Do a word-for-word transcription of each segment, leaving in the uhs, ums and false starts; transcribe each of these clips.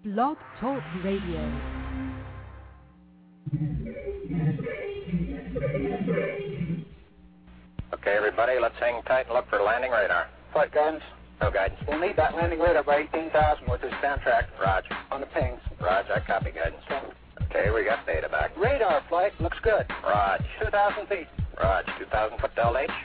Blog Talk Radio. Okay, everybody, let's hang tight and look for landing radar. Flight guidance. No guidance. We'll need that landing radar by eighteen thousand with this soundtrack. Roger. On the pings. Roger, I copy guidance. Okay, we got data back. Radar flight looks good. Roger. two thousand feet. Roger, two thousand foot Delta H.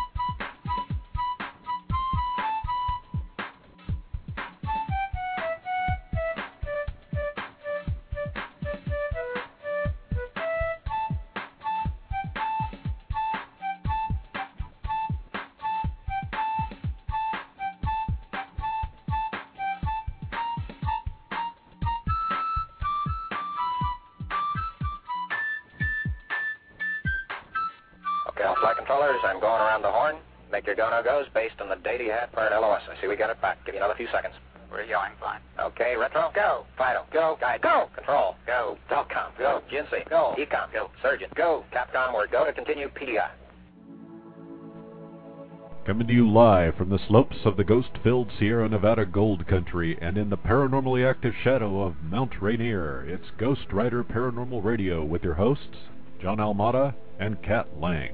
Flight controllers, I'm going around the horn. Make your go-no-goes based on the data you had prior to L O S. I see we got it back. Give you another few seconds. We're going fine. Okay, retro, go. Fido, go. Guide, go. Control, go. Telcom, go. G N C, go. Ecom, go. Surgeon, go. Capcom, word go to continue P D I. Coming to you live from the slopes of the ghost-filled Sierra Nevada Gold Country and in the paranormally active shadow of Mount Rainier, it's Ghost Rider Paranormal Radio with your hosts, John Almada and Kat Lang.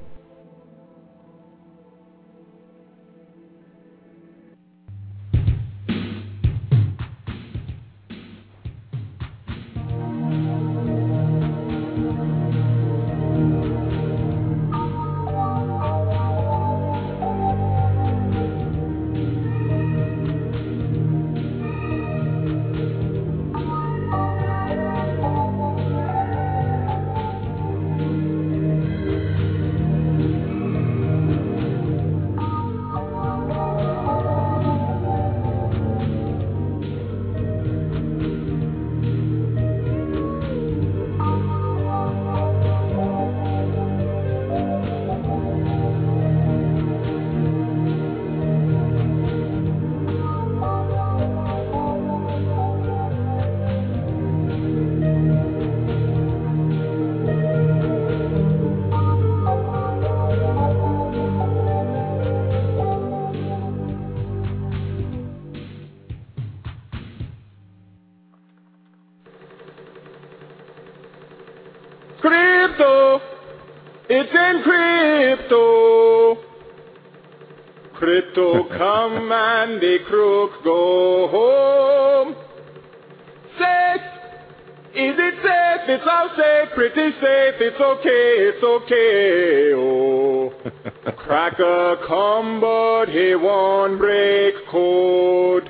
Crypto, it's in crypto. Crypto, come and the crook go home. Safe, is it safe? It's all safe, pretty safe. It's okay, it's okay. Oh, cracker come, but he won't break code.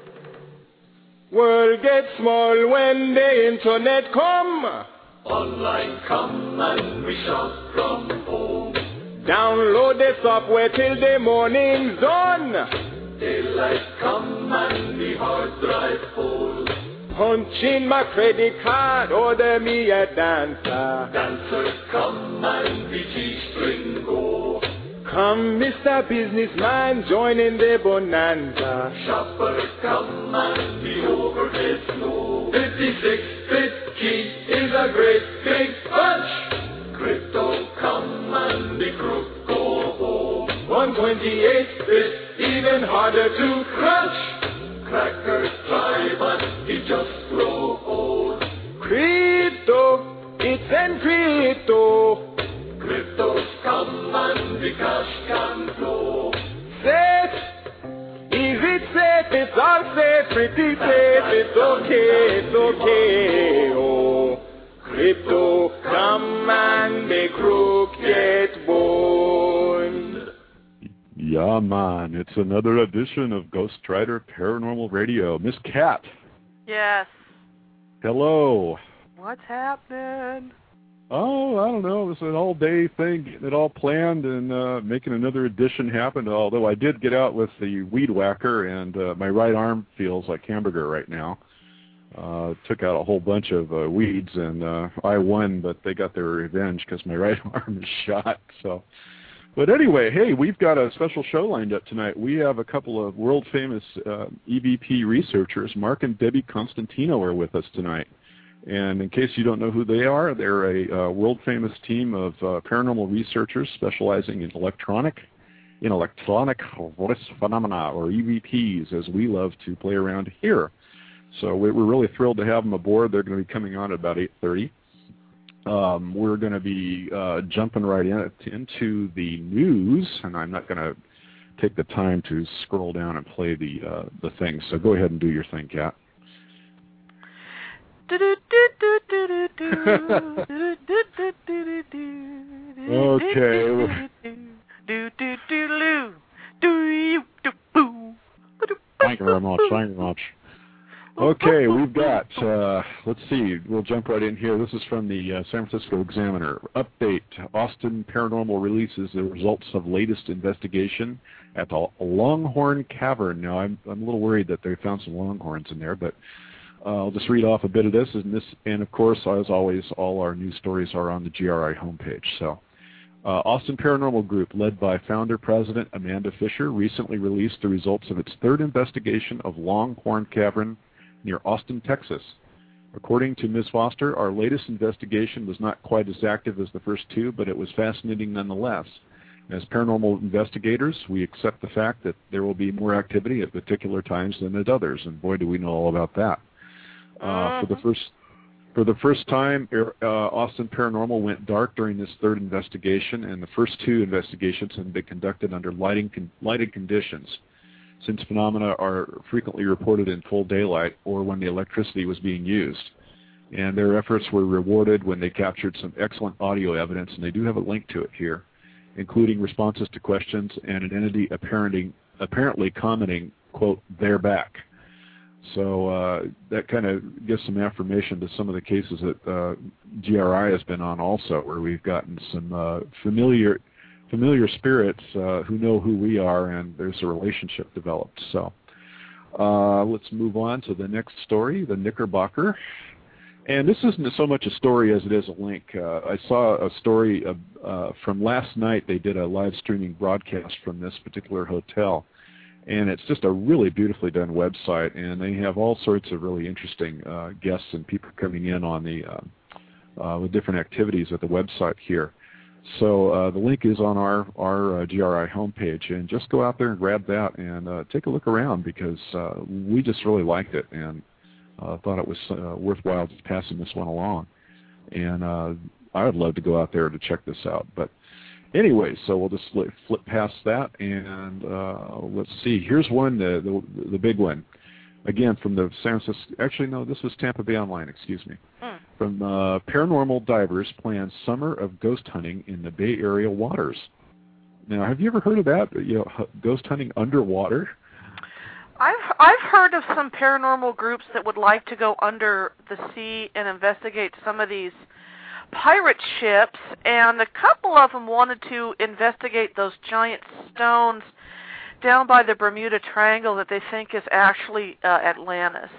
World gets small when the internet come. Online come and we shout from home. Download the software till the morning's done. Daylight come and the hard drive full. Punch in my credit card, order me a dancer. Dancers come and the G-string go. Come, Mister Businessman, join in the bonanza. Shoppers come and the overhead snow. fifty-six bit key is a great big bunch. Crypto come and the crook go home. one twenty-eight bit, even harder to crunch. Crackers try but he just grow old. Crypto, it's in crypto. Cryptos come and the cash can flow. Safe, is it safe? It's all safe, pretty safe. It's okay, it's okay. Oh, crypto, come and the crook get born. Yeah, man, it's another edition of Ghost Rider Paranormal Radio. Miss Kat. Yes. Hello. What's happening? Oh, I don't know. It was an all-day thing, getting it all planned and uh, making another edition happen, although I did get out with the weed whacker, and uh, my right arm feels like hamburger right now. Uh, took out a whole bunch of uh, weeds, and uh, I won, but they got their revenge because my right arm is shot. So, But anyway, hey, we've got a special show lined up tonight. We have a couple of world-famous uh, E V P researchers. Mark and Debbie Constantino are with us tonight. And in case you don't know who they are, they're a uh, world-famous team of uh, paranormal researchers specializing in electronic, in electronic voice phenomena, or E V Ps, as we love to play around here. So we, we're really thrilled to have them aboard. They're going to be coming on at about eight thirty. Um, we're going to be uh, jumping right in, into the news, and I'm not going to take the time to scroll down and play the uh, the thing. So go ahead and do your thing, Kat. Okay. Thank you very much. Thank you very much. Okay, we've got, uh, let's see, we'll jump right in here. This is from the uh, San Francisco Examiner. Update, Austin Paranormal releases the results of latest investigation at the Longhorn Cavern. Now, I'm, I'm a little worried that they found some longhorns in there, but uh, I'll just read off a bit of this. And, this. and, of course, as always, all our news stories are on the G R I homepage. So, uh, Austin Paranormal Group, led by founder-president Amanda Fisher, recently released the results of its third investigation of Longhorn Cavern near Austin, Texas. According to Miz Foster, our latest investigation was not quite as active as the first two, but it was fascinating nonetheless. As paranormal investigators, we accept the fact that there will be more activity at particular times than at others, and boy, do we know all about that. Uh, for the first for the first time, uh, Austin Paranormal went dark during this third investigation, and the first two investigations had been conducted under lighting con- lighted conditions, since phenomena are frequently reported in full daylight or when the electricity was being used. And their efforts were rewarded when they captured some excellent audio evidence, and they do have a link to it here, including responses to questions and an entity apparently, apparently commenting, quote, "they're back." So uh, that kind of gives some affirmation to some of the cases that uh, G R I has been on also, where we've gotten some uh, familiar familiar spirits uh, who know who we are, and there's a relationship developed. So uh, let's move on to the next story, the Knickerbocker. And this isn't so much a story as it is a link. Uh, I saw a story of, uh, from last night. They did a live streaming broadcast from this particular hotel, and it's just a really beautifully done website, and they have all sorts of really interesting uh, guests and people coming in on the uh, uh, with different activities at the website here. So uh, the link is on our, our uh, G R I homepage, and just go out there and grab that and uh, take a look around, because uh, we just really liked it and uh, thought it was uh, worthwhile just passing this one along. And uh, I would love to go out there to check this out. But anyway, so we'll just flip, flip past that, and uh, let's see. Here's one, the, the, the big one. Again, from the San Francisco, actually, no, this was Tampa Bay Online, excuse me. Mm. From uh, Paranormal Divers plans summer of ghost hunting in the Bay Area waters. Now, have you ever heard of that, you know, ghost hunting underwater? I've I've heard of some paranormal groups that would like to go under the sea and investigate some of these pirate ships, and a couple of them wanted to investigate those giant stones down by the Bermuda Triangle that they think is actually uh, Atlantis.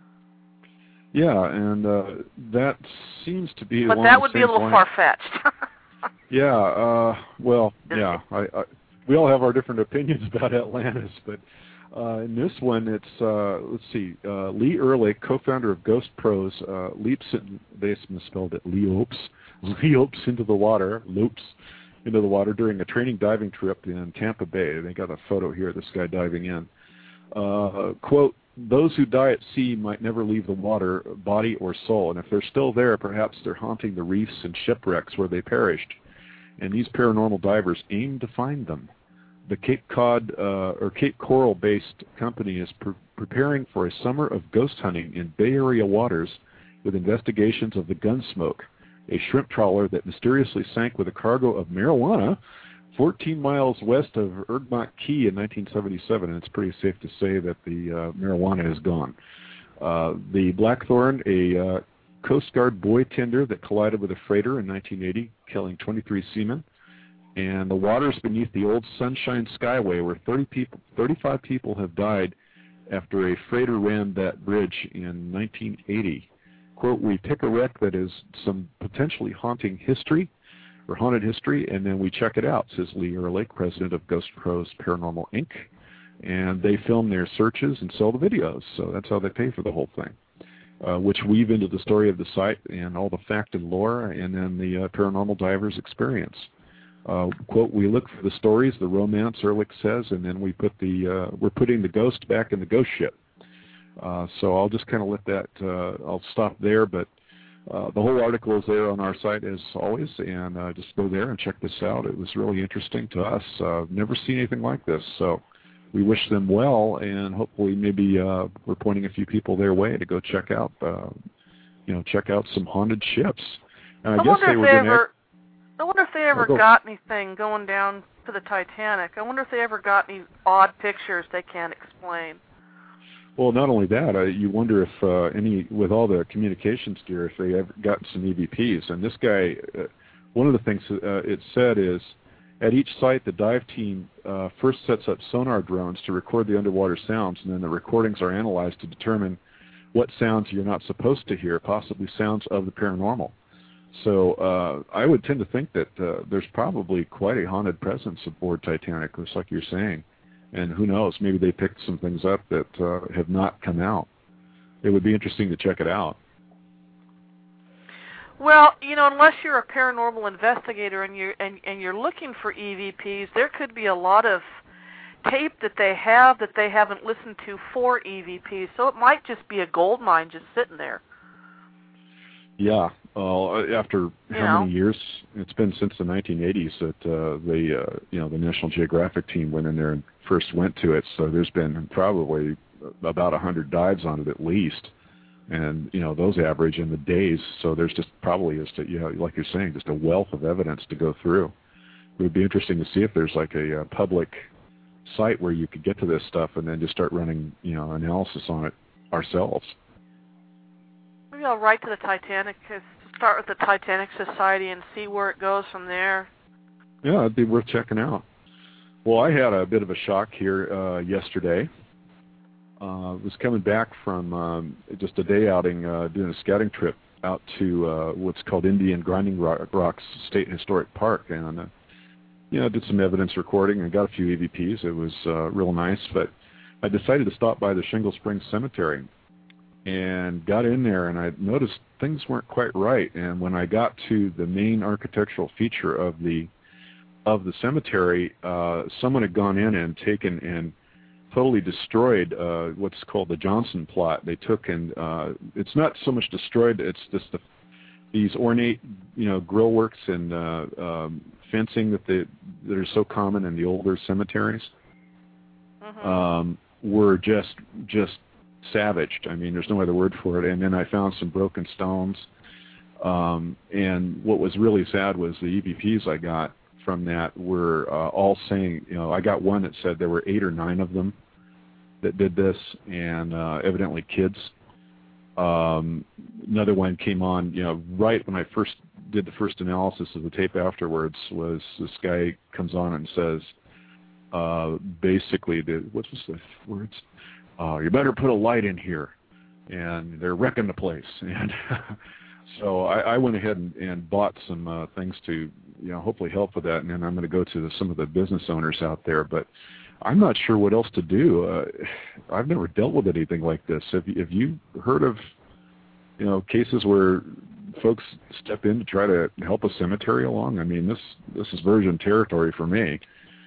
Yeah, and uh, that seems to be. But that would be a little far-fetched. yeah, uh, well, yeah, I, I, we all have our different opinions about Atlantis, but uh, in this one, it's uh, let's see, uh, Lee Ehrlich, co-founder of Ghost Pros, uh, leaps in, they misspelled it, leaps, leaps into the water, loops into the water during a training diving trip in Tampa Bay. They got a photo here of this guy diving in. Uh, quote, "Those who die at sea might never leave the water, body or soul, and if they're still there, perhaps they're haunting the reefs and shipwrecks where they perished. And these paranormal divers aim to find them. The Cape Cod uh, or Cape Coral-based company is pre- preparing for a summer of ghost hunting in Bay Area waters with investigations of the Gunsmoke, a shrimp trawler that mysteriously sank with a cargo of marijuana fourteen miles west of Erdmont Key in nineteen seventy-seven, and it's pretty safe to say that the uh, marijuana is gone. Uh, the Blackthorn, a uh, Coast Guard buoy tender that collided with a freighter in nineteen eighty, killing twenty-three seamen, and the waters beneath the old Sunshine Skyway, where thirty people, thirty-five people have died after a freighter ran that bridge in nineteen eighty. Quote, "We pick a wreck that is some potentially haunting history, or haunted history, and then we check it out," says Lee Ehrlich, president of Ghost Pros Paranormal Incorporated. And they film their searches and sell the videos, so that's how they pay for the whole thing, uh, which weave into the story of the site and all the fact and lore, and then the uh, paranormal divers experience. Uh, quote, "We look for the stories, the romance," Ehrlich says, and then we put the uh, we're putting the ghost back in the ghost ship. Uh, so I'll just kind of let that, uh, I'll stop there, but uh, the whole article is there on our site as always, and uh, just go there and check this out. It was really interesting to us. Uh, never seen anything like this, so we wish them well, and hopefully maybe uh, we're pointing a few people their way to go check out, uh, you know, check out some haunted ships. And I, I guess wonder they if were they going ever, I wonder if they ever Oh, go. got anything going down to the Titanic. I wonder if they ever got any odd pictures they can't explain. Well, not only that, uh, you wonder if uh, any, with all the communications gear, if they ever got some E V Ps. And this guy, uh, one of the things uh, it said is, at each site, the dive team uh, first sets up sonar drones to record the underwater sounds, and then the recordings are analyzed to determine what sounds you're not supposed to hear, possibly sounds of the paranormal. So uh, I would tend to think that uh, there's probably quite a haunted presence aboard Titanic, just like you're saying. And who knows, maybe they picked some things up that uh, have not come out. It would be interesting to check it out. Well, you know, unless you're a paranormal investigator and you're and, and you're looking for E V Ps, there could be a lot of tape that they have that they haven't listened to for E V Ps. So it might just be a gold mine just sitting there. Yeah. Uh, after you how know. many years? It's been since the nineteen eighties that uh, the uh, you know the National Geographic team went in there and first went to it. So there's been probably about a hundred dives on it at least, and you know those average in the days. So there's just probably just a, you know, like you're saying, just a wealth of evidence to go through. It would be interesting to see if there's like a, a public site where you could get to this stuff and then just start running you know analysis on it ourselves. Maybe I'll write to the Titanic, start with the Titanic Society and see where it goes from there. Yeah, it'd be worth checking out. Well, I had a bit of a shock here uh, yesterday. I uh, was coming back from um, just a day outing, uh, doing a scouting trip out to uh, what's called Indian Grinding Rocks State Historic Park, and uh, you know, did some evidence recording and got a few E V Ps. It was uh, real nice, but I decided to stop by the Shingle Springs Cemetery and got in there, and I noticed things weren't quite right. And when I got to the main architectural feature of the of the cemetery, uh, someone had gone in and taken and totally destroyed uh, what's called the Johnson plot. They took and uh, it's not so much destroyed; it's just the, these ornate, you know, grill works and uh, um, fencing that they that are so common in the older cemeteries. Mm-hmm. Um, were just just savaged. I mean, there's no other word for it. And then I found some broken stones. Um, and what was really sad was the E V Ps I got from that were uh, all saying, you know, I got one that said there were eight or nine of them that did this, and uh, evidently kids. Um, another one came on, you know, right when I first did the first analysis of the tape afterwards, was this guy comes on and says, uh, basically, the, what was the words? Uh, you better put a light in here, and they're wrecking the place. And so I, I went ahead and, and bought some uh, things to, you know, hopefully help with that. And then I'm going to go to the, some of the business owners out there. But I'm not sure what else to do. Uh, I've never dealt with anything like this. Have you, have you heard of, you know, cases where folks step in to try to help a cemetery along? I mean, this this is virgin territory for me.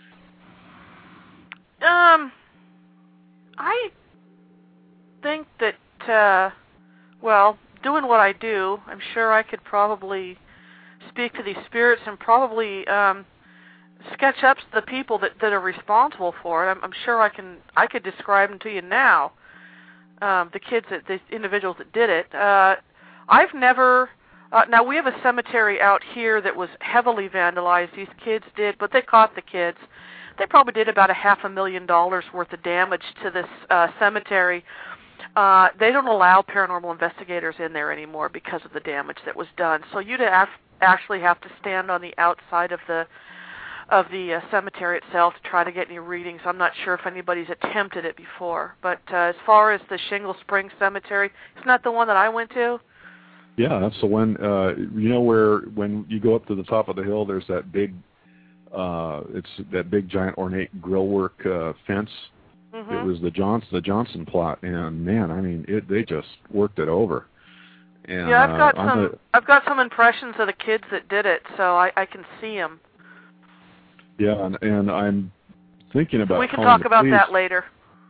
Um, I think that, uh, well, doing what I do, I'm sure I could probably speak to these spirits and probably um, sketch up the people that, that are responsible for it. I'm, I'm sure I can. I could describe them to you now. Um, the kids, that, the individuals that did it. Uh, I've never. Uh, now we have a cemetery out here that was heavily vandalized. These kids did, but they caught the kids. They probably did about a half a million dollars worth of damage to this uh, cemetery. Uh, they don't allow paranormal investigators in there anymore because of the damage that was done. So you'd have, actually have to stand on the outside of the of the uh, cemetery itself to try to get any readings. I'm not sure if anybody's attempted it before. But uh, as far as the Shingle Springs Cemetery, isn't that the one that I went to? Yeah, that's the one. Uh, you know where when you go up to the top of the hill, there's that big, uh, it's that big giant ornate grillwork uh, fence. Mm-hmm. It was the Johnson the Johnson plot, and man, I mean, it they just worked it over. And, yeah, I've got uh, some. a, I've got some impressions of the kids that did it, so I, I can see them. Yeah, and, and I'm thinking about. We can talk about police. that later.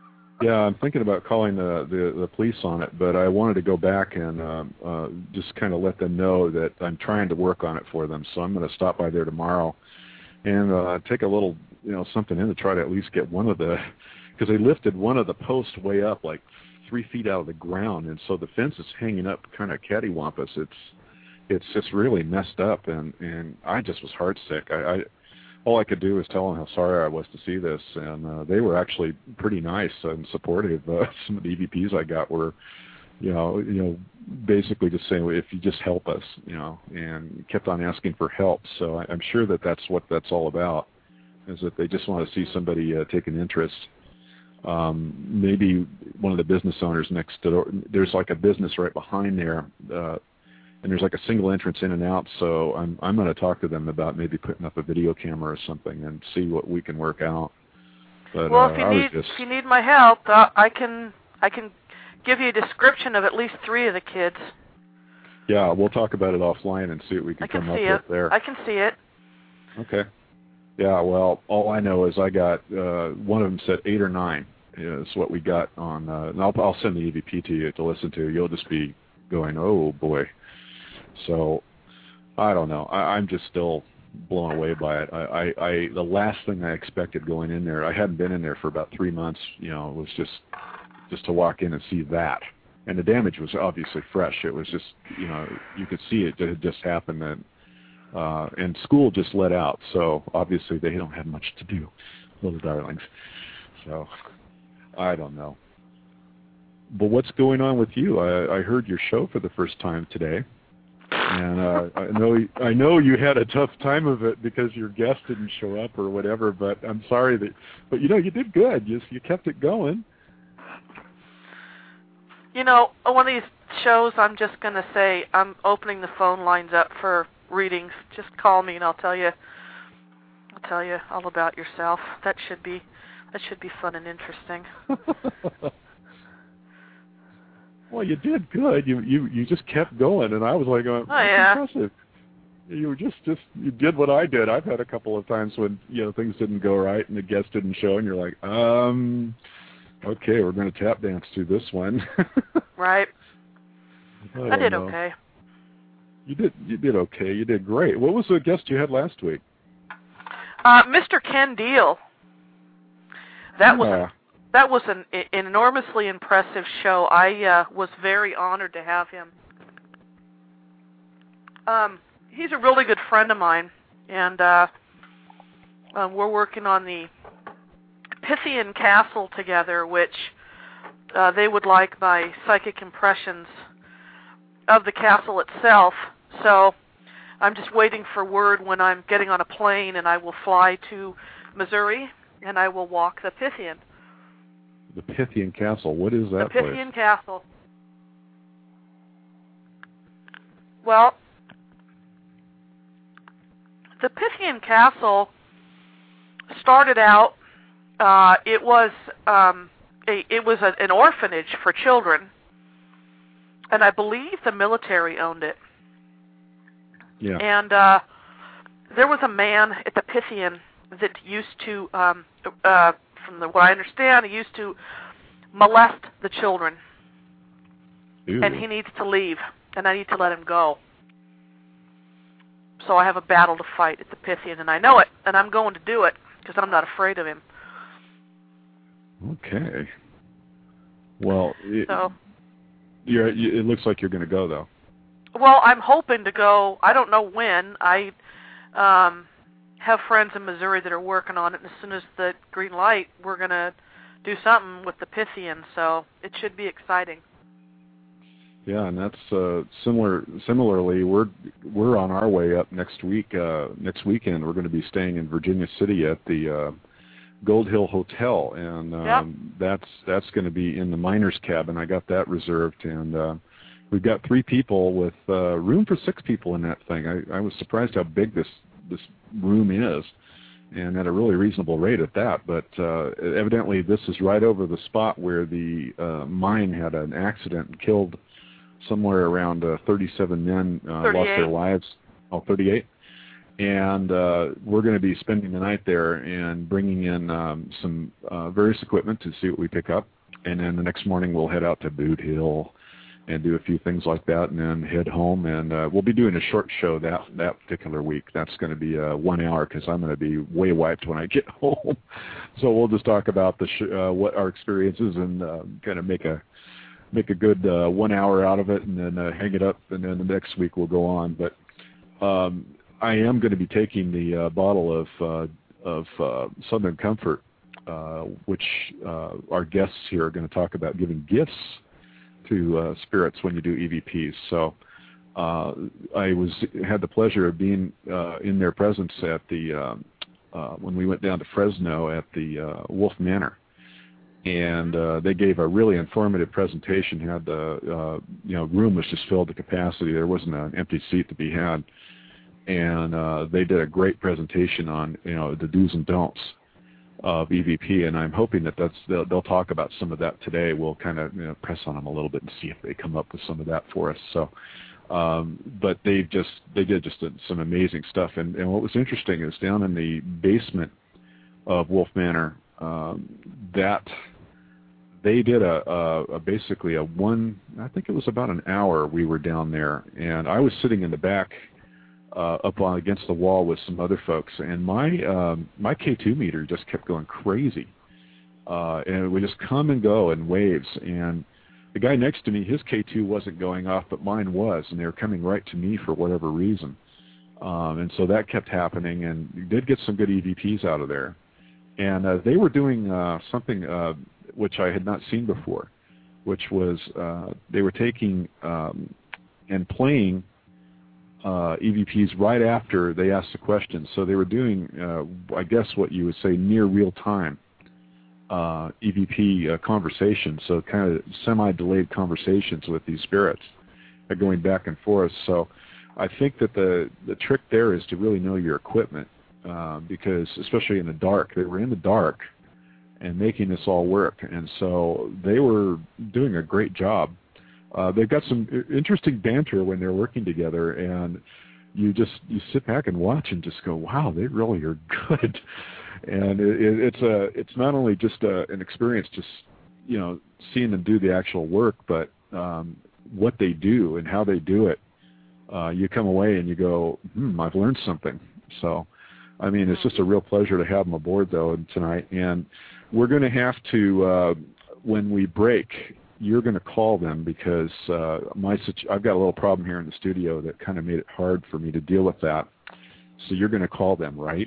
Yeah, I'm thinking about calling the, the the police on it, but I wanted to go back and uh, uh, just kind of let them know that I'm trying to work on it for them. So I'm going to stop by there tomorrow and uh, take a little, you know, something in to try to at least get one of the, because they lifted one of the posts way up like three feet out of the ground, and so the fence is hanging up kind of cattywampus. It's it's just really messed up, and and I just was heartsick. I. I All I could do was tell them how sorry I was to see this, and uh, they were actually pretty nice and supportive. Uh, some of the E V Ps I got were, you know, you know, basically just saying, well, if you just help us, you know, and kept on asking for help. So I, I'm sure that that's what that's all about, is that they just want to see somebody uh, take an interest. Um, maybe one of the business owners next door, there's like a business right behind there. Uh, And there's like a single entrance in and out, so I'm I'm going to talk to them about maybe putting up a video camera or something and see what we can work out. But, well, uh, if you I need just, if you need my help, uh, I can I can give you a description of at least three of the kids. Yeah, we'll talk about it offline and see what we can, I can come up see with it. there. I can see it. Okay. Yeah, well, all I know is I got uh, one of them said eight or nine is what we got on. Uh, and I'll I'll send the E V P to you to listen to. You'll just be going, oh boy. So, I don't know. I, I'm just still blown away by it. I, I, I, the last thing I expected going in there, I hadn't been in there for about three months. You know, it was just, just to walk in and see that, and the damage was obviously fresh. It was just, you know, you could see it, it had just happened, and uh, and school just let out. So obviously they don't have much to do, little darlings. So, I don't know. But what's going on with you? I, I heard your show for the first time today. And uh, I know I know you had a tough time of it because your guest didn't show up or whatever. But I'm sorry that, but you know you did good. You you kept it going. You know, one of these shows, I'm just going to say I'm opening the phone lines up for readings. Just call me and I'll tell you. I'll tell you all about yourself. That should be that should be fun and interesting. Well, you did good. You you you just kept going, and I was like, oh, that's yeah. impressive. You were just just you did what I did. I've had a couple of times when you know things didn't go right and the guest didn't show, and you're like, um, okay, we're going to tap dance through this one. Right. I, I did know. okay. You did you did okay. You did great. What was the guest you had last week? Uh, Mister Ken Deal. That was. Yeah. That was an, an enormously impressive show. I uh, was very honored to have him. Um, he's a really good friend of mine, and uh, uh, we're working on the Pythian Castle together, which uh, they would like my psychic impressions of the castle itself. So I'm just waiting for word when I'm getting on a plane, and I will fly to Missouri, and I will walk the Pythian. The Pythian Castle. What is that The Pythian place? Castle. Well, the Pythian Castle started out. Uh, it was um, a, it was a, an orphanage for children, and I believe the military owned it. Yeah. And uh, there was a man at the Pythian that used to. Um, uh, From the, what I understand, he used to molest the children. Ew. And he needs to leave, and I need to let him go. So I have a battle to fight at the Pythian, and I know it, and I'm going to do it, because I'm not afraid of him. Okay. Well, it, so, you're, you, it looks like you're going to go, though. Well, I'm hoping to go. I don't know when. I um, have friends in Missouri that are working on it, and as soon as the green light, we're going to do something with the Pythian, so it should be exciting. Yeah, and that's uh, similar. Similarly, we're we're on our way up next week. Uh, next weekend, we're going to be staying in Virginia City at the uh, Gold Hill Hotel, and um, yep. that's that's going to be in the miner's cabin. I got that reserved, and uh, we've got three people with uh, room for six people in that thing. I, I was surprised how big this this room is, and at a really reasonable rate at that. But uh, evidently, this is right over the spot where the uh, mine had an accident and killed somewhere around uh, thirty-seven men uh, lost their lives. Oh, thirty-eight. And uh, we're going to be spending the night there and bringing in um, some uh, various equipment to see what we pick up. and then the next morning we'll head out to Boot Hill and do a few things like that, and then head home. And uh, we'll be doing a short show that that particular week. That's going to be uh, one hour because I'm going to be way wiped when I get home. So we'll just talk about the sh- uh, what our experiences and uh, kind of make a make a good uh, one hour out of it, and then uh, hang it up. And then the next week we'll go on. But um, I am going to be taking the uh, bottle of uh, of uh, Southern Comfort, uh, which uh, our guests here are going to talk about giving gifts to uh, spirits when you do E V Ps. So uh, I was had the pleasure of being uh, in their presence at the uh, uh, when we went down to Fresno at the uh, Wolf Manor, and uh, they gave a really informative presentation. Had the uh, you know room was just filled to capacity. There wasn't an empty seat to be had, and uh, they did a great presentation on you know the do's and don'ts of E V P, and I'm hoping that that's they'll, they'll talk about some of that today. We'll kind of you know, press on them a little bit and see if they come up with some of that for us. So, um, but they just they did just a, some amazing stuff. And, and what was interesting is down in the basement of Wolf Manor, um, that they did a, a, a basically a one. I think it was about an hour we were down there, and I was sitting in the back. Uh, up on against the wall with some other folks, and my um, my K two meter just kept going crazy, uh, and it would just come and go in waves. And the guy next to me, his K two wasn't going off, but mine was, and they were coming right to me for whatever reason. Um, and so that kept happening, and you did get some good E V Ps out of there. And uh, they were doing uh, something uh, which I had not seen before, which was uh, they were taking um, and playing Uh, E V Ps right after they asked the questions. So they were doing, uh, I guess what you would say, near real-time uh, E V P uh, conversations, so kind of semi-delayed conversations with these spirits uh, going back and forth. So I think that the, the trick there is to really know your equipment uh, because, especially in the dark, they were in the dark and making this all work. And so they were doing a great job. Uh, they've got some interesting banter when they're working together, and you just you sit back and watch and just go, wow, they really are good. And it, it, it's a it's not only just a, an experience, just you know seeing them do the actual work, but um, what they do and how they do it. Uh, you come away and you go, hmm, I've learned something. So, I mean, it's just a real pleasure to have them aboard though tonight, and we're going to have to uh, when we break. You're going to call them because uh, my situ- I've got a little problem here in the studio that kind of made it hard for me to deal with that. So you're going to call them, right?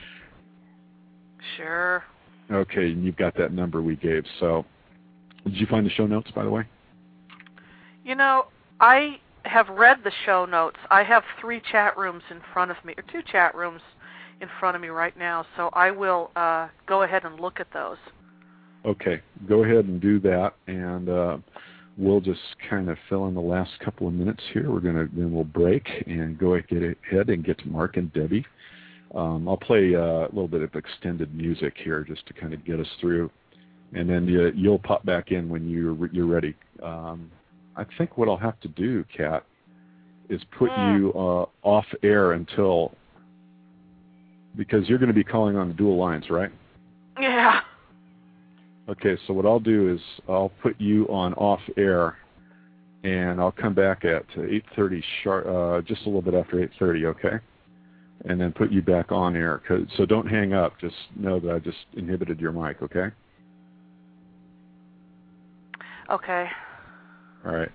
Sure. Okay, and you've got that number we gave. So did you find the show notes, by the way? You know, I have read the show notes. I have three chat rooms in front of me, or two chat rooms in front of me right now, so I will uh, go ahead and look at those. Okay, go ahead and do that, and uh, we'll just kind of fill in the last couple of minutes here. We're gonna then we'll break and go ahead and get to Mark and Debbie. Um, I'll play uh, a little bit of extended music here just to kind of get us through, and then you, you'll pop back in when you're you're ready. Um, I think what I'll have to do, Kat, is put mm. you uh, off air until because you're going to be calling on the dual lines, right? Yeah. Okay, so what I'll do is I'll put you on off air, and I'll come back at eight thirty sharp, uh, just a little bit after eight thirty, okay? And then put you back on air. Cause, so don't hang up. Just know that I just inhibited your mic, okay? Okay. All right.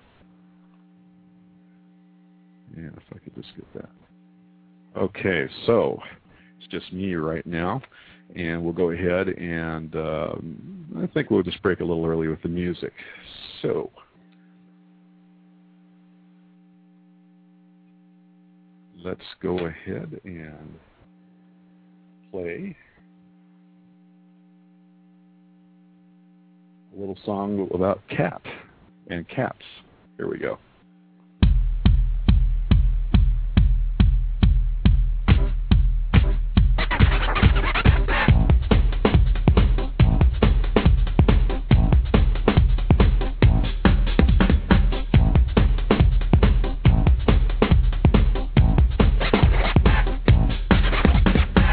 Yeah, if I could just get that. Okay, so it's just me right now. And we'll go ahead and um, I think we'll just break a little early with the music. So let's go ahead and play a little song about cat and cats. Here we go.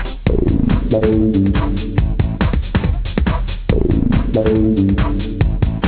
Bye.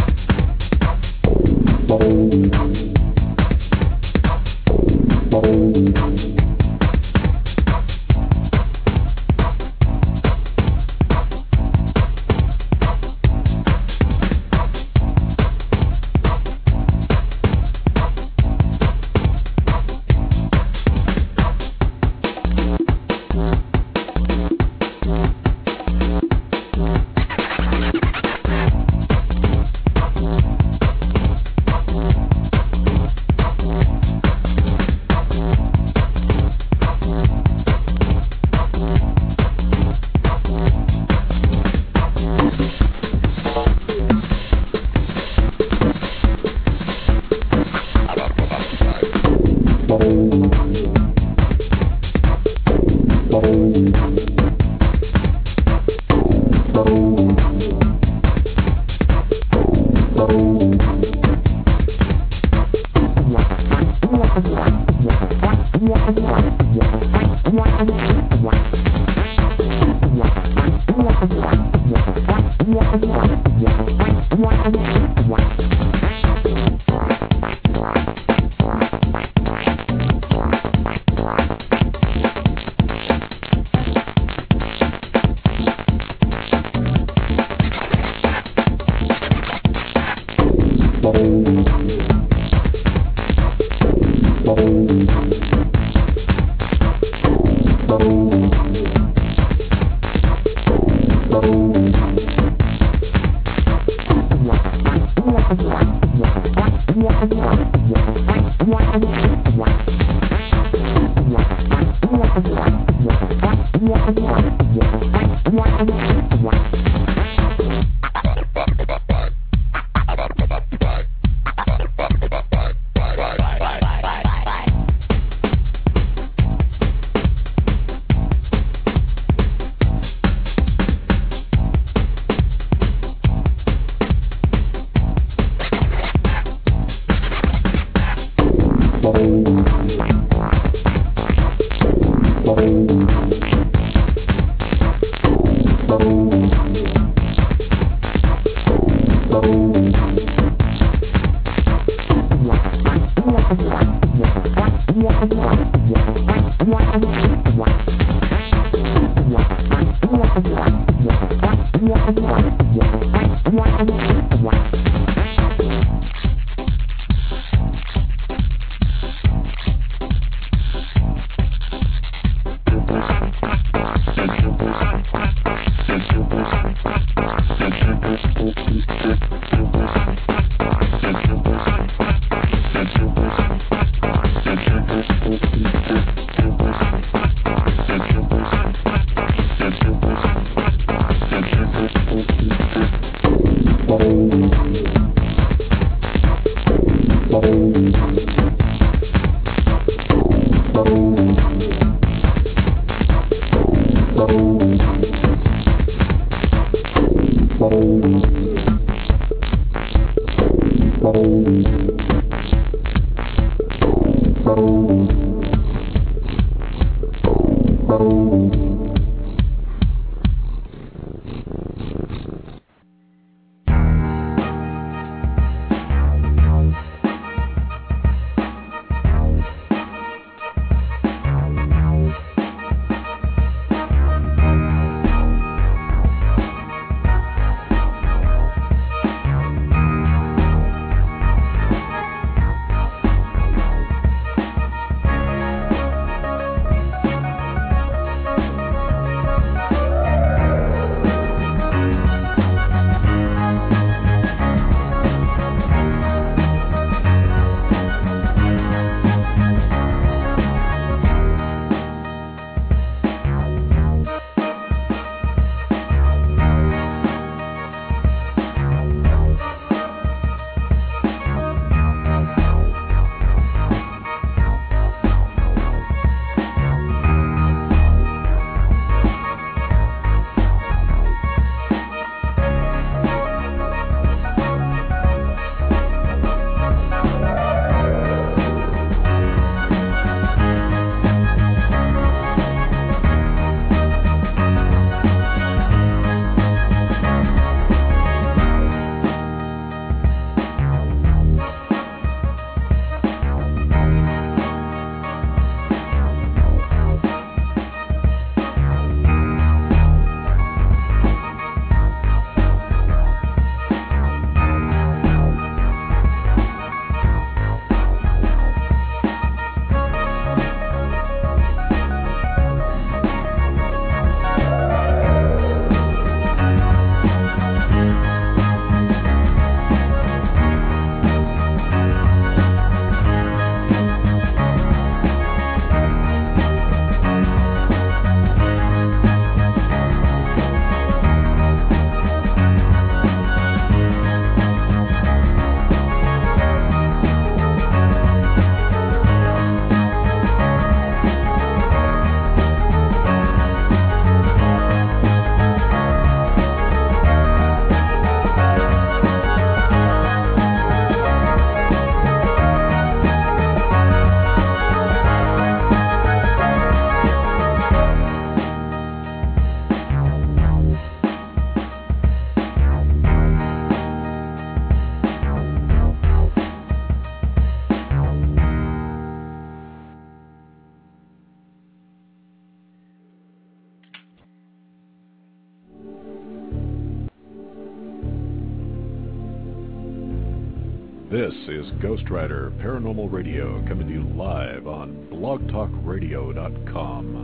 This is Ghost Rider Paranormal Radio, coming to you live on blog talk radio dot com.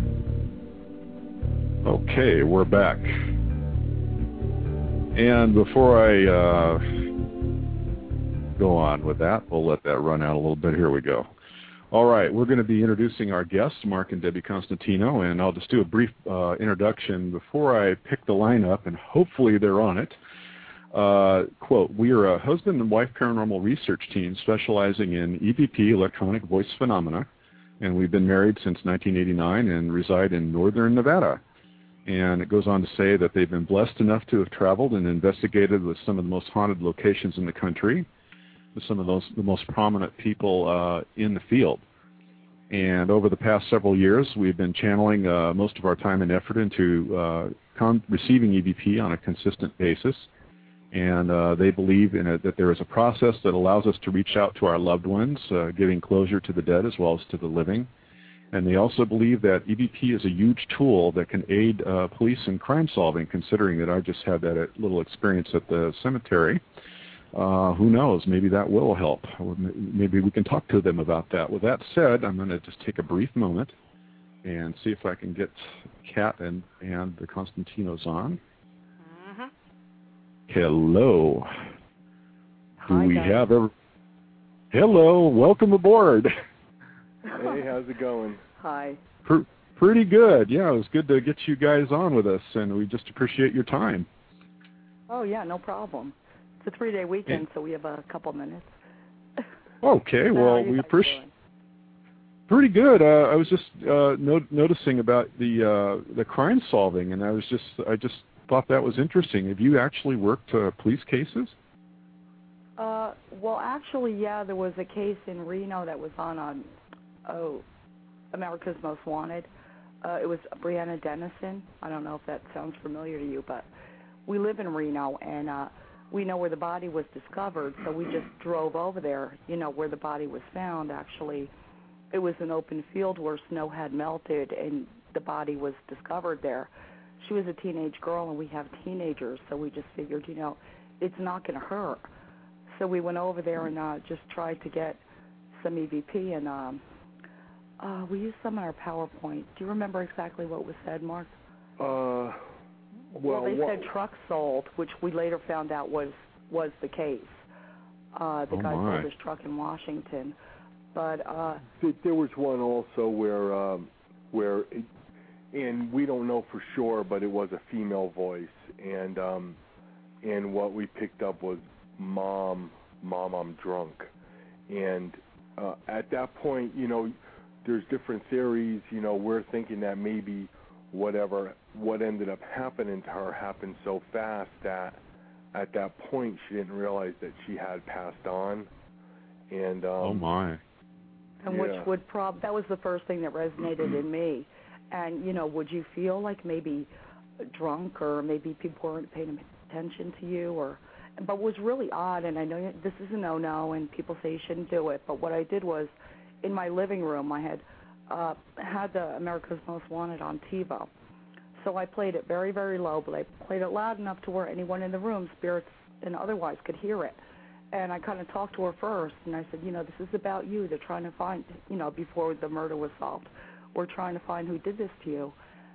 Okay, we're back. And before I uh, go on with that, we'll let that run out a little bit. Here we go. All right, we're going to be introducing our guests, Mark and Debbie Constantino, and I'll just do a brief uh, introduction before I pick the lineup, and hopefully they're on it. Uh, quote, we are a husband and wife paranormal research team specializing in E V P, electronic voice phenomena, and we've been married since nineteen eighty-nine and reside in northern Nevada. And it goes on to say that they've been blessed enough to have traveled and investigated with some of the most haunted locations in the country, with some of those the most prominent people uh, in the field. And over the past several years, we've been channeling uh, most of our time and effort into uh, con- receiving E V P on a consistent basis. And uh, they believe in it, that there is a process that allows us to reach out to our loved ones, uh, giving closure to the dead as well as to the living. And they also believe that E V P is a huge tool that can aid uh, police in crime solving, considering that I just had that little experience at the cemetery. Uh, who knows? Maybe that will help. Maybe we can talk to them about that. With that said, I'm going to just take a brief moment and see if I can get Kat and, and the Constantinos on. Hello. Do Hi, we guys. have a... Hello, welcome aboard. Hey, how's it going? Hi. Pr- pretty good. Yeah, it was good to get you guys on with us, and we just appreciate your time. Oh, yeah, no problem. It's a three-day weekend, so we have a couple minutes. Okay, So well, how are you we guys appreciate... doing? Pretty good. Uh, I was just uh, no- noticing about the uh, the crime solving, and I was just I just thought that was interesting. Have you actually worked uh, police cases? Uh, well, actually, yeah, there was a case in Reno that was on on oh, America's Most Wanted. Uh, it was Brianna Dennison. I don't know if that sounds familiar to you, but we live in Reno, and uh, we know where the body was discovered, so we just drove over there, you know, where the body was found. Actually, it was an open field where snow had melted, and the body was discovered there. She was a teenage girl, and we have teenagers, so we just figured, you know, it's not going to hurt. So we went over there and uh, just tried to get some E V P, and um, uh, we used some in our PowerPoint. Do you remember exactly what was said, Mark? Uh, well, well they what, said trucks sold, which we later found out was, was the case. Uh, the Oh, guy my. sold his truck in Washington. But uh, th- there was one also where, um, where, it, and we don't know for sure, but it was a female voice, and um, and what we picked up was "Mom, Mom, I'm drunk," and uh, at that point, you know, there's different theories. You know, we're thinking that maybe whatever what ended up happening to her happened so fast that at that point she didn't realize that she had passed on, and um, Oh, my. and yeah. which would prob that was the first thing that resonated in me. And, you know, would you feel like maybe drunk or maybe people weren't paying attention to you? Or, but what was really odd, and I know this is a no-no and people say you shouldn't do it, but what I did was in my living room I had uh, had the America's Most Wanted on TiVo. So I played it very, very low, but I played it loud enough to where anyone in the room, spirits and otherwise, could hear it. And I kind of talked to her first, and I said, you know, this is about you. They're trying to find, you know, before the murder was solved. We're trying to find who did this to you.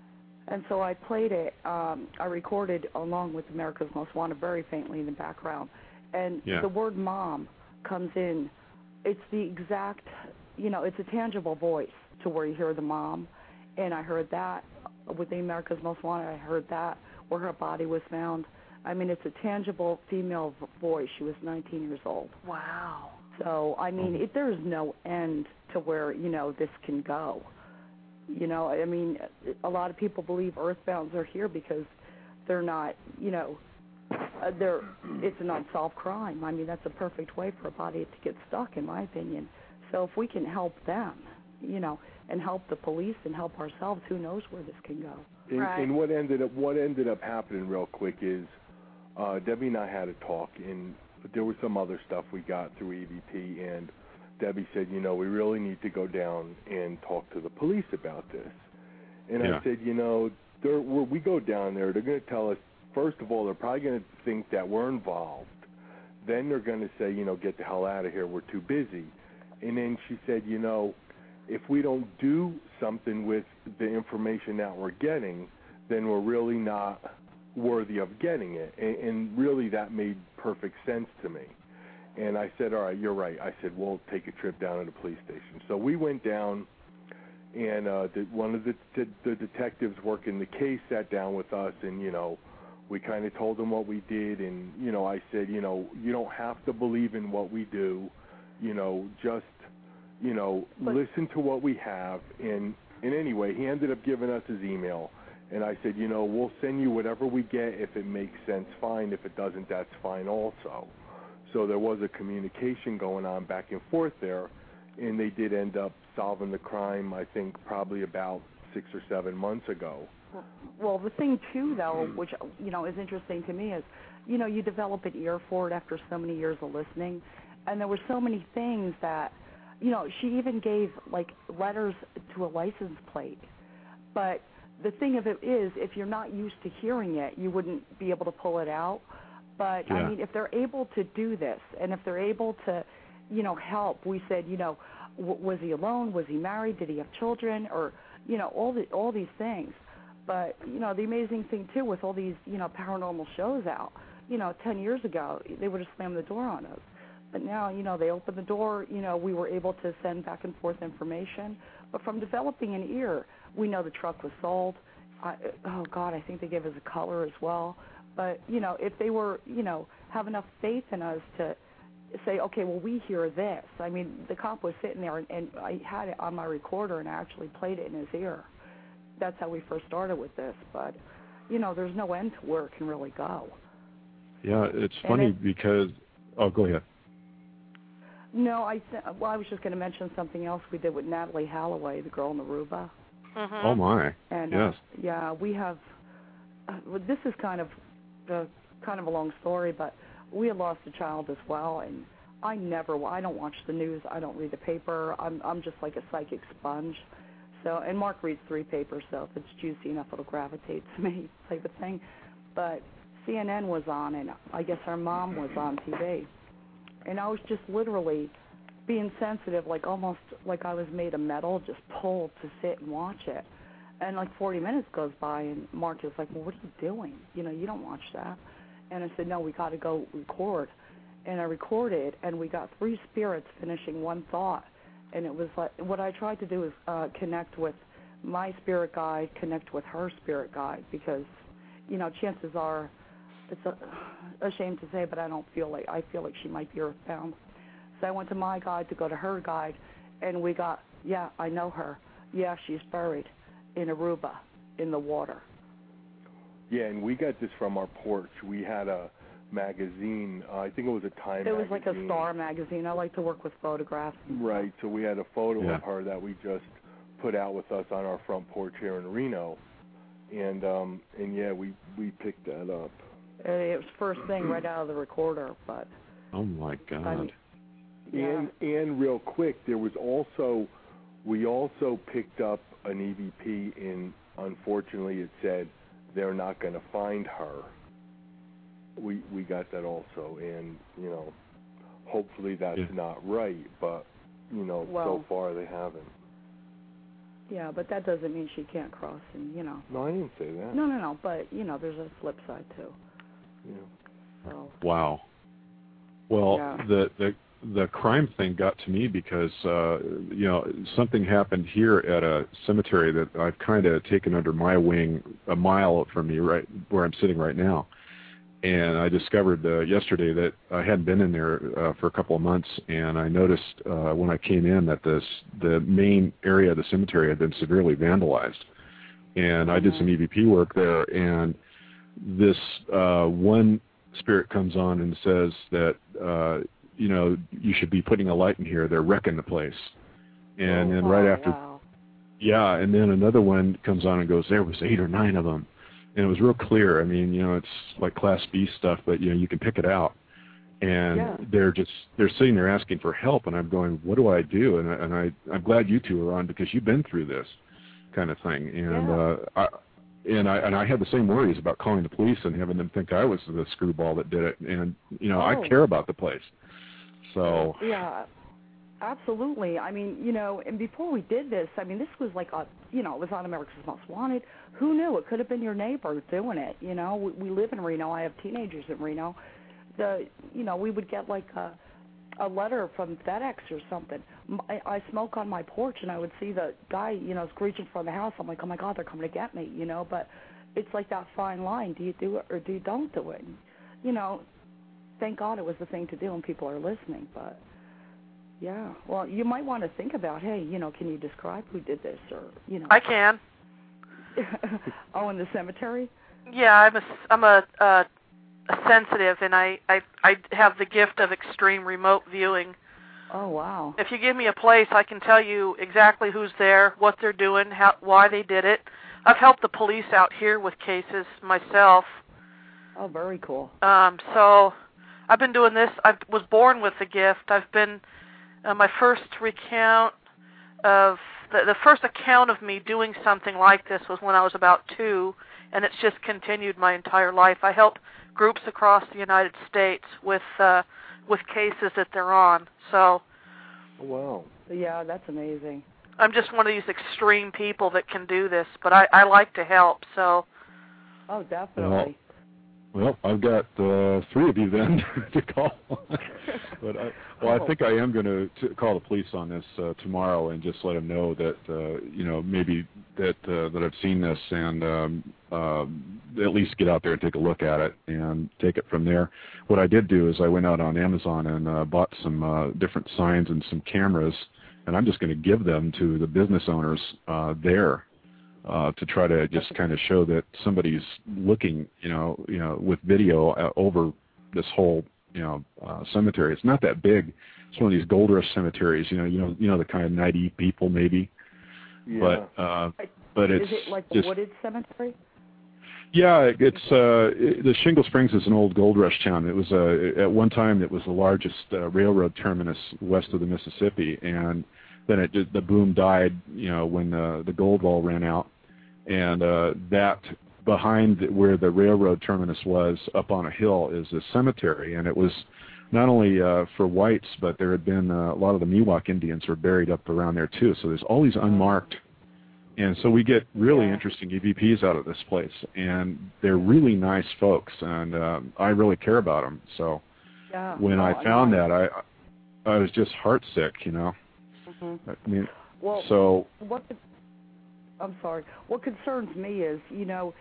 And so I played it. Um, I recorded along with America's Most Wanted very faintly in the background. And Yeah. the word mom comes in. It's the exact, you know, it's a tangible voice to where you hear the mom. And I heard that with the America's Most Wanted. I heard that where her body was found. I mean, it's a tangible female v- voice. She was nineteen years old. Wow. So, I mean, it, there's no end to where, you know, this can go. You know, I mean, a lot of people believe earthbounds are here because they're not, you know, uh, they're, it's an unsolved crime. I mean, that's a perfect way for a body to get stuck, in my opinion. So if we can help them, you know, and help the police and help ourselves, who knows where this can go. And, Right. and what ended up what ended up happening real quick is uh, Debbie and I had a talk, and there was some other stuff we got through E V P, and Debbie said, you know, we really need to go down and talk to the police about this. And Yeah. I said, you know, they're, when we go down there, they're going to tell us, first of all, they're probably going to think that we're involved. then they're going to say, you know, get the hell out of here, we're too busy. And then she said, you know, if we don't do something with the information that we're getting, then we're really not worthy of getting it. And, and really that made perfect sense to me. And I said, all right, you're right. I said, we'll take a trip down to the police station. So we went down, and uh, the, one of the, the, the detectives working the case sat down with us, and, you know, we kind of told them what we did. And, you know, I said, you know, you don't have to believe in what we do. You know, just, you know, but listen to what we have. And, and anyway, he ended up giving us his email. And I said, you know, we'll send you whatever we get. If it makes sense, fine. If it doesn't, that's fine also. So there was a communication going on back and forth there, and they did end up solving the crime, I think, probably about six or seven months ago. Well, the thing, too, though, which, you know, is interesting to me is, you know, you develop an ear for it after so many years of listening, and there were so many things that, you know, she even gave, like, letters to a license plate. But the thing of it is, if you're not used to hearing it, you wouldn't be able to pull it out. But, yeah. I mean, if they're able to do this, and if they're able to, you know, help, we said, you know, w- was he alone? Was he married? Did he have children? Or, you know, all the, all these things. But, you know, the amazing thing, too, with all these, you know, paranormal shows out, you know, ten years ago, they would have slammed the door on us. But now, you know, they opened the door, you know, we were able to send back and forth information. But from developing an ear, we know the truck was sold. I, oh, God, I think they gave us a color as well. But, you know, if they were, you know, have enough faith in us to say, okay, well, we hear this. I mean, the cop was sitting there, and, and I had it on my recorder, and I actually played it in his ear. That's how we first started with this. But, you know, there's no end to where it can really go. Yeah, it's funny it, because – oh, go ahead. No, I th- well, I was just going to mention something else we did with Natalie Holloway, the girl in Aruba. Mm-hmm. Oh, my. And, yes. Uh, yeah, we have uh, – well, this is kind of – Uh, kind of a long story, but we had lost a child as well, and I never, I don't watch the news, I don't read the paper, I'm I'm just like a psychic sponge. So, and Mark reads three papers, so if it's juicy enough, it'll gravitate to me, type of thing. But C N N was on, and I guess our mom was on T V, and I was just literally being sensitive, like almost like I was made of metal, just pulled to sit and watch it. And like forty minutes goes by, and Mark is like, well, what are you doing? You know, you don't watch that. And I said, no, we got to go record. And I recorded, and we got three spirits finishing one thought. And it was like, what I tried to do is uh, connect with my spirit guide, connect with her spirit guide, because, you know, chances are, it's a, a shame to say, but I don't feel like, I feel like she might be earthbound. So I went to my guide to go to her guide, and we got, yeah, I know her. Yeah, she's buried in Aruba, in the water. Yeah, and we got this from our porch. We had a magazine, uh, I think it was a Time It was magazine. like a Star magazine. I like to work with photographs. Right, so we had a photo yeah. of her that we just put out with us on our front porch here in Reno. And, um, and yeah, we, we picked that up. It was first thing right out of the recorder, but... Oh, my God. I mean, yeah. And, and real quick, there was also, we also picked up an E V P, and unfortunately it said they're not going to find her. We we got that also, and, you know, hopefully that's yeah. not right, but, you know, well, so far they haven't. Yeah, but that doesn't mean she can't cross, and, you know. No, I didn't say that. No, no, no, but, you know, there's a flip side, too. Yeah. So. Wow. Well, yeah. the, the the crime thing got to me because, uh, you know, something happened here at a cemetery that I've kind of taken under my wing a mile from me, right where I'm sitting right now. And I discovered uh, yesterday that I hadn't been in there uh, for a couple of months, and I noticed uh, when I came in that this the main area of the cemetery had been severely vandalized. And I did some E V P work there, and this uh, one spirit comes on and says that, uh, you know, you should be putting a light in here. They're wrecking the place. And oh, then right wow, after, wow. yeah, and then another one comes on and goes, there was eight or nine of them. And it was real clear. I mean, you know, it's like Class B stuff, but, you know, you can pick it out. And yeah. they're just, they're sitting there asking for help, and I'm going, what do I do? And, I, and I, I'm glad you two are on because you've been through this kind of thing. And, yeah. uh, I, and I and I had the same worries about calling the police and having them think I was the screwball that did it. And you know, Oh. I care about the place. So yeah, absolutely. I mean, you know, and before we did this, I mean, this was like a, you know, it was on America's Most Wanted. Who knew? It could have been your neighbor doing it. You know, we, we live in Reno. I have teenagers in Reno. The, you know, we would get like a a letter from FedEx or something. I, I smoke on my porch, and I would see the guy, you know, screeching from the house. I'm like, oh my God, they're coming to get me, you know. But it's like that fine line: do you do it or do you don't do it? And, you know, thank God it was the thing to do, and people are listening. But yeah, well, you might want to think about, hey, you know, can you describe who did this, or you know? I can. Oh, in the cemetery? Yeah, I'm a I'm a. Uh, sensitive, and I, I I have the gift of extreme remote viewing. Oh, wow. If you give me a place, I can tell you exactly who's there, what they're doing, how, why they did it. I've helped the police out here with cases myself. Oh, very cool. Um, so I've been doing this. I was born with the gift. I've been, uh, my first recount of, the, the first account of me doing something like this was when I was about two, and it's just continued my entire life. I help groups across the United States with uh, with cases that they're on. So, wow. Yeah, that's amazing. I'm just one of these extreme people that can do this, but I, I like to help. So. Oh, definitely. Well, well I've got uh, three of you then to call. But I, well, I think I am going to call the police on this uh, tomorrow and just let them know that uh, you know maybe that uh, that I've seen this and um, uh, at least get out there and take a look at it and take it from there. What I did do is I went out on Amazon and uh, bought some uh, different signs and some cameras, and I'm just going to give them to the business owners uh, there. Uh, to try to just kind of show that somebody's looking, you know, you know, with video uh, over this whole, you know, uh, cemetery. It's not that big. It's one of these gold rush cemeteries, you know, you know, you know, the kind of ninety people maybe. Yeah. But uh, but it's is it like just, the wooded cemetery? Yeah, it's uh, it, the Shingle Springs is an old gold rush town. It was uh, at one time it was the largest uh, railroad terminus west of the Mississippi, and then it just, the boom died, you know, when the the gold all ran out, and uh, that behind where the railroad terminus was, up on a hill, is a cemetery, and it was not only uh, for whites, but there had been uh, a lot of the Miwok Indians were buried up around there too. So there's all these unmarked, and so we get really Yeah. interesting E V Ps out of this place, and they're really nice folks, and um, I really care about them. So Yeah. when No, I found know. that, I I was just heartsick, you know. Mm-hmm. I mean, Well, so what? I'm sorry. What concerns me is, you know,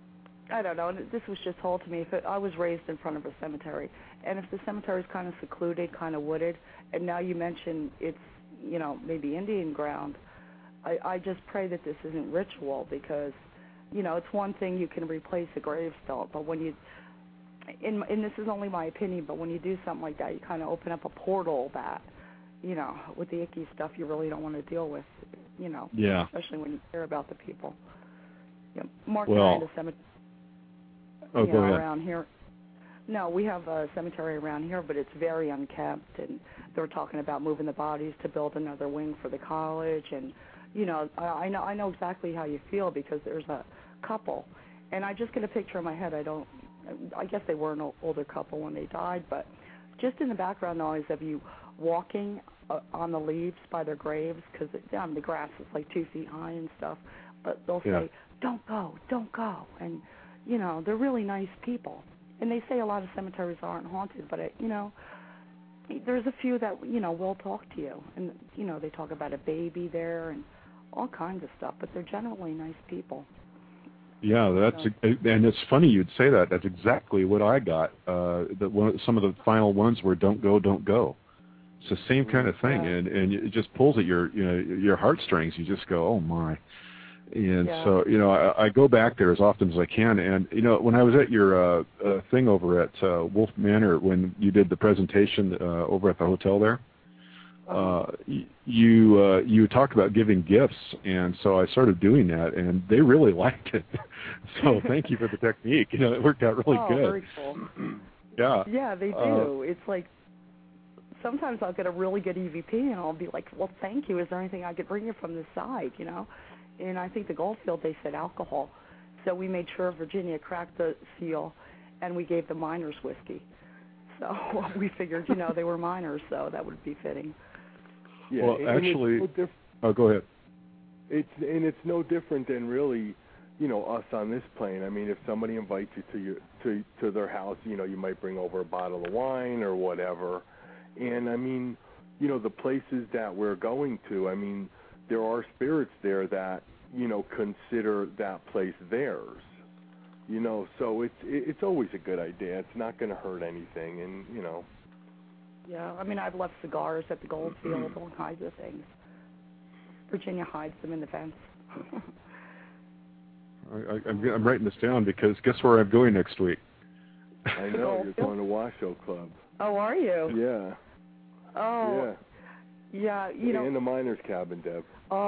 I don't know. This was just told to me. If it, I was raised in front of a cemetery, and if the cemetery is kind of secluded, kind of wooded, and now you mention it's, you know, maybe Indian ground, I, I just pray that this isn't ritual, because, you know, it's one thing you can replace a gravestone, but when you, in, and this is only my opinion, but when you do something like that, you kind of open up a portal that, you know, with the icky stuff you really don't want to deal with, you know, yeah. especially when you care about the people. You know, Mark Well, and I, the cemetery, oh, you go know, ahead. around here. No, we have a cemetery around here, but it's very unkempt, and they were talking about moving the bodies to build another wing for the college, and, you know, I, I know I know exactly how you feel, because there's a couple, and I just get a picture in my head. I don't, I guess they were an older couple when they died, but just in the background noise of you walking uh, on the leaves by their graves, because I mean, the grass is like two feet high and stuff, but they'll Yeah. say, don't go, don't go, and, you know, they're really nice people. And they say a lot of cemeteries aren't haunted, but, it, you know, there's a few that, you know, will talk to you. And, you know, they talk about a baby there and all kinds of stuff, but they're generally nice people. Yeah, that's and it's funny you'd say that. That's exactly what I got. Uh, the one, some of the final ones were "Don't go, don't go." It's the same kind of thing, Yeah. and and it just pulls at your you know your heartstrings. You just go, "Oh my!" And Yeah. so you know I, I go back there as often as I can. And you know when I was at your uh, uh, thing over at uh, Wolf Manor when you did the presentation uh, over at the hotel there. Uh, you uh, you talked about giving gifts, and so I started doing that, and they really liked it. So thank you for the technique. You know, it worked out really oh, good. very cool. Yeah. Yeah, they do. Uh, it's like sometimes I'll get a really good E V P, and I'll be like, well, thank you. Is there anything I could bring you from the side, you know? And I think the Goldfield, they said alcohol. So we made sure Virginia cracked the seal, and we gave the miners whiskey. So we figured, you know, they were miners, so that would be fitting. Yeah, well, and actually, it's no diff- oh, go ahead. It's and it's no different than really, you know, us on this plane. I mean, if somebody invites you to your to to their house, you know, you might bring over a bottle of wine or whatever. And I mean, you know, the places that we're going to, I mean, there are spirits there that, you know, consider that place theirs. You know, so it's it's always a good idea. It's not going to hurt anything, and you know. Yeah, I mean, I've left cigars at the Goldfield, all kinds of things. Virginia hides them in the fence. I, I, I'm, I'm writing this down because guess where I'm going next week? I know, you're going to Washoe Club. Oh, are you? Yeah. Oh. Yeah. Yeah, you know. And the Miners Cabin, Deb.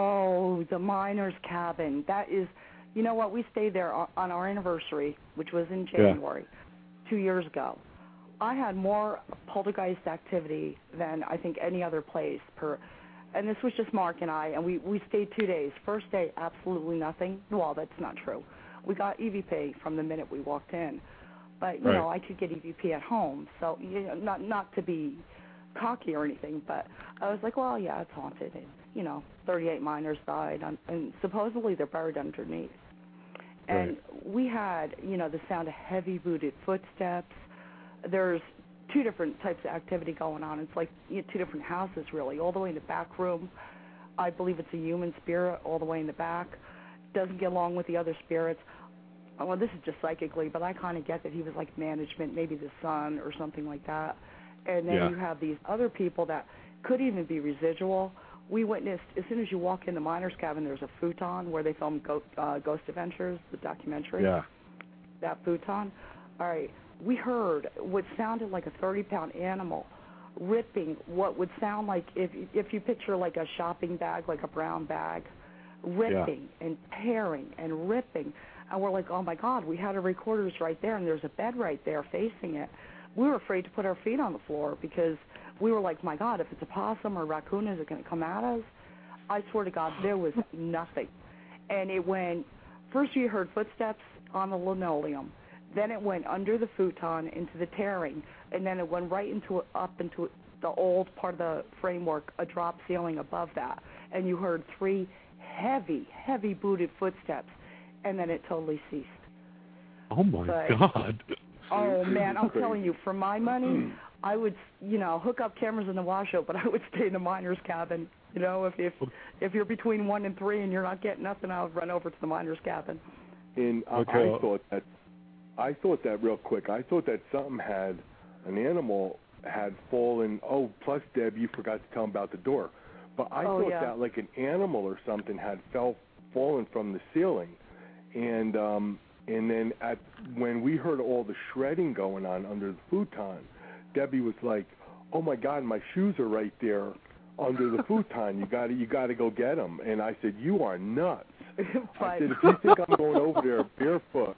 Oh, the Miners Cabin. That is, you know what, we stayed there on our anniversary, which was in January, yeah. two years ago. I had more poltergeist activity than I think any other place per, and this was just Mark and I, and we, we stayed two days. First day, absolutely nothing. Well, that's not true. We got E V P from the minute we walked in, but you right. know, I could get E V P at home, so you know, not not to be cocky or anything, but I was like, well, yeah, it's haunted, and you know, thirty-eight miners died, on, and supposedly they're buried underneath. And right. we had, you know, the sound of heavy-booted footsteps. There's two different types of activity going on. It's like you know, two different houses, really, all the way in the back room. I believe it's a human spirit all the way in the back. Doesn't get along with the other spirits. Well, this is just psychically, but I kind of get that he was like management, maybe the son or something like that. And then yeah. you have these other people that could even be residual. We witnessed, as soon as you walk in the Miners Cabin, there's a futon where they filmed Ghost, uh, Ghost Adventures, the documentary. Yeah. That futon. All right. We heard what sounded like a thirty-pound animal ripping what would sound like, if if you picture like a shopping bag, like a brown bag, ripping yeah. and tearing and ripping. And we're like, oh, my God, we had our recorders right there, and there's a bed right there facing it. We were afraid to put our feet on the floor because we were like, my God, if it's a possum or a raccoon, is it going to come at us? I swear to God, there was nothing. And it went, first you heard footsteps on the linoleum. Then it went under the futon into the tearing, and then it went right into up into the old part of the framework, a drop ceiling above that. And you heard three heavy, heavy-booted footsteps, and then it totally ceased. Oh, my but, God. Oh, man, I'm telling you, for my money, I would, you know, hook up cameras in the Washoe, but I would stay in the Miners Cabin. You know, if if if you're between one and three and you're not getting nothing, I would run over to the Miners Cabin. And I, okay. I thought that, I thought that real quick. I thought that something had, an animal had fallen. Oh, plus Deb, you forgot to tell him about the door. But I oh, thought yeah. that like an animal or something had fell, fallen from the ceiling, and um, and then at when we heard all the shredding going on under the futon, Debbie was like, "Oh my God, my shoes are right there under the futon. You got to you got to go get them." And I said, "You are nuts." I said, "If you think I'm going over there barefoot."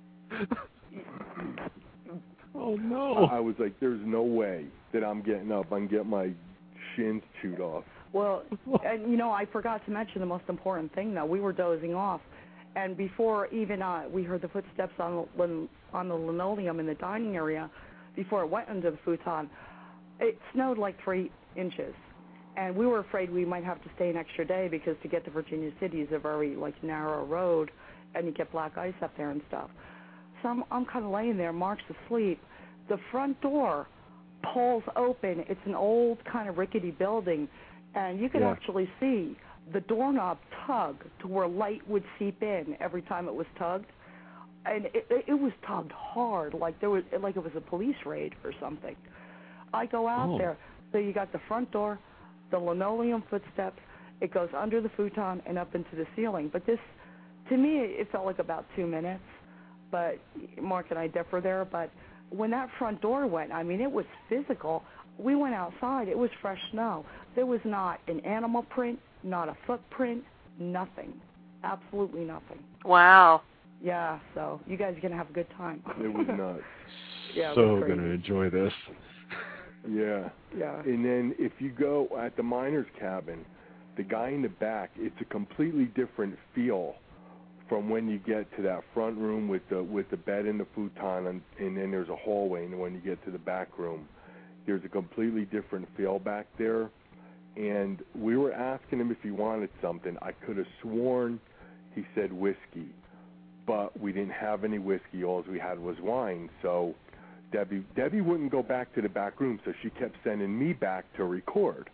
Oh no! I was like, "There's no way that I'm getting up. I'm getting my shins chewed off." Well, and you know, I forgot to mention the most important thing. Though we were dozing off, and before even uh, we heard the footsteps on the, on the linoleum in the dining area, before it went under the futon, it snowed like three inches, and we were afraid we might have to stay an extra day because to get to Virginia City is a very like narrow road, and you get black ice up there and stuff. So I'm, I'm kind of laying there. Mark's asleep. The front door pulls open. It's an old kind of rickety building, and you could yeah. actually see the doorknob tug to where light would seep in every time it was tugged, and it, it, it was tugged hard, like there was like it was a police raid or something. I go out oh. there, so you got the front door, the linoleum footsteps. It goes under the futon and up into the ceiling. But this, to me, it felt like about two minutes. But Mark and I differ there. But when that front door went, I mean, it was physical. We went outside. It was fresh snow. There was not an animal print, not a footprint, nothing. Absolutely nothing. Wow. Yeah, so you guys are going to have a good time. It was nuts. Yeah, so going to enjoy this. Yeah. Yeah. And then if you go at the Miners Cabin, the guy in the back, it's a completely different feel from when you get to that front room with the with the bed and the futon, and, and then there's a hallway, and when you get to the back room, there's a completely different feel back there. And we were asking him if he wanted something. I could have sworn he said whiskey, but we didn't have any whiskey. All we had was wine. So Debbie Debbie wouldn't go back to the back room, so she kept sending me back to record.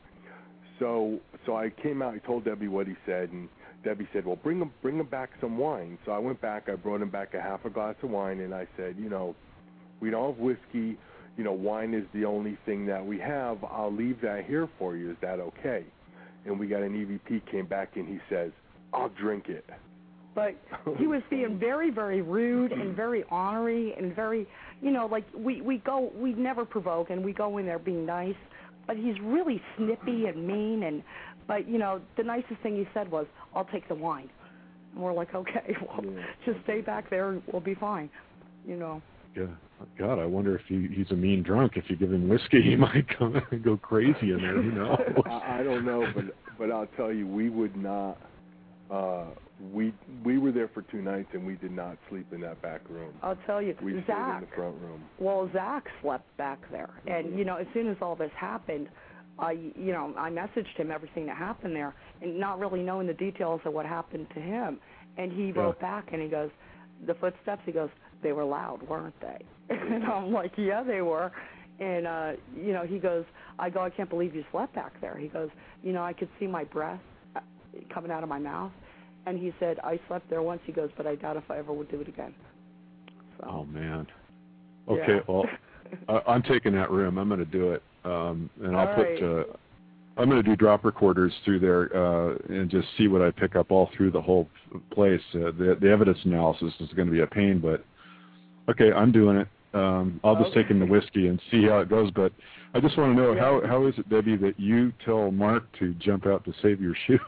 So so I came out, I told Debbie what he said, and Debbie said, well, bring him, bring him back some wine. So I went back, I brought him back a half a glass of wine, and I said, you know, we don't have whiskey. You know, wine is the only thing that we have. I'll leave that here for you. Is that okay? And we got an E V P, came back, and he says, I'll drink it. But he was being very, very rude and very ornery and very, you know, like we, we go, we never provoke, and we go in there being nice. But he's really snippy and mean, and but, you know, the nicest thing he said was, I'll take the wine. And we're like, okay, well, yeah. just stay back there and we'll be fine, you know. Yeah. God, I wonder if he, he's a mean drunk. If you give him whiskey, he might come and go crazy in there. Who knows? I, I don't know, but but I'll tell you, we would not. Uh, we we were there for two nights, and we did not sleep in that back room. I'll tell you, we Zach. stayed in the front room. Well, Zach slept back there, and you know, as soon as all this happened, I you know I messaged him everything that happened there, and not really knowing the details of what happened to him, and he yeah. wrote back and he goes, the footsteps. He goes, they were loud, weren't they? And I'm like, yeah, they were. And, uh, you know, he goes, I go, I can't believe you slept back there. He goes, you know, I could see my breath coming out of my mouth. And he said, I slept there once. He goes, but I doubt if I ever would do it again. So, oh, man. Okay, yeah. well, I, I'm taking that room. I'm going to do it. Um, and I'll all put, right. uh, I'm going to do drop recorders through there uh, and just see what I pick up all through the whole place. Uh, the, the evidence analysis is going to be a pain, but okay, I'm doing it. Um, I'll just okay. take in the whiskey and see how it goes. But I just want to know, yeah. how how is it, Debbie, that you tell Mark to jump out to save your shoes?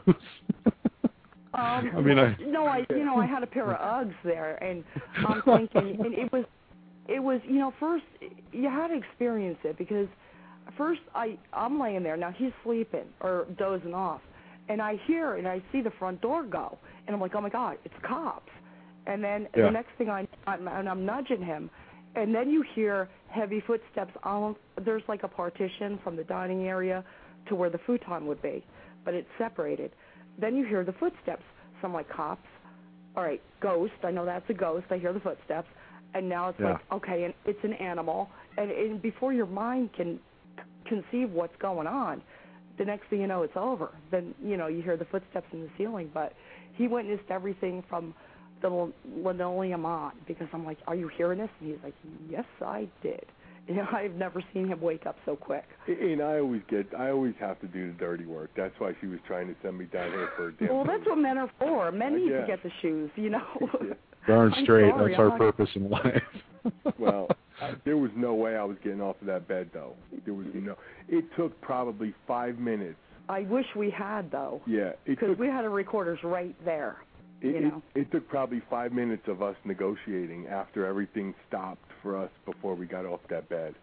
Um, I mean, I no, I you know I had a pair of Uggs there, and I'm thinking, and it was, it was you know first you had to experience it because first I I'm laying there now he's sleeping or dozing off, and I hear and I see the front door go, and I'm like, oh my God, it's cops, and then yeah. the next thing I I'm, and I'm nudging him, and then you hear heavy footsteps on there's like a partition from the dining area to where the futon would be, but it's separated. Then you hear the footsteps. So I'm like, cops. All right, ghost. I know that's a ghost. I hear the footsteps. And now it's yeah. like, okay, and it's an animal. And, and before your mind can conceive what's going on, the next thing you know, it's over. Then, you know, you hear the footsteps in the ceiling. But he witnessed everything from the linoleum on because I'm like, are you hearing this? And he's like, yes, I did. You know, I've never seen him wake up so quick. And I always get, I always have to do the dirty work. That's why she was trying to send me down here for a damn. Well, that's what men are for. Men I need guess. to get the shoes, you know. Darn I'm straight. sorry, That's our I'm purpose in life. Well, I, there was no way I was getting off of that bed, though. There was no. It took probably five minutes. I wish we had, though. Yeah, because we had our recorders right there. It, you know? it, it took probably five minutes of us negotiating after everything stopped for us before we got off that bed.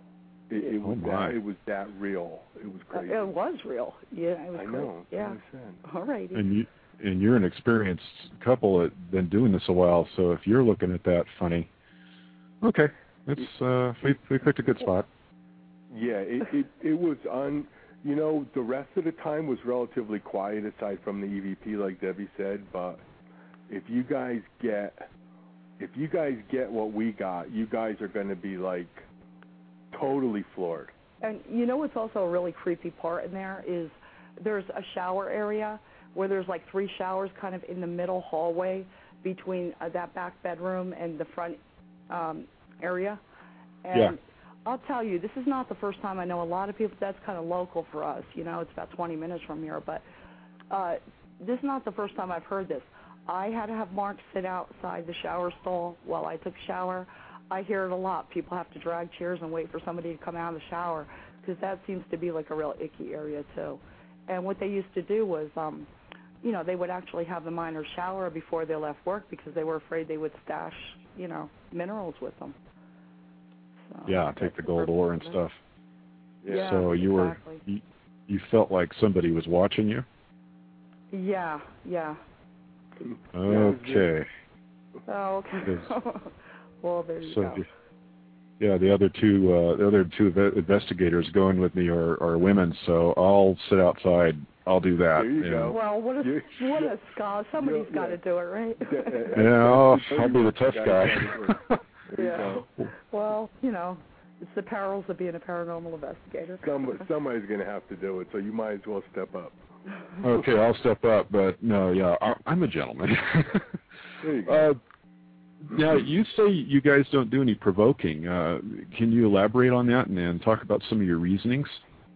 It, it was oh that. It was that real. It was crazy. Uh, it was real. Yeah, it was I crazy. know. Yeah. All righty. And you and you're an experienced couple that been doing this a while. So if you're looking at that funny, okay, it's uh, we we picked a good spot. Yeah, it it, it was on. You know, the rest of the time was relatively quiet aside from the E V P, like Debbie said. But if you guys get if you guys get what we got, you guys are going to be like. Totally floored. And you know what's also a really creepy part in there is there's a shower area where there's like three showers kind of in the middle hallway between uh, that back bedroom and the front um, area. And yeah. I'll tell you, this is not the first time. I know a lot of people, that's kind of local for us. You know, it's about twenty minutes from here. But uh, this is not the first time I've heard this. I had to have Mark sit outside the shower stall while I took a shower. I hear it a lot. People have to drag chairs and wait for somebody to come out of the shower because that seems to be like a real icky area too. And what they used to do was, um, you know, they would actually have the miners shower before they left work because they were afraid they would stash, you know, minerals with them. So, yeah, take the gold ore and stuff. Yeah, so you exactly. were you, you felt like somebody was watching you? Yeah, yeah. Okay. Oh, okay. Well, there you so, go. Yeah, the other two, uh, the other two investigators going with me are, are women, so I'll sit outside. I'll do that. There you and, go. Well, what a what a scholar. Somebody's got to do it, right? Yeah, I'll, I'll be the tough guy. Yeah. Well, you know, it's the perils of being a paranormal investigator. Some, somebody's going to have to do it, so you might as well step up. Okay, I'll step up, but no, yeah, I, I'm a gentleman. There you go. Uh, now, you say you guys don't do any provoking. Uh, can you elaborate on that and, and talk about some of your reasonings?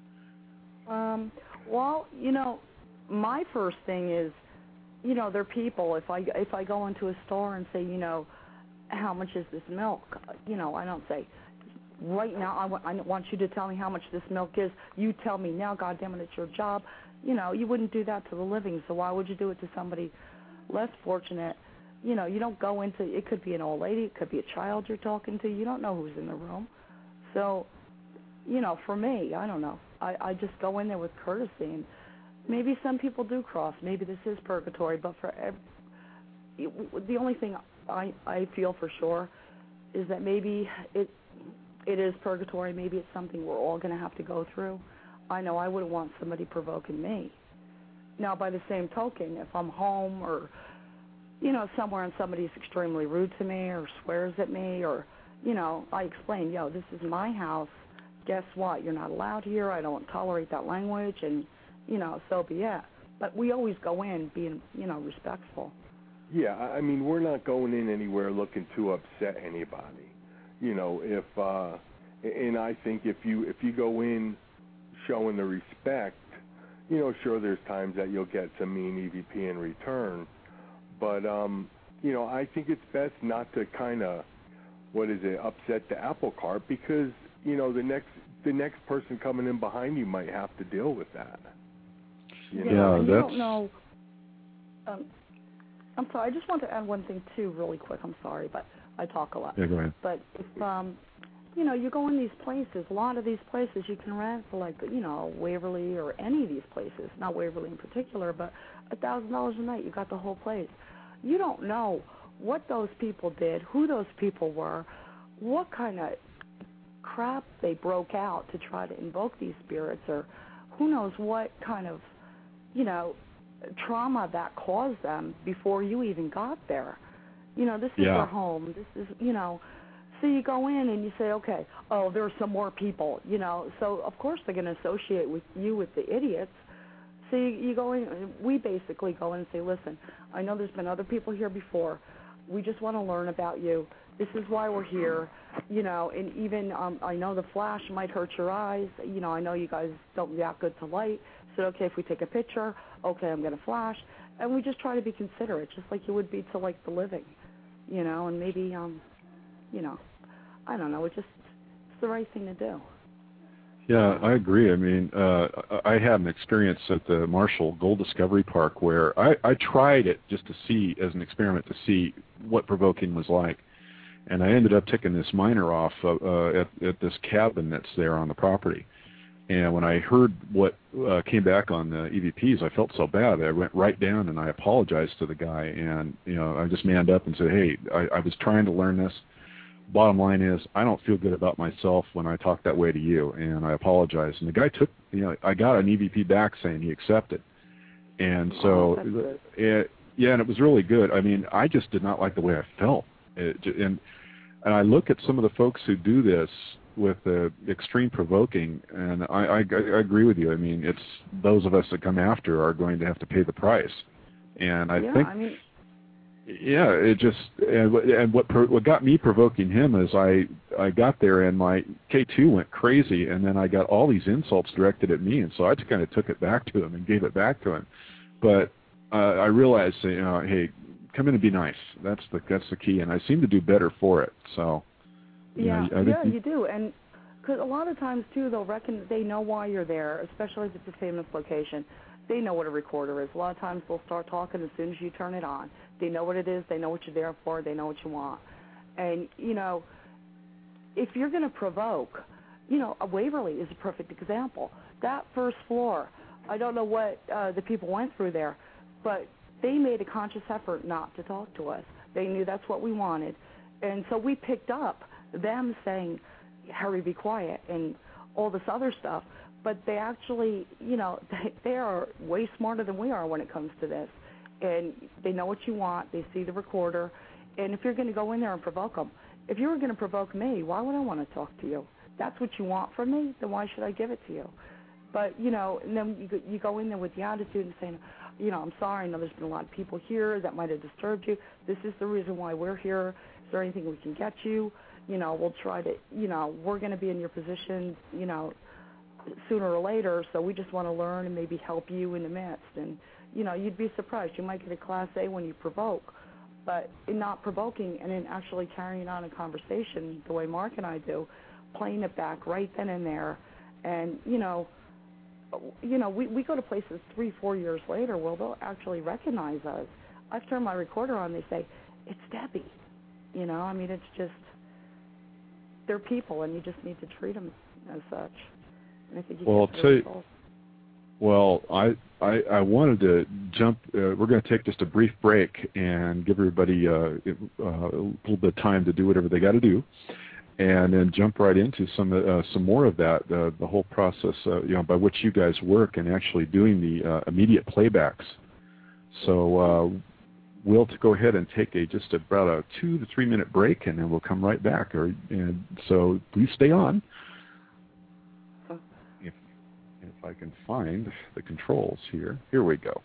Um, well, you know, my first thing is, you know, they're people. If I if I go into a store and say, you know, how much is this milk? You know, I don't say, right now, I, w- I want you to tell me how much this milk is. You tell me now, goddammit, it's your job. You know, you wouldn't do that to the living, so why would you do it to somebody less fortunate? You know, you don't go into, it could be an old lady, it could be a child you're talking to. You don't know who's in the room. So, you know, for me, I don't know. I, I just go in there with courtesy. And maybe some people do cross. Maybe this is purgatory, but for every, the only thing I, I feel for sure is that maybe it it is purgatory. Maybe it's something we're all going to have to go through. I know I wouldn't want somebody provoking me. Now, by the same token, if I'm home or, you know, somewhere and somebody's extremely rude to me or swears at me or, you know, I explain, yo, this is my house. Guess what? You're not allowed here. I don't tolerate that language, and, you know, so be it. But we always go in being, you know, respectful. Yeah, I mean, we're not going in anywhere looking to upset anybody. You know, if uh, and I think if you if you go in showing the respect, you know, sure, there's times that you'll get some mean E V P in return, but um, you know, I think it's best not to kind of, what is it, upset the apple cart, because you know the next the next person coming in behind you might have to deal with that. You yeah, know? and you that's... don't know. Um, I'm sorry. I just want to add one thing too, really quick. I'm sorry, but I talk a lot. Yeah, go ahead. But if um, you know, you go in these places, a lot of these places you can rent for like, you know, Waverly or any of these places, not Waverly in particular, but a thousand dollars a night, you got the whole place. You don't know what those people did, who those people were, what kind of crap they broke out to try to invoke these spirits, or who knows what kind of, you know, trauma that caused them before you even got there. You know, this is yeah. their home. This is, you know, so you go in and you say, okay, oh, there are some more people, you know. So, of course, they're going to associate with you with the idiots. So you, you go in, we basically go in and say, listen, I know there's been other people here before. We just want to learn about you. This is why we're here, you know, and even um, I know the flash might hurt your eyes. You know, I know you guys don't react good to light. So, okay, if we take a picture, okay, I'm going to flash. And we just try to be considerate, just like you would be to, like, the living, you know, and maybe, um, you know, I don't know, it just, it's the right thing to do. Yeah, I agree. I mean, uh, I had an experience at the Marshall Gold Discovery Park where I, I tried it just to see, as an experiment, to see what provoking was like. And I ended up taking this miner off uh, uh, at, at this cabin that's there on the property. And when I heard what uh, came back on the E V Ps, I felt so bad. I went right down and I apologized to the guy. And, you know, I just manned up and said, hey, I, I was trying to learn this. Bottom line is, I don't feel good about myself when I talk that way to you, and I apologize. And the guy took, you know, I got an E V P back saying he accepted. And so, oh, it, yeah, and it was really good. I mean, I just did not like the way I felt. It, and and I look at some of the folks who do this with the extreme provoking, and I, I, I agree with you. I mean, it's those of us that come after are going to have to pay the price. And I yeah, think... I mean, Yeah, it just and, and what what got me provoking him is I I got there and my K two went crazy, and then I got all these insults directed at me, and so I just kind of took it back to him and gave it back to him. But uh, I realized, you know, hey, come in and be nice. That's the that's the key, and I seem to do better for it. So you yeah, know, I think yeah, you, you do, and because a lot of times too, they'll reckon they know why you're there, especially if it's a famous location. They know what a recorder is. A lot of times they'll start talking as soon as you turn it on. They know what it is. They know what you're there for. They know what you want. And, you know, if you're going to provoke, you know, a Waverly is a perfect example. That first floor, I don't know what uh, the people went through there, but they made a conscious effort not to talk to us. They knew that's what we wanted. And so we picked up them saying, Harry, be quiet, and all this other stuff. But they actually, you know, they, they are way smarter than we are when it comes to this. And they know what you want. They see the recorder. And if you're going to go in there and provoke them, if you were going to provoke me, why would I want to talk to you? That's what you want from me, then why should I give it to you? But, you know, and then you go, you go in there with the attitude and saying, you know, I'm sorry, I know there's been a lot of people here that might have disturbed you. This is the reason why we're here. Is there anything we can get you? You know, we'll try to, you know, we're going to be in your position, you know, sooner or later, so we just want to learn and maybe help you in the midst. And, you know, you'd be surprised. You might get a Class A when you provoke, but in not provoking and in actually carrying on a conversation the way Mark and I do, playing it back right then and there. And, you know, you know, we, we go to places three, four years later where they'll actually recognize us. I've turned my recorder on, they say, it's Debbie. You know, I mean, it's just, they're people, and you just need to treat them as such. And I think you well, get I'll the tell you, well, I, I, I wanted to jump, uh, we're going to take just a brief break and give everybody uh, uh, a little bit of time to do whatever they got to do, and then jump right into some uh, some more of that, uh, the whole process, uh, you know, by which you guys work and actually doing the uh, immediate playbacks. So uh, we'll to go ahead and take a just about a two to three minute break, and then we'll come right back. Or and so please stay on. If if I can find the controls here, here we go.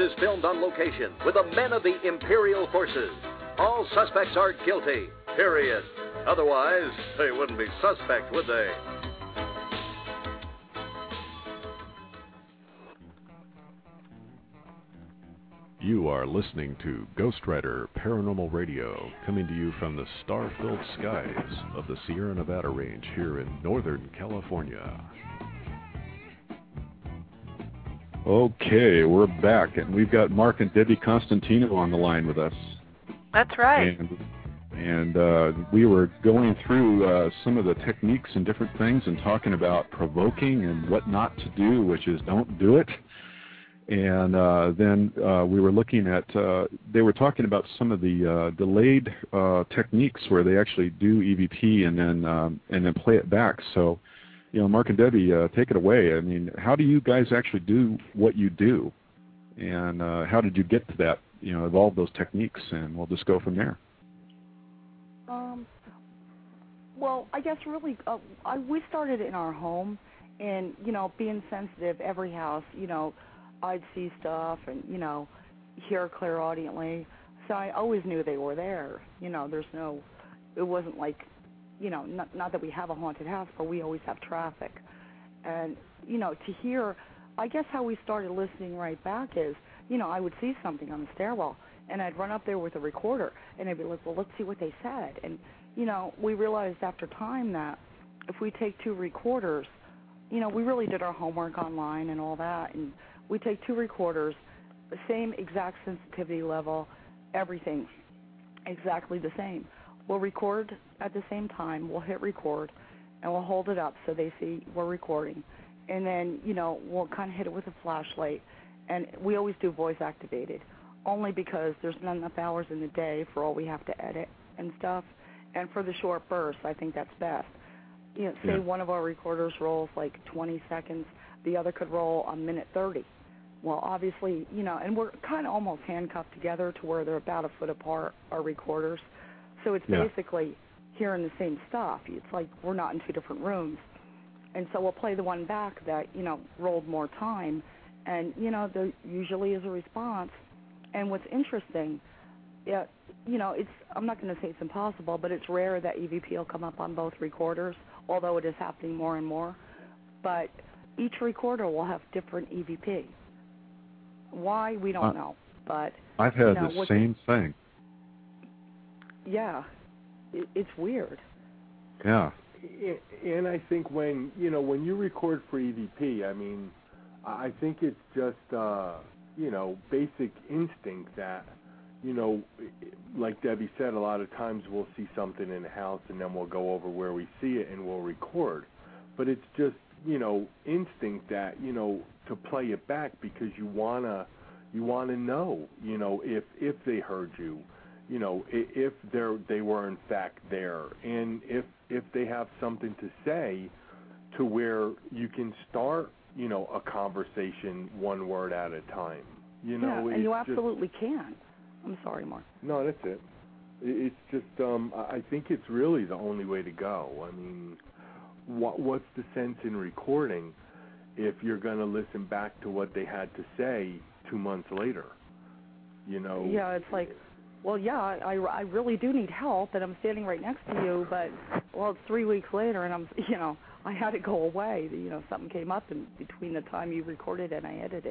is filmed on location with the men of the Imperial Forces. All suspects are guilty, period. Otherwise, they wouldn't be suspect, would they? You are listening to Ghost Rider Paranormal Radio, coming to you from the star-filled skies of the Sierra Nevada Range here in Northern California. Okay, we're back, and we've got Mark and Debbie Constantino on the line with us. That's right. And, and uh, we were going through uh, some of the techniques and different things and talking about provoking and what not to do, which is don't do it. And uh, then uh, we were looking at, uh, they were talking about some of the uh, delayed uh, techniques where they actually do E V P and then um, and then play it back. So, you know, Mark and Debbie, uh, take it away. I mean, how do you guys actually do what you do? And uh, how did you get to that, you know, evolve those techniques? And we'll just go from there. Um, well, I guess really, uh, I, we started in our home and, you know, being sensitive, every house, you know, I'd see stuff and, you know, hear clairaudiently. So I always knew they were there. You know, there's no, it wasn't like, you know, not, not that we have a haunted house, but we always have traffic. And, you know, to hear, I guess how we started listening right back is, you know, I would see something on the stairwell, and I'd run up there with a recorder, and I'd be like, well, let's see what they said. And, you know, we realized after time that if we take two recorders, you know, we really did our homework online and all that, and we take two recorders, the same exact sensitivity level, everything exactly the same. We'll record at the same time. We'll hit record, and we'll hold it up so they see we're recording. And then, you know, we'll kind of hit it with a flashlight. And we always do voice activated, only because there's not enough hours in the day for all we have to edit and stuff. And for the short bursts, I think that's best. You know, say yeah. one of our recorders rolls like twenty seconds, the other could roll a minute thirty. Well, obviously, you know, and we're kind of almost handcuffed together to where they're about a foot apart, our recorders. So it's yeah. basically hearing the same stuff. It's like we're not in two different rooms. And so we'll play the one back that, you know, rolled more time. And, you know, there usually is a response. And what's interesting, yeah, you know, it's, I'm not going to say it's impossible, but it's rare that E V P will come up on both recorders, although it is happening more and more. But each recorder will have different E V P. Why, we don't uh, know. But I've had you know, the same thing. Yeah, it, it's weird. Yeah. And I think when, you know, when you record for E V P, I mean, I think it's just, uh, you know, basic instinct that, you know, like Debbie said, a lot of times we'll see something in the house and then we'll go over where we see it and we'll record. But it's just, you know, instinct that, you know, to play it back because you wanna, you wanna know, you know, if if they heard you, you know, if they're they were in fact there, and if if they have something to say, to where you can start, you know, a conversation one word at a time. You know, yeah, and you absolutely just, can. I'm sorry, Mark. No, that's it. It's just, um, I think it's really the only way to go. I mean, what what's the sense in recording if you're going to listen back to what they had to say two months later? You know? Yeah, it's like, well, yeah, I, I really do need help, and I'm standing right next to you, but, well, it's three weeks later, and I'm, you know, I had to go away. You know, something came up in between the time you recorded and I edited.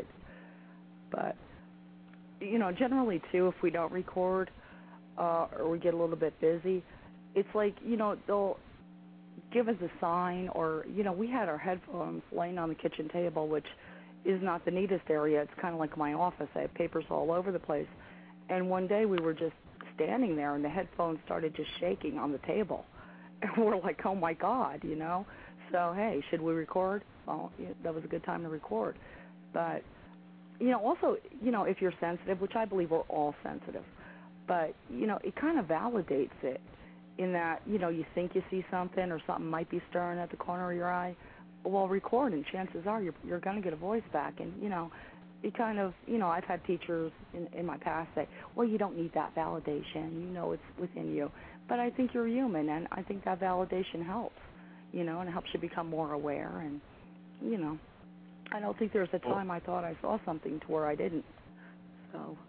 But, you know, generally, too, if we don't record uh, or we get a little bit busy, it's like, you know, they'll give us a sign, or, you know, we had our headphones laying on the kitchen table, which is not the neatest area. It's kind of like my office. I have papers all over the place. And one day we were just standing there, and the headphones started just shaking on the table. And we're like, oh, my God, you know. So, hey, should we record? Well, yeah, that was a good time to record. But, you know, also, you know, if you're sensitive, which I believe we're all sensitive, but, you know, it kind of validates it in that, you know, you think you see something or something might be stirring at the corner of your eye. Well, record, and chances are you're, you're going to get a voice back. And, you know, it kind of, you know, I've had teachers in, in my past say, well, you don't need that validation. You know it's within you. But I think you're human, and I think that validation helps, you know, and it helps you become more aware. And, you know, I don't think there's a time I thought I saw something to where I didn't. So.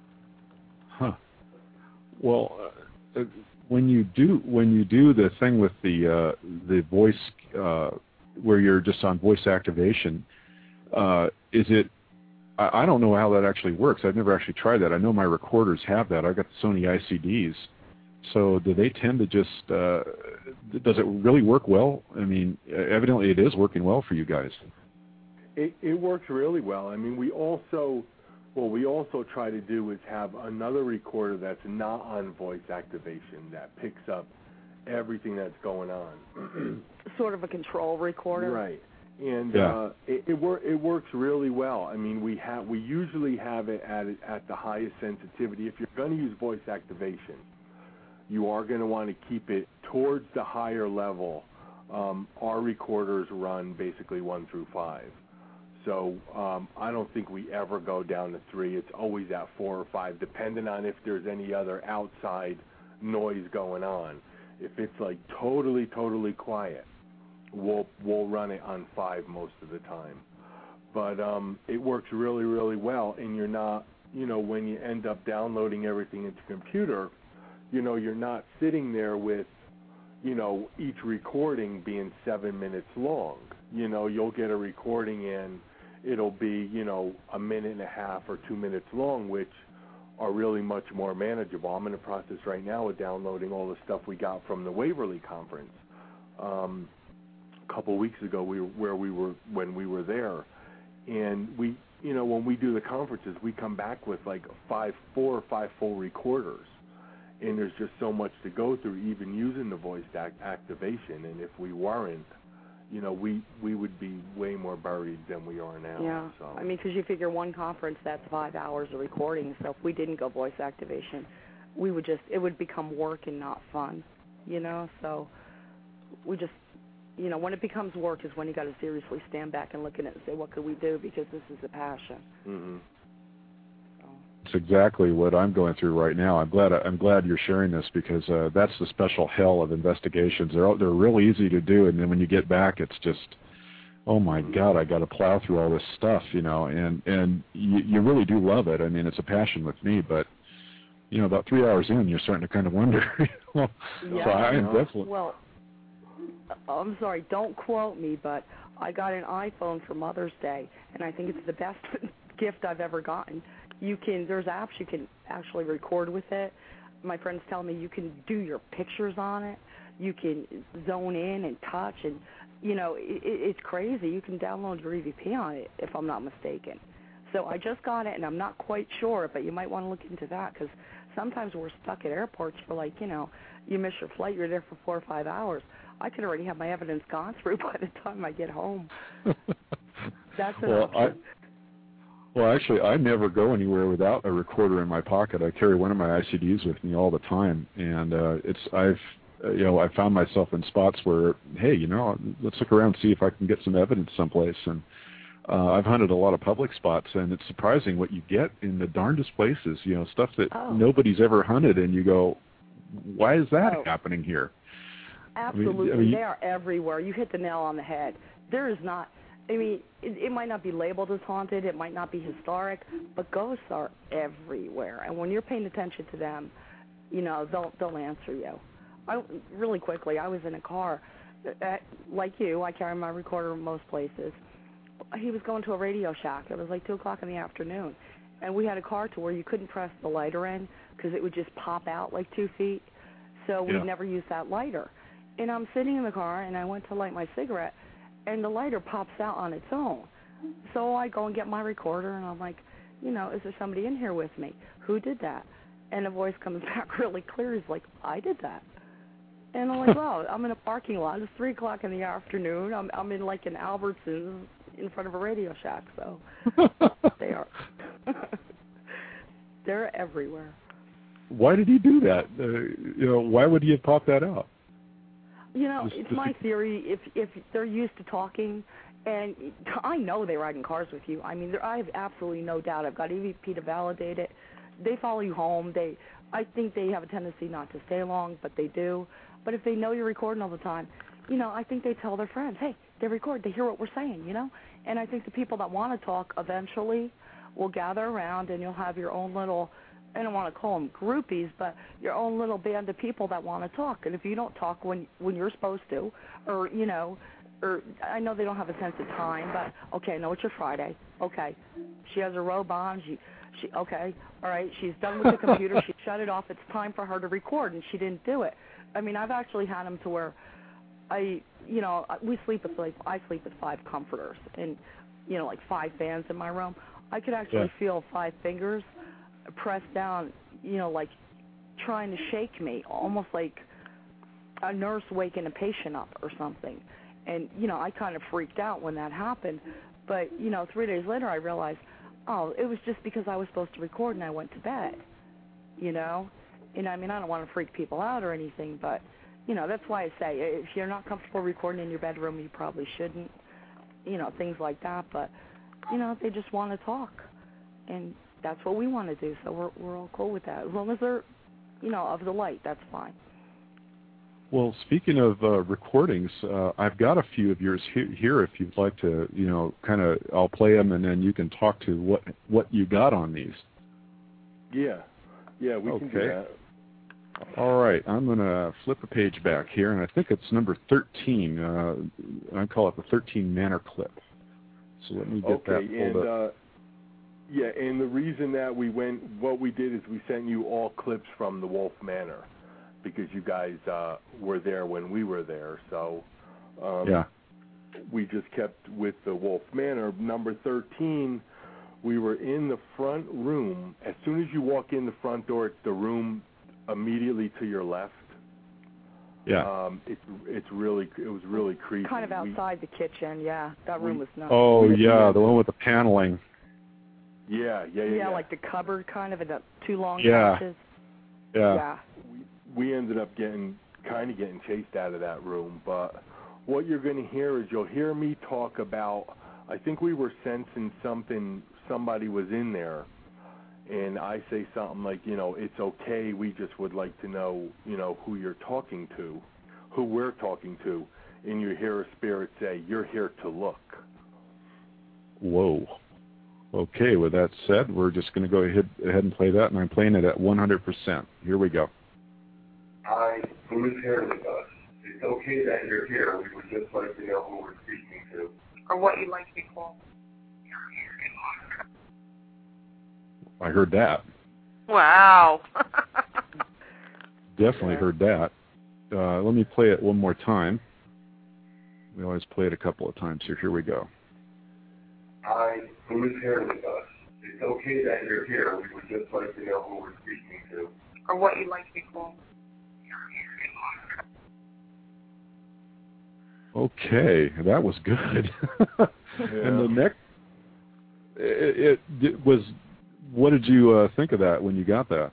Huh. Well, uh, when you do when you do the thing with the uh, the voice uh, where you're just on voice activation, uh, is it? I, I don't know how that actually works. I've never actually tried that. I know my recorders have that. I've got the Sony I C Ds. So do they tend to just? Uh, does it really work well? I mean, evidently it is working well for you guys. It, it works really well. I mean, we also, what we also try to do is have another recorder that's not on voice activation that picks up everything that's going on. Sort of a control recorder. Right. And yeah. uh, it it, wor- it works really well. I mean, we have we usually have it at at the highest sensitivity. If you're going to use voice activation, you are going to want to keep it towards the higher level. Um, our recorders run basically one through five. So um, I don't think we ever go down to three. It's always at four or five, depending on if there's any other outside noise going on. If it's like totally, totally quiet, we'll we'll run it on five most of the time. But um, it works really, really well, and you're not, you know, when you end up downloading everything into the computer, you know, you're not sitting there with, you know, each recording being seven minutes long. You know, you'll get a recording in, it'll be, you know, a minute and a half or two minutes long, which are really much more manageable. I'm in the process right now of downloading all the stuff we got from the Waverly conference um, a couple weeks ago. We were, where we were when we were there, and we, you know, when we do the conferences, we come back with like five, four or five full recorders, and there's just so much to go through, even using the voice act- activation. And if we weren't, you know, we, we would be way more buried than we are now. Yeah, so. I mean, because you figure one conference, that's five hours of recording, so if we didn't go voice activation, we would just, it would become work and not fun, you know, so we just, you know, when it becomes work is when you got to seriously stand back and look at it and say, what could we do, because this is a passion. Mm-hmm. It's exactly what I'm going through right now. I'm glad I'm glad you're sharing this, because uh, that's the special hell of investigations. They're they're real easy to do, and then when you get back, it's just, oh my God, I got to plow through all this stuff, you know. And and you, you really do love it. I mean, it's a passion with me, but you know, about three hours in, you're starting to kind of wonder. You know? Yeah, so I am definitely. Well, I'm sorry, don't quote me, but I got an iPhone for Mother's Day, and I think it's the best gift I've ever gotten. You can, there's apps you can actually record with it. My friends tell me you can do your pictures on it. You can zone in and touch, and, you know, it, it's crazy. You can download your E V P on it, if I'm not mistaken. So I just got it, and I'm not quite sure, but you might want to look into that, because sometimes we're stuck at airports for, like, you know, you miss your flight, you're there for four or five hours. I could already have my evidence gone through by the time I get home. That's an well, option. I, Well, actually, I never go anywhere without a recorder in my pocket. I carry one of my I C Ds with me all the time, and uh, it's I've uh, you know I found myself in spots where, hey, you know, let's look around and see if I can get some evidence someplace. And uh, I've hunted a lot of public spots, and it's surprising what you get in the darndest places. You know, stuff that oh. nobody's ever hunted, and you go, why is that oh. happening here? Absolutely, I mean, they are everywhere. You hit the nail on the head. There is not. I mean, it, it might not be labeled as haunted, it might not be historic, but ghosts are everywhere. And when you're paying attention to them, you know, they'll they'll answer you. I, really quickly, I was in a car, at, like you, I carry my recorder most places. He was going to a Radio Shack. It was like two o'clock in the afternoon. And we had a car to where you couldn't press the lighter in because it would just pop out like two feet. So we yeah. never used that lighter. And I'm sitting in the car, and I went to light my cigarette, and the lighter pops out on its own. So I go and get my recorder, and I'm like, you know, is there somebody in here with me? Who did that? And a voice comes back really clear. He's like, I did that. And I'm like, wow, I'm in a parking lot. It's three o'clock in the afternoon. I'm I'm in like an Albertsons in front of a Radio Shack. So they are. They're everywhere. Why did he do that? Uh, you know, why would he have popped that out? You know, Just, it's just my to... theory. If if they're used to talking, and I know they ride in cars with you. I mean, I have absolutely no doubt. I've got E V P to validate it. They follow you home. They, I think they have a tendency not to stay long, but they do. But if they know you're recording all the time, you know, I think they tell their friends, hey, they record. They hear what we're saying, you know. And I think the people that want to talk eventually will gather around, and you'll have your own little, I don't want to call them groupies, but your own little band of people that want to talk. And if you don't talk when when you're supposed to, or, you know, or I know they don't have a sense of time, but, okay, I know it's your Friday. Okay. She has her robe on. She, she, okay, all right, she's done with the computer. She shut it off. It's time for her to record, and she didn't do it. I mean, I've actually had them to where I, you know, we sleep with, like, I sleep with five comforters and, you know, like five fans in my room. I could actually yeah. feel five fingers pressed down, you know, like trying to shake me, almost like a nurse waking a patient up or something. And, you know, I kind of freaked out when that happened. But, you know, three days later I realized, oh, it was just because I was supposed to record and I went to bed, you know. And, I mean, I don't want to freak people out or anything, but, you know, that's why I say if you're not comfortable recording in your bedroom, you probably shouldn't, you know, things like that. But, you know, they just want to talk. And that's what we want to do, so we're we're all cool with that. As long as they're, you know, of the light, that's fine. Well, speaking of uh, recordings, uh, I've got a few of yours he- here. If you'd like to, you know, kind of, I'll play them, and then you can talk to what what you got on these. Yeah, yeah, we okay. can do that. All right, I'm going to flip a page back here, and I think it's number thirteen. Uh, I call it the thirteen Manor clip. So let me get okay, that pulled and, up. Uh, yeah, and the reason that we went, what we did is we sent you all clips from the Wolf Manor, because you guys uh, were there when we were there. So um, yeah. we just kept with the Wolf Manor. Number thirteen, we were in the front room. As soon as you walk in the front door, it's the room immediately to your left. Yeah. Um, it's it's really it was really creepy. Kind of outside we, the kitchen, yeah. That room we, was nuts. Oh yeah, the one with the paneling. Yeah, yeah, yeah. Yeah, yeah. like the cupboard kind of, and the two long yeah. couches. Yeah. Yeah. We, we ended up getting kind of getting chased out of that room, but what you're going to hear is you'll hear me talk about. I think we were sensing something. Somebody was in there. And I say something like, you know, it's okay, we just would like to know, you know, who you're talking to, who we're talking to. And you hear a spirit say, you're here to look. Whoa. Okay, with that said, we're just going to go ahead, ahead and play that, and I'm playing it at one hundred percent. Here we go. Hi, who is here with us? It's okay that you're here. We would just like to know who we're speaking to. Or what you'd like to be called. I heard that. Wow. Definitely heard that. Uh, let me play it one more time. We always play it a couple of times here. Here we go. Hi, who is here with us? It's okay that you're here. We would just like to know who we're speaking to. Or what you'd like to be called. Okay, that was good. Yeah. And the next, it, it, it was. What did you uh, think of that when you got that?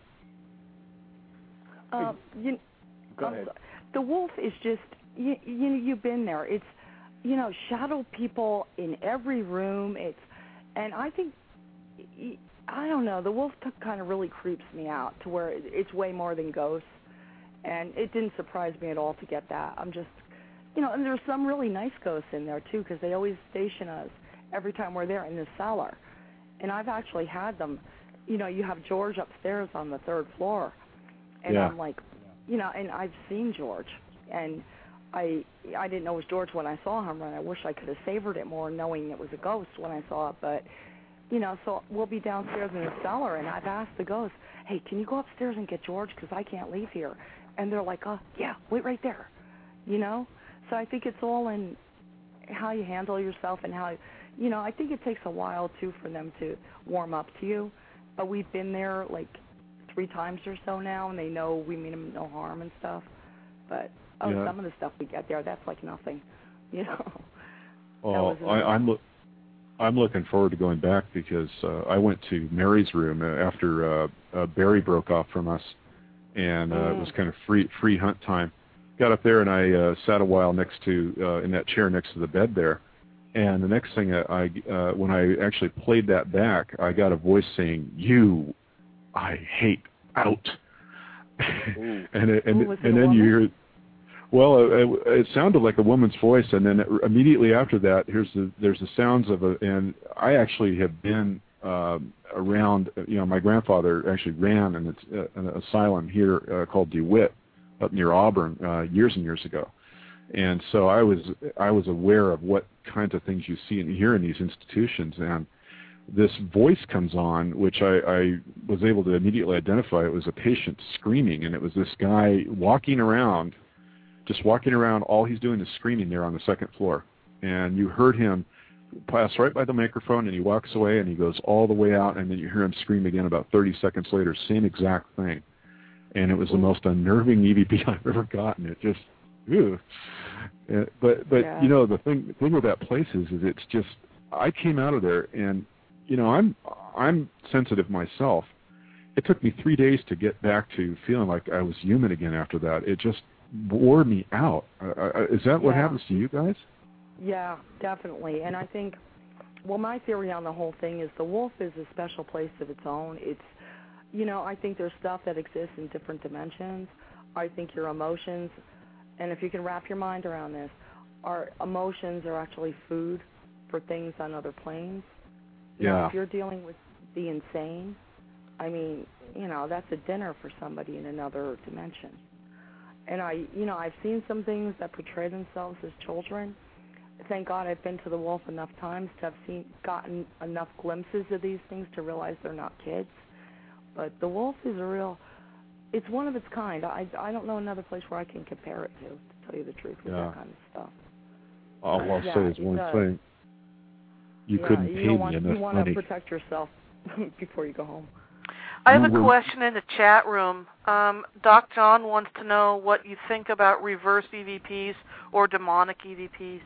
Uh, you, Go ahead. The wolf is just, you, you know, you've been there. It's, you know, shadow people in every room. It's, and I think, I don't know, the wolf kind of really creeps me out to where it's way more than ghosts. And it didn't surprise me at all to get that. I'm just, you know, and there's some really nice ghosts in there, too, because they always station us every time we're there in the cellar. And I've actually had them, you know, you have George upstairs on the third floor. And yeah. I'm like, you know, and I've seen George. And I I didn't know it was George when I saw him, and I wish I could have savored it more knowing it was a ghost when I saw it. But, you know, so we'll be downstairs in the cellar, and I've asked the ghost, hey, can you go upstairs and get George because I can't leave here? And they're like, oh, yeah, wait right there, you know? So I think it's all in how you handle yourself and how, you know, I think it takes a while, too, for them to warm up to you. But we've been there, like, three times or so now, and they know we mean them no harm and stuff. But, oh, yeah. some of the stuff we get there, that's like nothing, you know? Oh, I, I'm, lo- I'm looking forward to going back because uh, I went to Mary's room after uh, uh, Barry broke off from us, and uh, mm. it was kind of free free hunt time. Got up there, and I uh, sat a while next to, uh, in that chair next to the bed there. And the next thing, I, uh, when I actually played that back, I got a voice saying, "You, I hate out," and it, and, Ooh, was it and a then woman? you hear, well, it, it sounded like a woman's voice, and then it, immediately after that, here's the there's the sounds of a, and I actually have been uh, around. You know, my grandfather actually ran an, uh, an asylum here uh, called DeWitt up near Auburn uh, years and years ago, and so I was I was aware of what kinds of things you see and hear in these institutions. And this voice comes on, which I, I was able to immediately identify. It was a patient screaming, and it was this guy walking around, just walking around. All he's doing is screaming there on the second floor. And you heard him pass right by the microphone, and he walks away, and he goes all the way out, and then you hear him scream again about thirty seconds later, same exact thing. And it was the most unnerving E V P I've ever gotten. It just, ew. Uh, but, but yeah. you know, the thing, the thing with that place is, is it's just, I came out of there, and you know, I'm I'm sensitive myself. It took me three days to get back to feeling like I was human again after that. It just wore me out. Uh, is that what yeah. happens to you guys? Yeah, definitely. And I think, well, my theory on the whole thing is the wolf is a special place of its own. It's, you know, I think there's stuff that exists in different dimensions. I think your emotions, and if you can wrap your mind around this, our emotions are actually food for things on other planes. Yeah. Now, if you're dealing with the insane, I mean, you know, that's a dinner for somebody in another dimension. And I, you know, I've seen some things that portray themselves as children. Thank God I've been to the wolf enough times to have seen, gotten enough glimpses of these things to realize they're not kids. But the wolf is a real, it's one of its kind. I, I don't know another place where I can compare it to, to tell you the truth, with yeah. that kind of stuff. All I'll yeah, say is one does. thing. You yeah, couldn't you pay don't me want, enough You want money. to protect yourself before you go home. I have a question in the chat room. Um, Doc John wants to know what you think about reverse E V Ps or demonic E V Ps.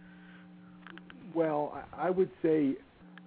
Well, I would say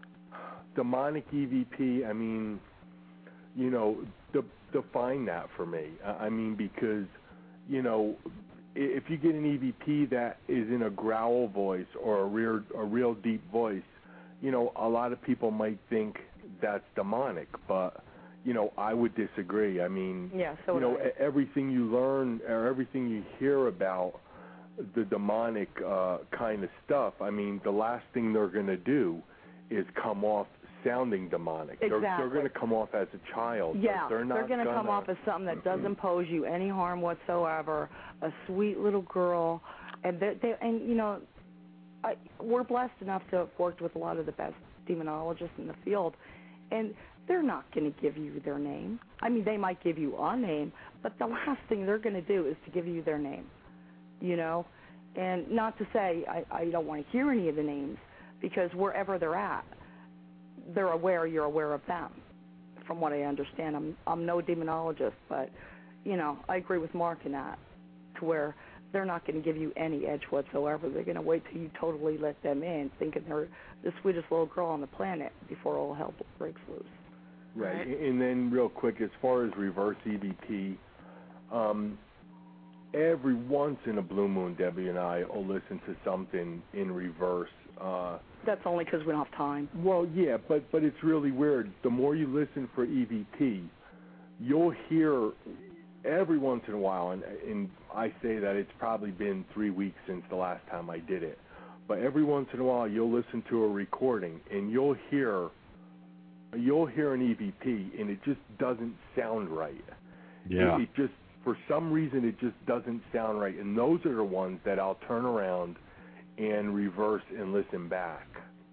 demonic E V P, I mean, you know, de- define that for me. I mean, because, you know, if you get an E V P that is in a growl voice or a real, a real deep voice, you know, a lot of people might think that's demonic, but, you know, I would disagree. I mean, yeah, so you know, I. everything you learn or everything you hear about the demonic uh, kind of stuff, I mean, the last thing they're going to do is come off sounding demonic. Exactly. They're, they're going to come off as a child. Yeah, they're, not they're going to gonna... come off as something that doesn't pose you any harm whatsoever, a sweet little girl. And, they, they, and you know, I, we're blessed enough to have worked with a lot of the best demonologists in the field, and they're not going to give you their name. I mean, they might give you a name, but the last thing they're going to do is to give you their name, you know? And not to say I, I don't want to hear any of the names, because wherever they're at, they're aware you're aware of them, from what I understand. I'm I'm no demonologist, but, you know, I agree with Mark in that, to where they're not going to give you any edge whatsoever. They're going to wait till you totally let them in, thinking they're the sweetest little girl on the planet before all hell breaks loose. Right. And then real quick, as far as reverse E V P, um, every once in a blue moon, Debbie and I will listen to something in reverse. Uh, That's only because we don't have time. Well, yeah, but, but it's really weird. The more you listen for E V P, you'll hear every once in a while, and, and I say that it's probably been three weeks since the last time I did it, but every once in a while you'll listen to a recording, and you'll hear you'll hear an E V P, and it just doesn't sound right. Yeah. It, it just, for some reason, it just doesn't sound right, and those are the ones that I'll turn around and reverse and listen back.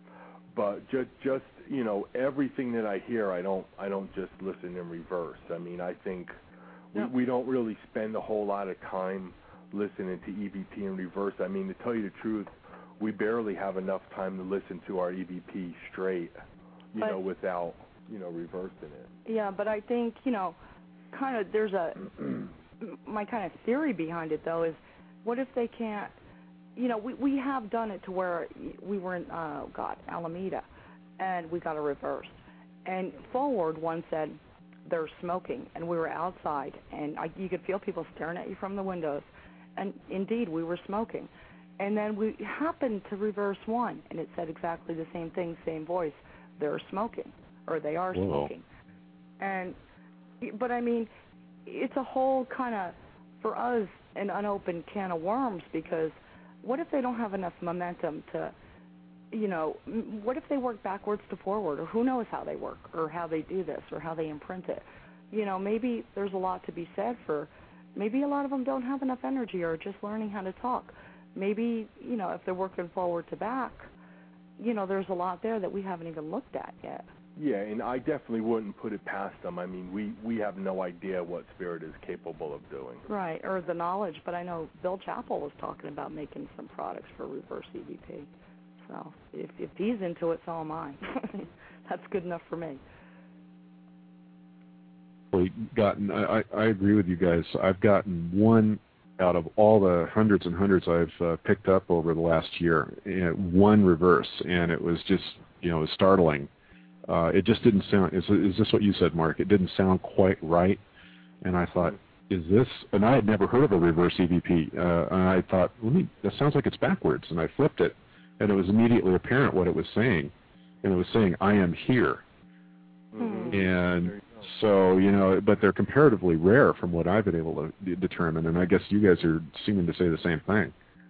But just, just you know, everything that I hear, I don't, I don't just listen in reverse. I mean, I think no. we, we don't really spend a whole lot of time listening to E V P in reverse. I mean, to tell you the truth, we barely have enough time to listen to our E V P straight, you but, know, without, you know, reversing it. Yeah, but I think, you know, kind of there's a, my kind of theory behind it, though, is what if they can't, you know, we, we have done it to where we were in, oh, God, Alameda, and we got a reverse. And forward, one said, they're smoking, and we were outside, and I, you could feel people staring at you from the windows, and indeed, we were smoking. And then we happened to reverse one, and it said exactly the same thing, same voice, they're smoking, or they are Whoa. smoking. And, but I mean, it's a whole kind of, for us, an unopened can of worms, because what if they don't have enough momentum to, you know, what if they work backwards to forward, or who knows how they work, or how they do this, or how they imprint it? You know, maybe there's a lot to be said for, maybe a lot of them don't have enough energy or just learning how to talk. Maybe, you know, if they're working forward to back, you know, there's a lot there that we haven't even looked at yet. Yeah, and I definitely wouldn't put it past them. I mean, we, we have no idea what spirit is capable of doing. Right, or the knowledge, but I know Bill Chappell was talking about making some products for reverse E V P. So if, if he's into it, so am I. That's good enough for me. Well, gotten, I, I agree with you guys. I've gotten one out of all the hundreds and hundreds I've uh, picked up over the last year, you know, one reverse, and it was just, you know, startling. Uh, it just didn't sound, is, is this what you said, Mark? It didn't sound quite right, and I thought, is this, and I had never heard of a reverse E V P, uh, and I thought, let me, that sounds like it's backwards, and I flipped it, and it was immediately apparent what it was saying, and it was saying, I am here. Mm-hmm. And so, you know, but they're comparatively rare from what I've been able to d- determine, and I guess you guys are seeming to say the same thing.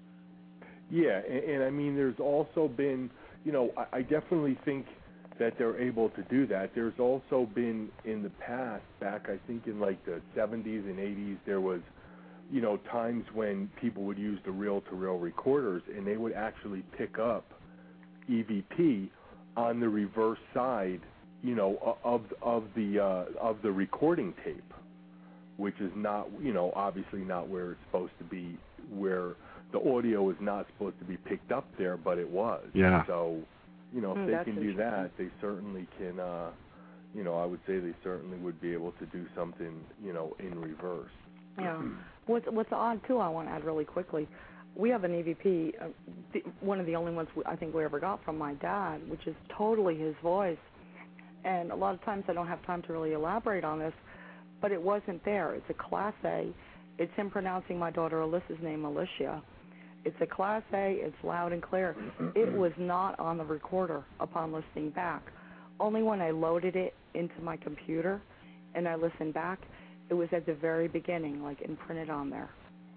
Yeah, and, and I mean, there's also been, you know, I, I definitely think that they're able to do that. There's also been in the past, back I think in like the seventies and eighties, there was, you know, times when people would use the reel-to-reel recorders and they would actually pick up E V P on the reverse side, you know, of of the uh, of the recording tape, which is not, you know, obviously not where it's supposed to be, where the audio is not supposed to be picked up there, but it was. Yeah. So, you know, if Mm, they that's can do that, they certainly can, uh, you know, I would say they certainly would be able to do something, you know, in reverse. Yeah. What's, what's odd, too, I want to add really quickly, we have an E V P, uh, the, one of the only ones we, I think we ever got from my dad, which is totally his voice. And a lot of times I don't have time to really elaborate on this, but it wasn't there. It's a Class A. It's him pronouncing my daughter Alyssa's name, Alicia. It's a Class A. It's loud and clear. It was not on the recorder upon listening back. Only when I loaded it into my computer and I listened back, it was at the very beginning, like imprinted on there.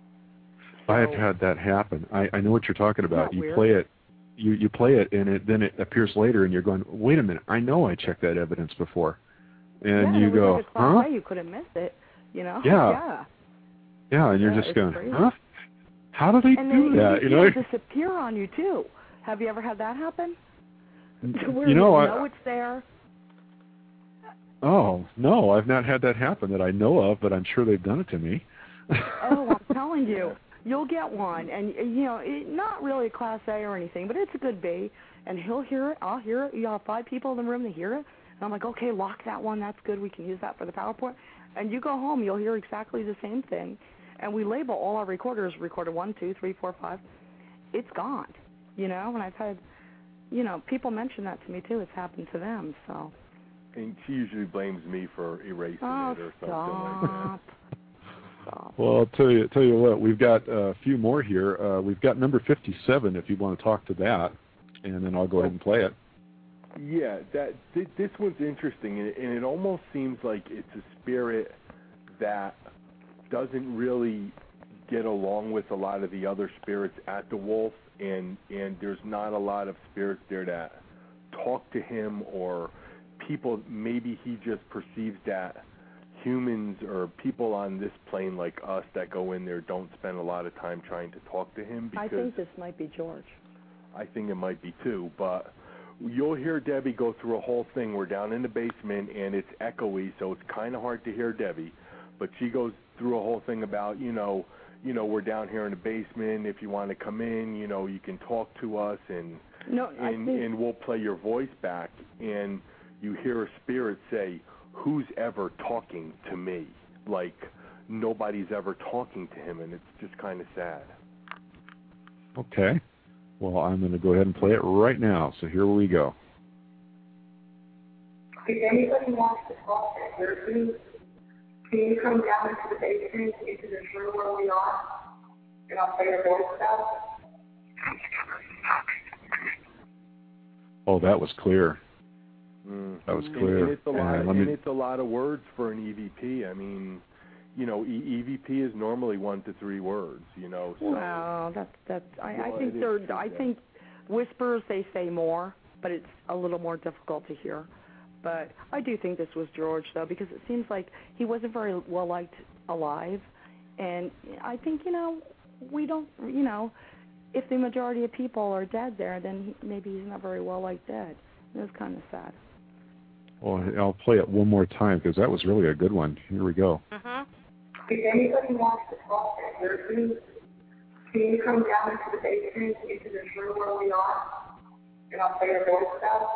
So, I have had that happen. I, I know what you're talking about. You weird? play it, you, you play it, and it, then it appears later, and you're going, wait a minute, I know I checked that evidence before. And yeah, you it was go, like a Class huh? A, you couldn't miss it, you know? Yeah. Yeah. Yeah, and you're Yeah, just it's going, crazy. huh? How do they and do then that? You You know, know, disappear on you too. Have you ever had that happen? Where you know, you I, know it's there. Oh no, I've not had that happen that I know of, but I'm sure they've done it to me. Oh, I'm telling you, you'll get one, and you know, it, not really a Class A or anything, but it's a good B. And he'll hear it. I'll hear it. You have five people in the room to hear it, and I'm like, okay, lock that one. That's good. We can use that for the PowerPoint. And you go home, you'll hear exactly the same thing. And we label all our recorders, recorded one, two, three, four, five. It's gone, you know. And I've had, you know, people mention that to me too. It's happened to them, so. And she usually blames me for erasing Oh, it or something stop. like that. Stop. Well, I'll tell you, tell you what, we've got a few more here. Uh, we've got number fifty-seven if you want to talk to that, and then I'll go ahead and play it. Yeah, that th- this one's interesting, and it, and it almost seems like it's a spirit that doesn't really get along with a lot of the other spirits at the Wolf, and and there's not a lot of spirits there that talk to him, or people, maybe he just perceives that humans or people on this plane like us that go in there don't spend a lot of time trying to talk to him. Because I think this might be George. I think it might be too, but you'll hear Debbie go through a whole thing. We're down in the basement, and it's echoey, so it's kind of hard to hear Debbie. But she goes through a whole thing about, you know, you know, we're down here in the basement. If you want to come in, you know, you can talk to us, and no, and, think... and we'll play your voice back. And you hear a spirit say, "Who's ever talking to me?" Like nobody's ever talking to him, and it's just kind of sad. Okay. Well, I'm going to go ahead and play it right now. So here we go. If anybody wants to talk to Gertrude, can you come down into the basement, into this room where we are, and I'll play your voice out? Oh, that was clear. Mm. That was clear. And, and, it's a lot, and, and me... it's a lot of words for an E V P. I mean, you know, e- EVP is normally one to three words. You know. So, wow, that's that's. I, well, I think they're. I think Whispers, they say more, but it's a little more difficult to hear. But I do think this was George, though, because it seems like he wasn't very well liked alive. And I think, you know, we don't, you know, if the majority of people are dead there, then he, maybe he's not very well liked dead. It was kind of sad. Well, I'll play it one more time because that was really a good one. Here we go. Mm-hmm. If anybody wants to talk at your booth, can you come down into the basement, into this room where we are, and I'll play your voice out?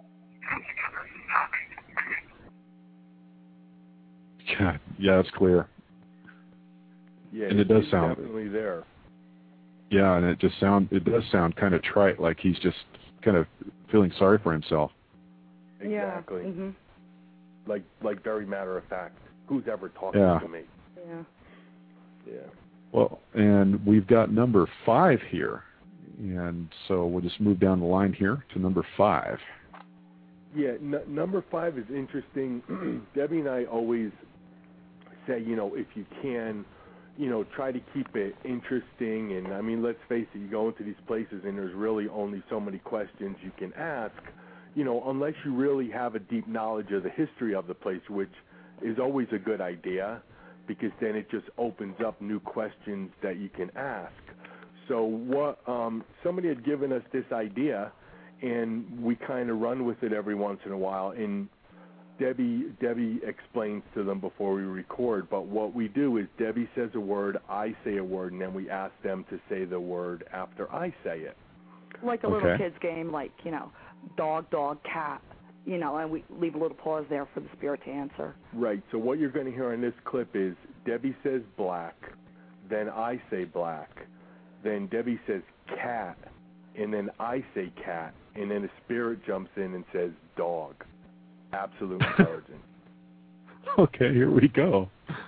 Yeah, yeah, it's clear. Yeah, and it does he's sound definitely there. Yeah, and it just sound it does sound kind of trite, like he's just kind of feeling sorry for himself. Exactly. Yeah. Mm-hmm. Like like very matter of fact. Who's ever talking Yeah. to me? Yeah. Yeah. Well, and we've got number five here, and so we'll just move down the line here to number five. Yeah, n- number five is interesting. Debbie and I always say, you know, if you can, you know, try to keep it interesting. And, I mean, let's face it, you go into these places and there's really only so many questions you can ask, you know, unless you really have a deep knowledge of the history of the place, which is always a good idea because then it just opens up new questions that you can ask. So what um, somebody had given us this idea, and we kind of run with it every once in a while. And Debbie Debbie explains to them before we record. But what we do is Debbie says a word, I say a word, and then we ask them to say the word after I say it. Like a Okay. little kid's game, like, you know, dog, dog, cat, you know, and we leave a little pause there for the spirit to answer. Right. So what you're going to hear on this clip is Debbie says black, then I say black, then Debbie says cat, and then I say cat, and then a spirit jumps in and says dog. Absolute intelligence. Okay, here we go.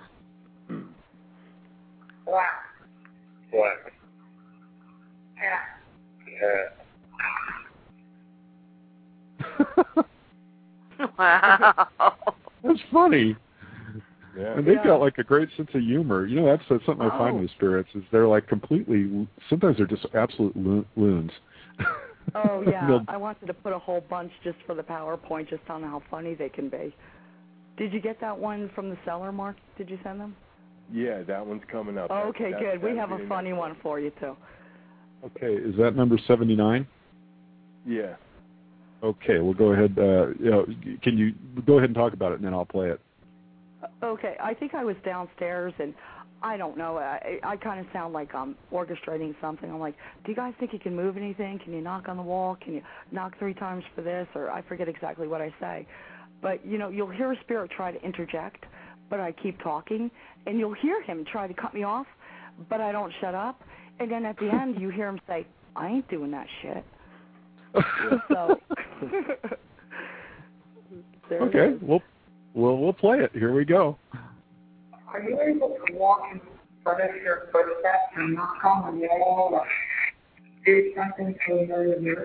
Black. Black. Cat. Cat. Wow. That's funny. Yeah. And they've Yeah. got like a great sense of humor. You know, that's, that's something I find Oh. with spirits is they're like completely. Sometimes they're just absolute lo- loons. Oh, yeah. They'll- I wanted to put a whole bunch just for the PowerPoint, just on how funny they can be. Did you get that one from the seller, Mark? Did you send them? Yeah, that one's coming up. Oh, okay, That- good. We that'll have be a the funny next one for you, too. Okay, is that number seventy-nine? Yeah. Okay, we'll go ahead. Uh, you know, can you go ahead and talk about it, and then I'll play it. Okay, I think I was downstairs, and I don't know. I, I kind of sound like I'm orchestrating something. I'm like, do you guys think you can move anything? Can you knock on the wall? Can you knock three times for this? Or I forget exactly what I say. But, you know, you'll hear a spirit try to interject, but I keep talking, and you'll hear him try to cut me off, but I don't shut up. And then at the end, you hear him say, I ain't doing that shit. So, there it Okay, is. we'll, we'll we'll play it. Here we go. Are you able to walk in front of your footsteps and knock on the wall or do something to another mirror?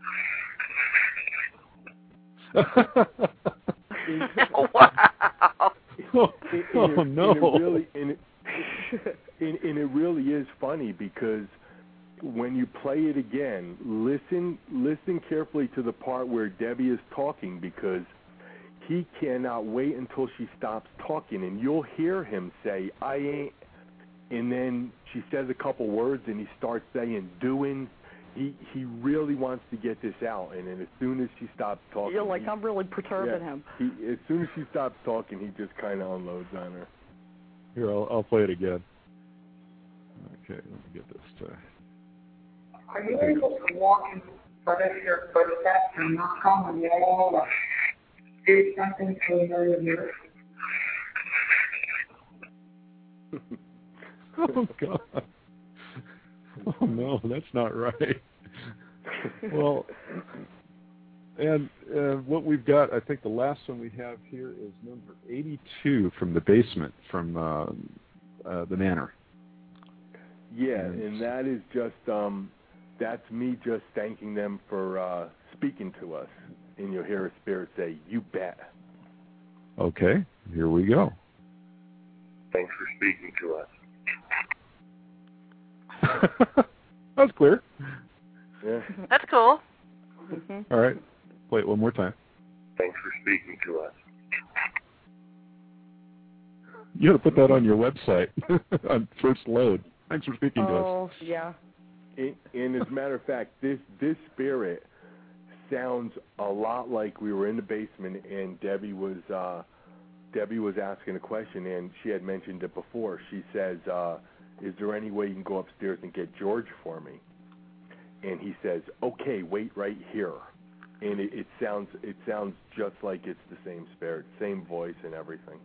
Wow. Oh, And- oh, and it- no. And it really, and it, and, and it really is funny because when you play it again, listen listen carefully to the part where Debbie is talking because he cannot wait until she stops talking, and you'll hear him say, I ain't, and then she says a couple words, and he starts saying, doing. He he really wants to get this out, and then as soon as she stops talking, You're like, he, I'm really perturbing yeah, him. He, as soon as she stops talking, he just kind of unloads on her. Here, I'll, I'll play it again. Okay, let me get this to... Are you able to walk in front of your footsteps and knock on the wall or do something to another mirror? Oh, God. Oh, no, that's not right. Well, and uh, what we've got, I think the last one we have here is number eighty-two from the basement, from uh, uh, the manor. Yeah, and that is just, um, that's me just thanking them for uh, speaking to us. And you'll hear a spirit say, you bet. Okay, here we go. Thanks for speaking to us. That was clear. Yeah. That's cool. Mm-hmm. All right. Play it one more time. Thanks for speaking to us. You got to put that on your website on first load. Thanks for speaking to us. Oh, yeah. And, and as a matter of fact, this this spirit sounds a lot like we were in the basement, and Debbie was uh, Debbie was asking a question, and she had mentioned it before. She says, uh, "Is there any way you can go upstairs and get George for me?" And he says, "Okay, wait right here." And it, it sounds it sounds just like it's the same spirit, same voice and everything.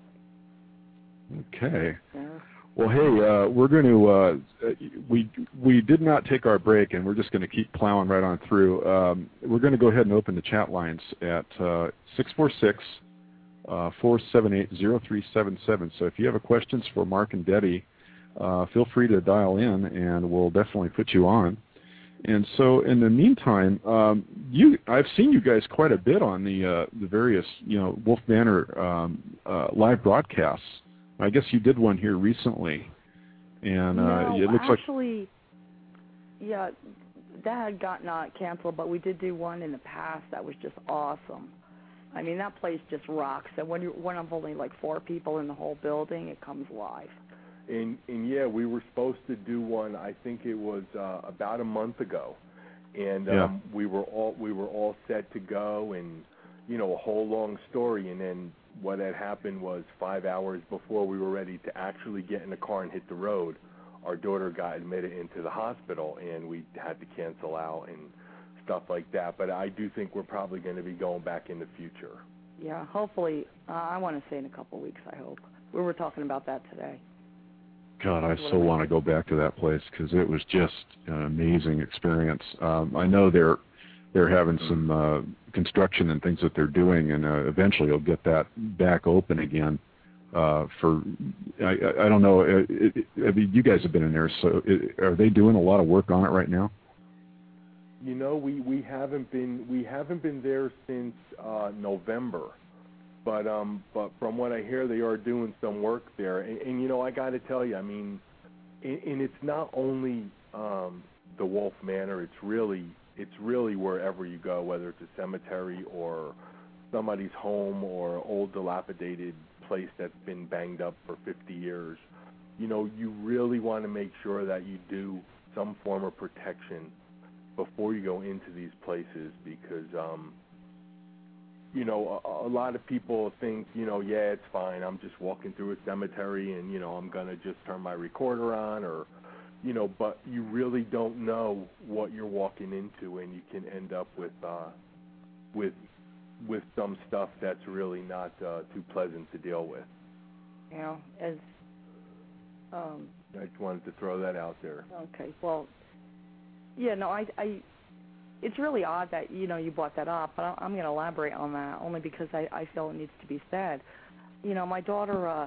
Okay. Well, hey, uh, we're going to uh, we we did not take our break, and we're just going to keep plowing right on through. Um, we're going to go ahead and open the chat lines at uh, six four six, four seven eight, zero three seven seven. So if you have a questions for Mark and Debbie, uh, feel free to dial in, and we'll definitely put you on. And so, in the meantime, um, you I've seen you guys quite a bit on the uh, the various you know Wolf Manor um, uh, live broadcasts. I guess you did one here recently, and uh, no, it looks actually, like yeah, that had got not canceled, but we did do one in the past that was just awesome. I mean, that place just rocks. And when you when I'm only like four people in the whole building, it comes live. And and yeah, we were supposed to do one. I think it was uh, about a month ago, and um, yeah. we were all we were all set to go, and you know a whole long story. And then what had happened was five hours before we were ready to actually get in the car and hit the road, our daughter got admitted into the hospital, and we had to cancel out and stuff like that. But I do think we're probably going to be going back in the future. Yeah, hopefully. Uh, I want to say in a couple of weeks, I hope. We were talking about that today. God, I so want to go back to that place because it was just an amazing experience. Um, I know they're they're having some uh, construction and things that they're doing, and uh, eventually you'll get that back open again. Uh, for I, I don't know. It, it, I mean, you guys have been in there, so it, are they doing a lot of work on it right now? You know, we, we haven't been we haven't been there since uh, November. But um, but from what I hear, they are doing some work there, and, and you know, I got to tell you, I mean, and, and it's not only um, the Wolf Manor. It's really it's really wherever you go, whether it's a cemetery or somebody's home or old dilapidated place that's been banged up for fifty years. You know, you really want to make sure that you do some form of protection before you go into these places, because um, you know, a, a lot of people think, you know, yeah, it's fine. I'm just walking through a cemetery and, you know, I'm going to just turn my recorder on or, you know, but you really don't know what you're walking into, and you can end up with, uh, with, with some stuff that's really not uh, too pleasant to deal with. You know, as, um... I just wanted to throw that out there. Okay, well, yeah, no, I, I it's really odd that, you know, you brought that up, but I'm going to elaborate on that only because I, I feel it needs to be said. You know, my daughter, uh,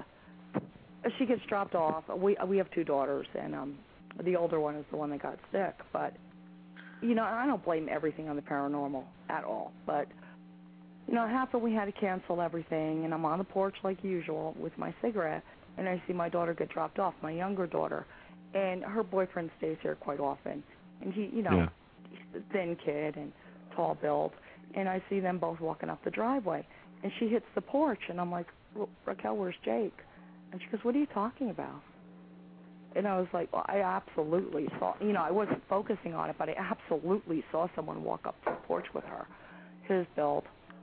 she gets dropped off. We we have two daughters, and um, the older one is the one that got sick. But, you know, I don't blame everything on the paranormal at all. But, you know, it happened we had to cancel everything, and I'm on the porch like usual with my cigarette, and I see my daughter get dropped off, my younger daughter, and her boyfriend stays here quite often. And he, you know, yeah. he's a thin kid and tall build, and I see them both walking up the driveway, and she hits the porch, and I'm like, Raquel, where's Jake? And she goes, what are you talking about? And I was like, well, I absolutely saw, you know, I wasn't focusing on it, but I absolutely saw someone walk up to the porch with her, his build.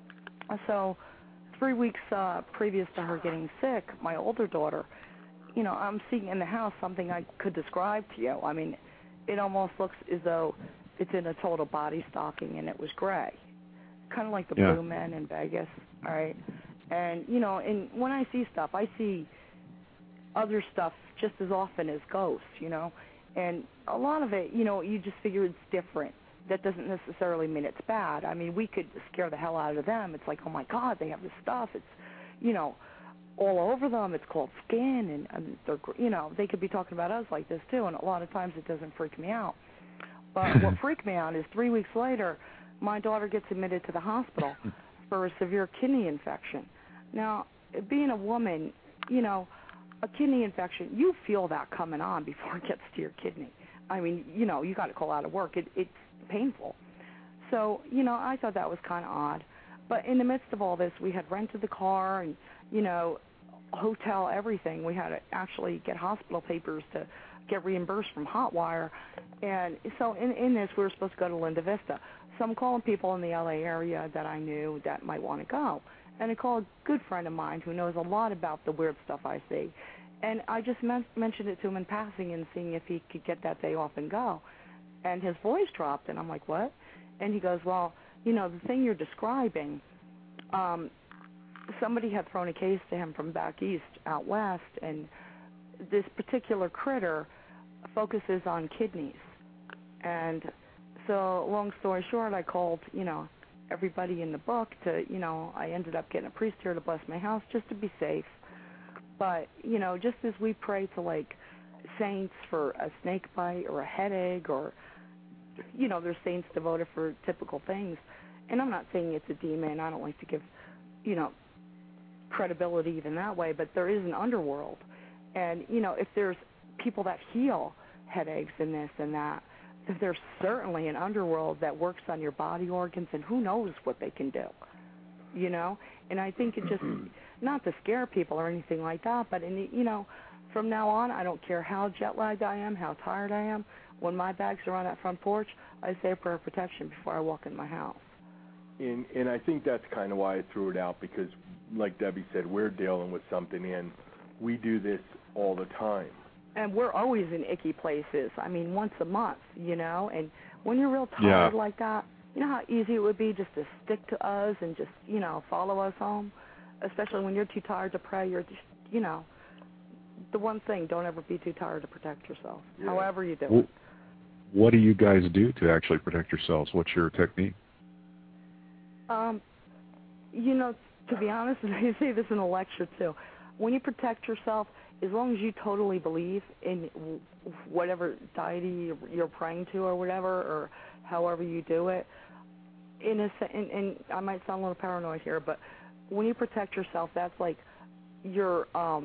So three weeks uh, previous to her getting sick, my older daughter, you know, I'm seeing in the house something I could describe to you. I mean, it almost looks as though it's in a total body stocking and it was gray, kind of like the yeah. Blue Men in Vegas, all right? And, you know, and when I see stuff, I see other stuff just as often as ghosts, you know? And a lot of it, you know, you just figure it's different. That doesn't necessarily mean it's bad. I mean, we could scare the hell out of them. It's like, oh, my God, they have this stuff. It's, you know, all over them. It's called skin, and, and they're, you know, they could be talking about us like this, too, and a lot of times it doesn't freak me out. But what freaked me out is three weeks later, my daughter gets admitted to the hospital for a severe kidney infection. Now, being a woman, you know, a kidney infection, you feel that coming on before it gets to your kidney. I mean, you know, you got to call out of work. It, it's painful. so, you know, I thought that was kind of odd. But in the midst of all this, we had rented the car and, you know, hotel, everything. We had to actually get hospital papers to get reimbursed from Hotwire. And so in, in this, we were supposed to go to Linda Vista. So I'm calling people in the L A area that I knew that might want to go. And I called a good friend of mine who knows a lot about the weird stuff I see. And I just men- mentioned it to him in passing and seeing if he could get that day off and go. And his voice dropped, and I'm like, what? And he goes, well, you know, the thing you're describing, um, somebody had thrown a case to him from back east out west, and this particular critter focuses on kidneys. And so long story short, I called, you know, everybody in the book to, you know, I ended up getting a priest here to bless my house just to be safe. But, you know, just as we pray to, like, saints for a snake bite or a headache or, you know, there's saints devoted for typical things. And I'm not saying it's a demon. I don't like to give, you know, credibility even that way, but there is an underworld. And, you know, if there's people that heal headaches and this and that, then there's certainly an underworld that works on your body organs, and who knows what they can do, you know? And I think it just, not to scare people or anything like that, but, in, you know, from now on, I don't care how jet-lagged I am, how tired I am. When my bags are on that front porch, I say a prayer of protection before I walk in my house. And, and I think that's kind of why I threw it out, because, like Debbie said, we're dealing with something, and we do this all the time. And we're always in icky places. I mean, once a month, you know. And when you're real tired yeah. like that, you know how easy it would be just to stick to us and just, you know, follow us home? Especially when you're too tired to pray. You're just, you know, the one thing, don't ever be too tired to protect yourself, yeah. however you do well, it. What do you guys do to actually protect yourselves? What's your technique? Um, you know, to be honest, I say this in a lecture too. When you protect yourself, as long as you totally believe in whatever deity you're praying to or whatever, or however you do it, in a, and, and I might sound a little paranoid here, but when you protect yourself, that's like you're, um,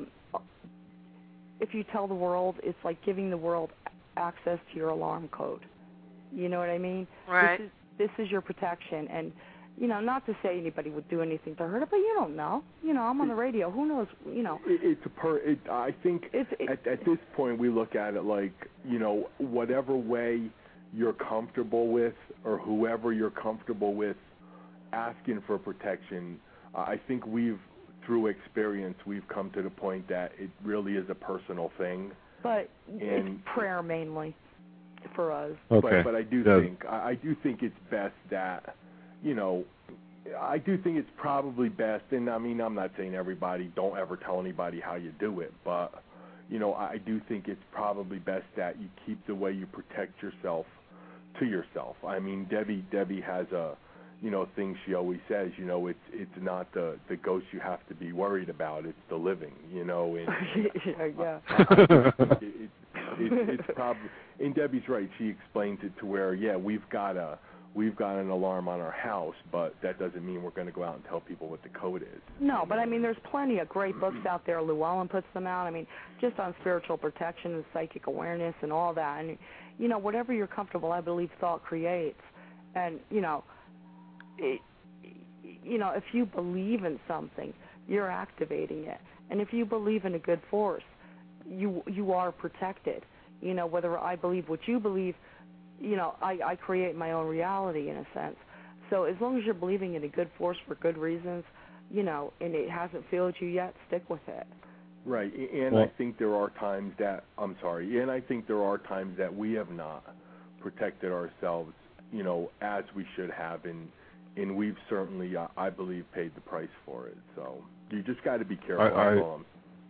if you tell the world, it's like giving the world access to your alarm code. You know what I mean? Right. This is, this is your protection. And, you know, not to say anybody would do anything to hurt it, but you don't know. You know, I'm on the radio. Who knows, you know. It, it's a per, it, I think it's, it, at, at this point we look at it like, you know, whatever way you're comfortable with or whoever you're comfortable with asking for protection, uh, I think we've, through experience, we've come to the point that it really is a personal thing. But and, it's prayer mainly for us. Okay. But, but I do yeah. think I, I do think it's best that, you know, I do think it's probably best, and I mean, I'm not saying everybody, don't ever tell anybody how you do it, but, you know, I do think it's probably best that you keep the way you protect yourself to yourself. I mean, Debbie Debbie has a, you know, thing she always says, you know, it's it's not the, the ghost you have to be worried about, it's the living, you know. And, yeah. uh, it, it, it, it's probably, and Debbie's right, she explains it to where, yeah, we've got a, We've got an alarm on our house, but that doesn't mean we're going to go out and tell people what the code is. No, but I mean, there's plenty of great books out there. Llewellyn puts them out. I mean, just on spiritual protection and psychic awareness and all that. And, you know, whatever you're comfortable, I believe thought creates. And, you know, it, you know, if you believe in something, you're activating it. And if you believe in a good force, you you are protected. You know, whether I believe what you believe, you know, I, I create my own reality in a sense. So as long as you're believing in a good force for good reasons, you know, and it hasn't failed you yet, stick with it. Right, and well, I think there are times that, I'm sorry, and I think there are times that we have not protected ourselves, you know, as we should have, and and we've certainly, uh, I believe, paid the price for it. So you just got to be careful. I, I,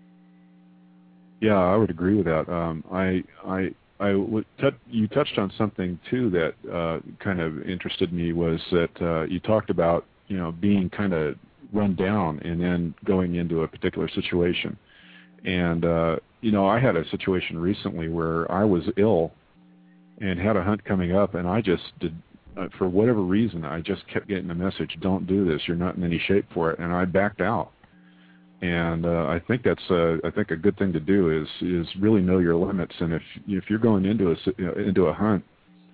yeah, I would agree with that. Um, I, I, I would t- you touched on something too that uh, kind of interested me, was that uh, you talked about, you know, being kind of run down and then going into a particular situation. And uh, you know, I had a situation recently where I was ill and had a hunt coming up, and I just did, uh, for whatever reason, I just kept getting the message, "Don't do this. You're not in any shape for it," and I backed out. And uh, I think that's a, I think a good thing to do is is really know your limits. And if if you're going into a into a hunt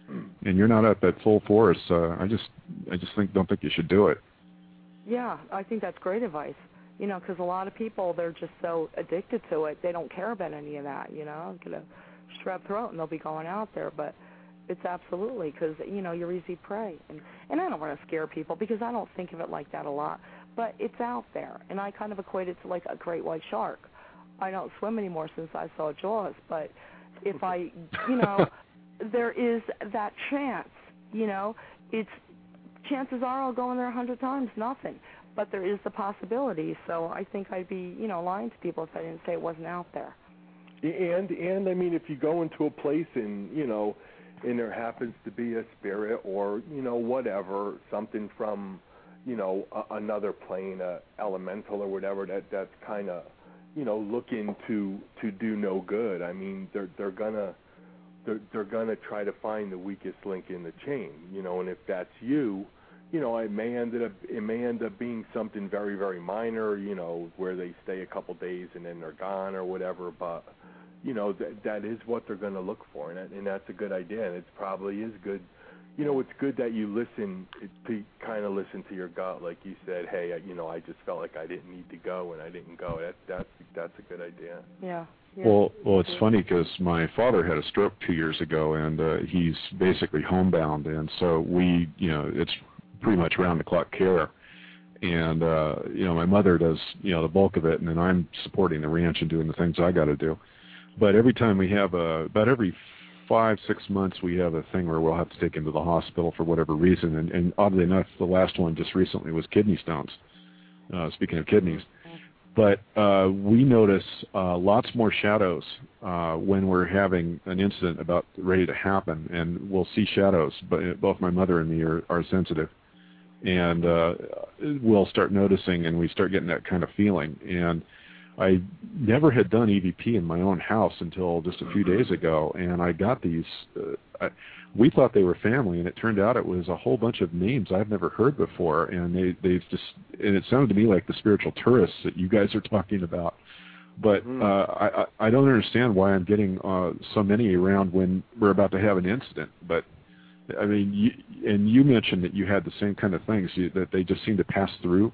and you're not up at full force, uh, I just I just think don't think you should do it. Yeah, I think that's great advice. You know, because a lot of people, they're just so addicted to it, they don't care about any of that, you know, get a strep throat and they'll be going out there. But it's absolutely, because, you know, you're easy prey. And, and I don't want to scare people because I don't think of it like that a lot. But it's out there, and I kind of equate it to like a great white shark. I don't swim anymore since I saw Jaws, but if I, you know, there is that chance, you know, it's, chances are I'll go in there a hundred times, nothing. But there is the possibility, so I think I'd be, you know, lying to people if I didn't say it wasn't out there. And, and I mean, if you go into a place and, you know, and there happens to be a spirit or, you know, whatever, something from, you know, a, another plane, a elemental or whatever, that that's kind of, you know, looking to to do no good. I mean, they're they're gonna they're they're gonna try to find the weakest link in the chain, you know. And if that's you, you know, it may end up it may end up being something very very minor, you know, where they stay a couple days and then they're gone or whatever. But you know, that that is what they're going to look for, and that, and that's a good idea. And it probably is good. You know, it's good that you listen to kind of listen to your gut, like you said. Hey, you know, I just felt like I didn't need to go, and I didn't go. That that's that's a good idea. Yeah. yeah. Well, well, it's funny because my father had a stroke two years ago, and uh, he's basically homebound, and so we, you know, it's pretty much round-the-clock care. And uh, you know, my mother does, you know, the bulk of it, and then I'm supporting the ranch and doing the things I got to do. But every time we have a, about every five, six months, we have a thing where we'll have to take him to the hospital for whatever reason. And, and oddly enough, the last one just recently was kidney stones, uh, speaking of kidneys. But uh, we notice uh, lots more shadows uh, when we're having an incident about ready to happen, and we'll see shadows. But both my mother and me are, are sensitive. And uh, we'll start noticing, and we start getting that kind of feeling. And I never had done E V P in my own house until just a few days ago, and I got these. Uh, I, we thought they were family, and it turned out it was a whole bunch of names I've never heard before, and they they just and it sounded to me like the spiritual tourists that you guys are talking about. But uh, I I don't understand why I'm getting uh, so many around when we're about to have an incident. But I mean, you, and you mentioned that you had the same kind of things you, that they just seem to pass through.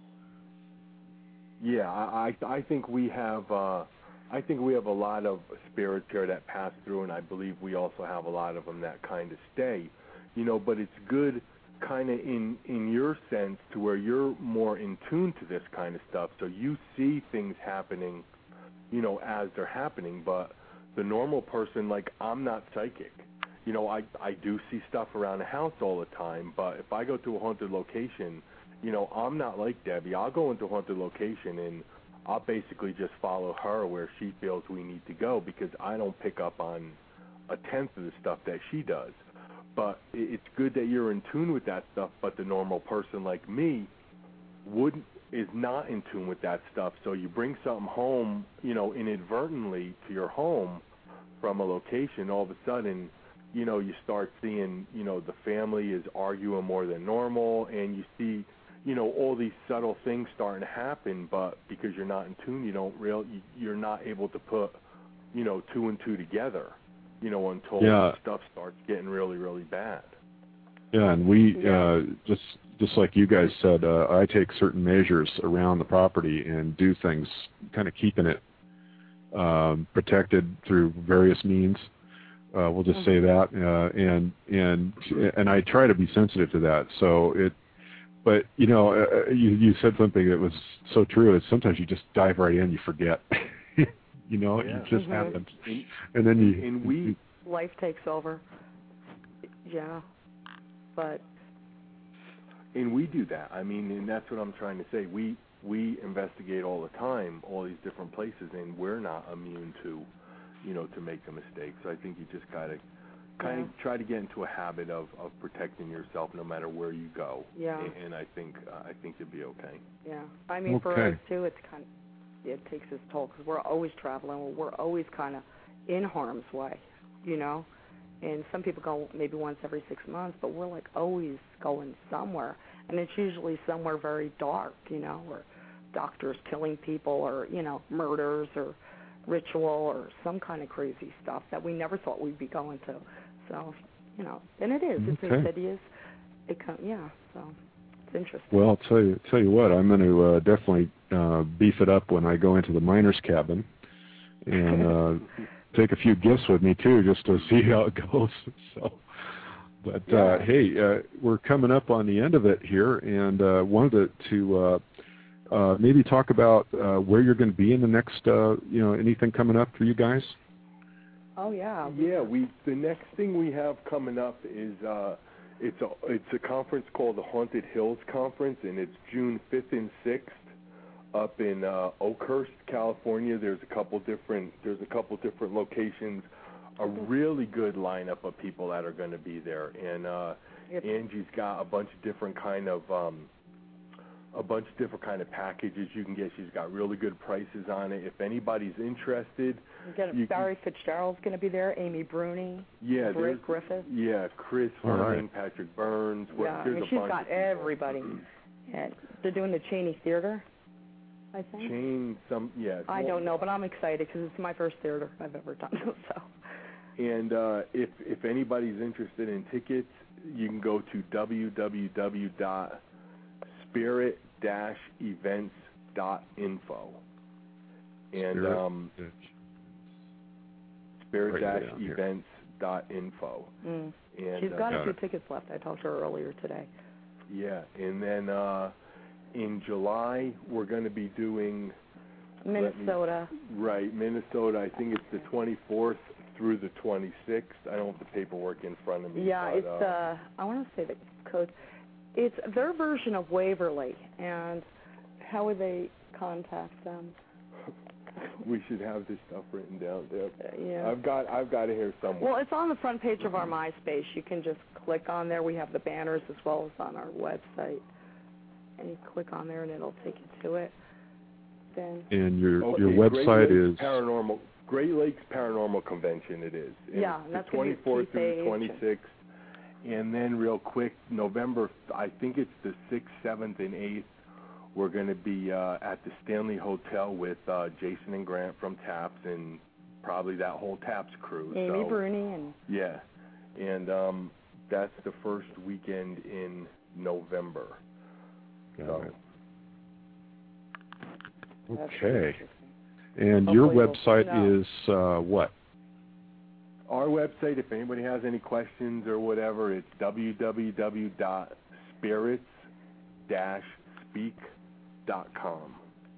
Yeah, I I think we have uh, I think we have a lot of spirits here that pass through, and I believe we also have a lot of them that kind of stay, you know. But it's good, kind of in in your sense, to where you're more in tune to this kind of stuff, so you see things happening, you know, as they're happening. But the normal person, like, I'm not psychic, you know. I I do see stuff around the house all the time, but if I go to a haunted location, you know, I'm not like Debbie. I'll go into a haunted location and I'll basically just follow her where she feels we need to go, because I don't pick up on a tenth of the stuff that she does. But it's good that you're in tune with that stuff, but the normal person like me wouldn't is not in tune with that stuff. So you bring something home, you know, inadvertently to your home from a location, all of a sudden, you know, you start seeing, you know, the family is arguing more than normal, and you see, you know, all these subtle things starting to happen, but because you're not in tune, you don't real, you're not able to put, you know, two and two together, you know, until yeah. stuff starts getting really, really bad. Yeah, and we, uh, just just like you guys said, uh, I take certain measures around the property and do things, kind of keeping it um, protected through various means. Uh, we'll just mm-hmm. say that, uh, and and and I try to be sensitive to that. So it. But, you know, uh, you, you said something that was so true. Is sometimes you just dive right in, you forget. you know, yeah. it just mm-hmm. happens. And, and then you... And we... Life takes over. Yeah. But... And we do that. I mean, and that's what I'm trying to say. We we investigate all the time, all these different places, and we're not immune to, you know, to make a mistake. So I think you just got to... kind yeah. of try to get into a habit of, of protecting yourself no matter where you go. Yeah. And, and I think uh, I think you'll be okay. Yeah. I mean, okay. for us too, it's kind of it takes its toll because we're always traveling. We're always kind of in harm's way, you know. And some people go maybe once every six months, but we're like always going somewhere, and it's usually somewhere very dark, you know, or doctors killing people, or you know, murders, or ritual, or some kind of crazy stuff that we never thought we'd be going to. So, you know, and it is. It's Okay. insidious. It com- yeah, so it's interesting. Well, I'll tell you, tell you what, I'm going to uh, definitely uh, beef it up when I go into the miner's cabin, and uh, take a few gifts with me too, just to see how it goes. So, but Yeah. uh, hey, uh, we're coming up on the end of it here, and uh, wanted to, to uh, uh, maybe talk about uh, where you're going to be in the next, uh, you know, anything coming up for you guys. Oh yeah. Yeah, we the next thing we have coming up is uh, it's a it's a conference called the Haunted Hills Conference, and it's June fifth and sixth up in uh, Oakhurst, California. There's a couple different there's a couple different locations. A really good lineup of people that are going to be there, and uh, Yep. Angie's got a bunch of different kind of um, a bunch of different kind of packages you can get. She's got really good prices on it. If anybody's interested, You get you Barry Fitzgerald's going to be there. Amy Bruni. yeah, Rick there's Griffith. yeah, Chris All Fleming, right. Patrick Burns. what- Yeah, I there's mean, a she's bunch got of people. everybody. And they're doing the Cheney Theater, I think. Chain some yeah. I well, don't know, but I'm excited because it's my first theater I've ever done. So. And uh, if if anybody's interested in tickets, you can go to w w w dot spirit dash events dot info. And Spirit um, dash- spirit Write it dash down here. events dot info. Mm. And She's uh, got a Got few it. tickets left. I talked to her earlier today. yeah, and then uh, in July we're going to be doing let me- Minnesota. right Minnesota. I think it's the twenty-fourth through the twenty-sixth. I don't have the paperwork in front of me. Yeah, but, it's uh, uh I want to say the code. It's their version of Waverly, and how would they contact them? we should have this stuff written down there. Uh, yeah. I've got I've got it here somewhere. Well, it's on the front page of our MySpace. You can just click on there. We have the banners as well as on our website. And you click on there, and it'll take you to it. Then. And your Okay, your website Great Lakes is Paranormal Great Lakes Paranormal Convention. It is. And Yeah, it's and that's the gonna be twenty-fourth through the Keith Age. twenty-sixth. And then real quick, November, I think it's the sixth, seventh, and eighth. We're going to be uh, at the Stanley Hotel with uh, Jason and Grant from TAPS and probably that whole TAPS crew. Amy so, Bruni and Yeah, and um, that's the first weekend in November. Got So, it. that's Okay. interesting. And your Hopefully you'll website know. is uh, what? our website, if anybody has any questions or whatever, it's w w w dot spirits dash speak dot com.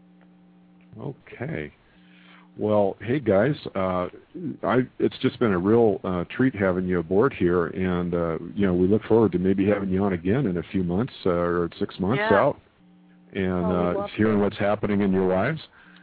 Okay. Well, hey guys, uh, I it's just been a real uh, treat having you aboard here, and uh, you know we look forward to maybe having you on again in a few months uh, or six months Yeah. out, and Oh, we'd uh, love hearing to. what's happening in your lives.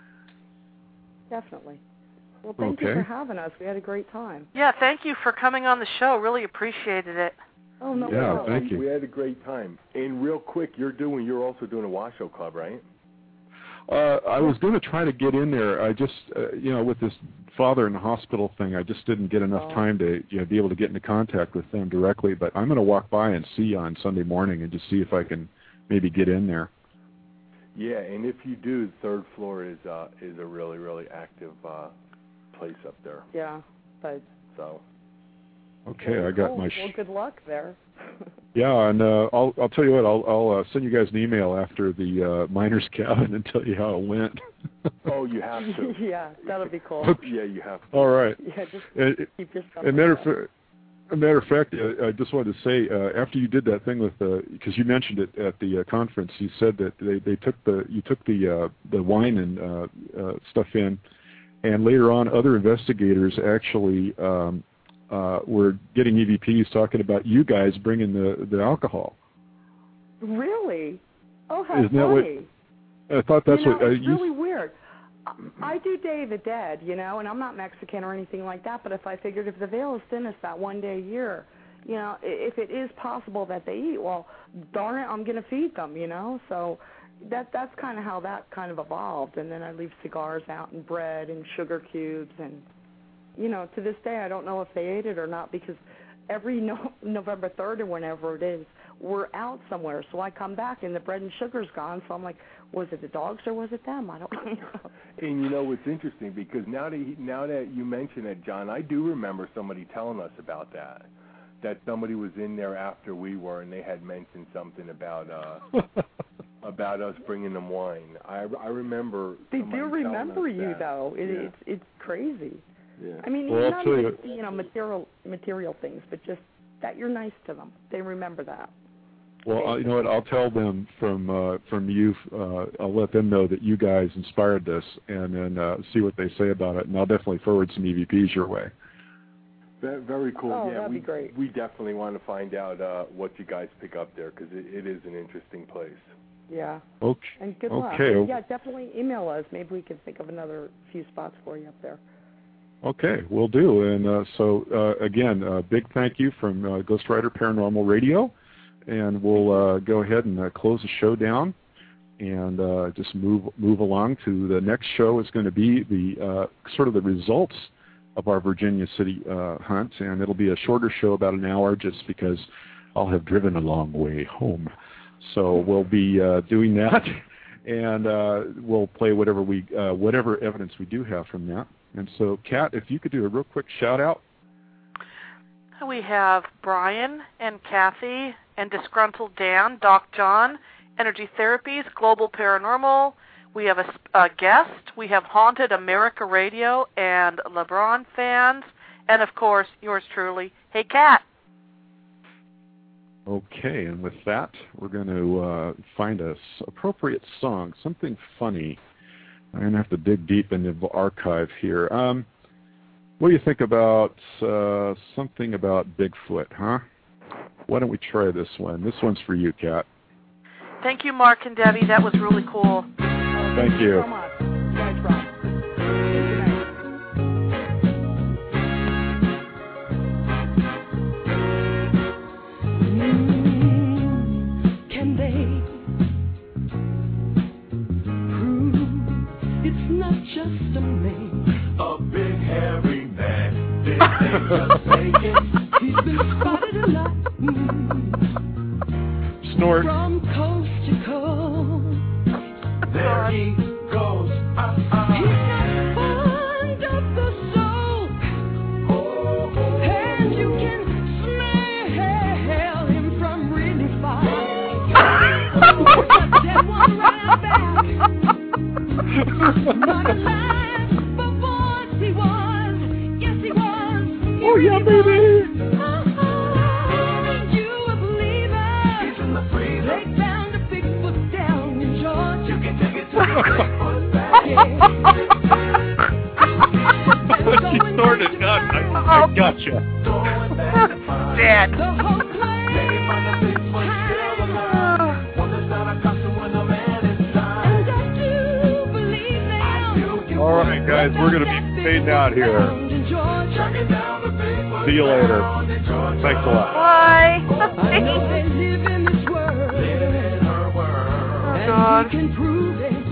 Definitely. Well, thank you Okay. for having us. We had a great time. Yeah, thank you for coming on the show. Really appreciated it. Oh, no Yeah, problem. thank you. We had a great time. And real quick, you're doing you're also doing a Washoe Club, right? Uh, I was going to try to get in there. I just, uh, you know, with this father in the hospital thing, I just didn't get enough Oh. time to you know, be able to get into contact with them directly. But I'm going to walk by and see you on Sunday morning and just see if I can maybe get in there. Yeah, and if you do, the third floor is uh, is a really really active uh, place up there. Yeah, but So Okay, well, I got cool. my. Sh- Well, good luck there. yeah, and uh, I'll I'll tell you what. I'll I'll uh, send you guys an email after the uh, miners' cabin and tell you how it went. oh, you have to. yeah, that'll be cool. Yeah, you have to. All right. Yeah, just And, keep your stuff. and matter like of that. fa- a matter of fact, uh, I just wanted to say uh, after you did that thing with the because you mentioned it at the uh, conference, you said that they, they took the you took the uh, the wine and uh, uh, stuff in, and later on other investigators actually um, uh, were getting E V Ps talking about you guys bringing the the alcohol. Really? Oh, how Isn't that what- funny. I thought that's you know, what uh, it's you. really weird. I- I do Day of the Dead, you know, and I'm not Mexican or anything like that, but if I figured if the veil is thinnest that one day a year, you know, i- if it is possible that they eat, well, darn it, I'm going to feed them, you know, so that that's kind of how that kind of evolved, and then I leave cigars out and bread and sugar cubes, and, you know, to this day I don't know if they ate it or not, because every no- November third or whenever it is, we're out somewhere, so I come back and the bread and sugar's gone, so I'm like, was it the dogs or was it them? I don't know. And you know, it's interesting because now that he, now that you mention it, John, I do remember somebody telling us about that. that somebody was in there after we were, and they had mentioned something about uh, about us bringing them wine. I, I remember. They do remember you, that. though. It, yeah. It's it's crazy. Yeah. I mean, well, not you. like, you know material material things, but just that you're nice to them. They remember that. Well, uh, you know what? I'll tell them from uh, from you. Uh, I'll let them know that you guys inspired this, and then uh, see what they say about it. And I'll definitely forward some E V Ps your way. Very cool. Oh, yeah, that'd we be great. we definitely want to find out uh, what you guys pick up there because it, it is an interesting place. Yeah. Okay. And good okay. luck. Yeah, definitely email us. Maybe we can think of another few spots for you up there. Okay, we'll do. And uh, so, uh, again, a big thank you from uh, Ghost Rider Paranormal Radio. And we'll uh, go ahead and uh, close the show down and uh, just move move along to the next show. Is going to be the uh, sort of the results of our Virginia City uh, hunt. And it'll be a shorter show, about an hour, just because I'll have driven a long way home. So we'll be uh, doing that. And uh, we'll play whatever we uh, whatever evidence we do have from that. And so, Kat, if you could do a real quick shout-out. We have Brian and Kathy and Disgruntled Dan, Doc John, Energy Therapies, Global Paranormal. We have a, a guest. We have Haunted America Radio and LeBron fans. And, of course, yours truly, Hey, Kat. Okay, and with that, we're going to uh, find a appropriate song, something funny. I'm going to have to dig deep into the archive here. Um, what do you think about uh, something about Bigfoot, huh? Why don't we try this one? This one's for you, Kat. Thank you, Mark and Debbie. That was really cool. Thank you. So much. Thanks, Rob. Can they prove it's not just a man, a big hairy man? This ain't just faking. He's been spotted a lot. Mm. Snort. From coast to coast. There he goes. Uh, uh. He's not fond of the soul. Oh, oh. And you can smell him from really far. But that one right back. Not alive, but voice he was. Yes, he was. He oh, really yeah, baby. Was. Oh, you a believer. He's in the freezer. They found a Bigfoot down in Georgia. You can take it to the Bigfoot back. She snorted. God, I, I gotcha. Dad. The whole place. They find a Bigfoot still alive. One that's not a costume when the man is died. And don't you believe them? All right, guys, we're going to be fading out here. See you later. Thanks a lot. Bye. I know they live in this world. Live in her world. Oh, God. And we can prove it.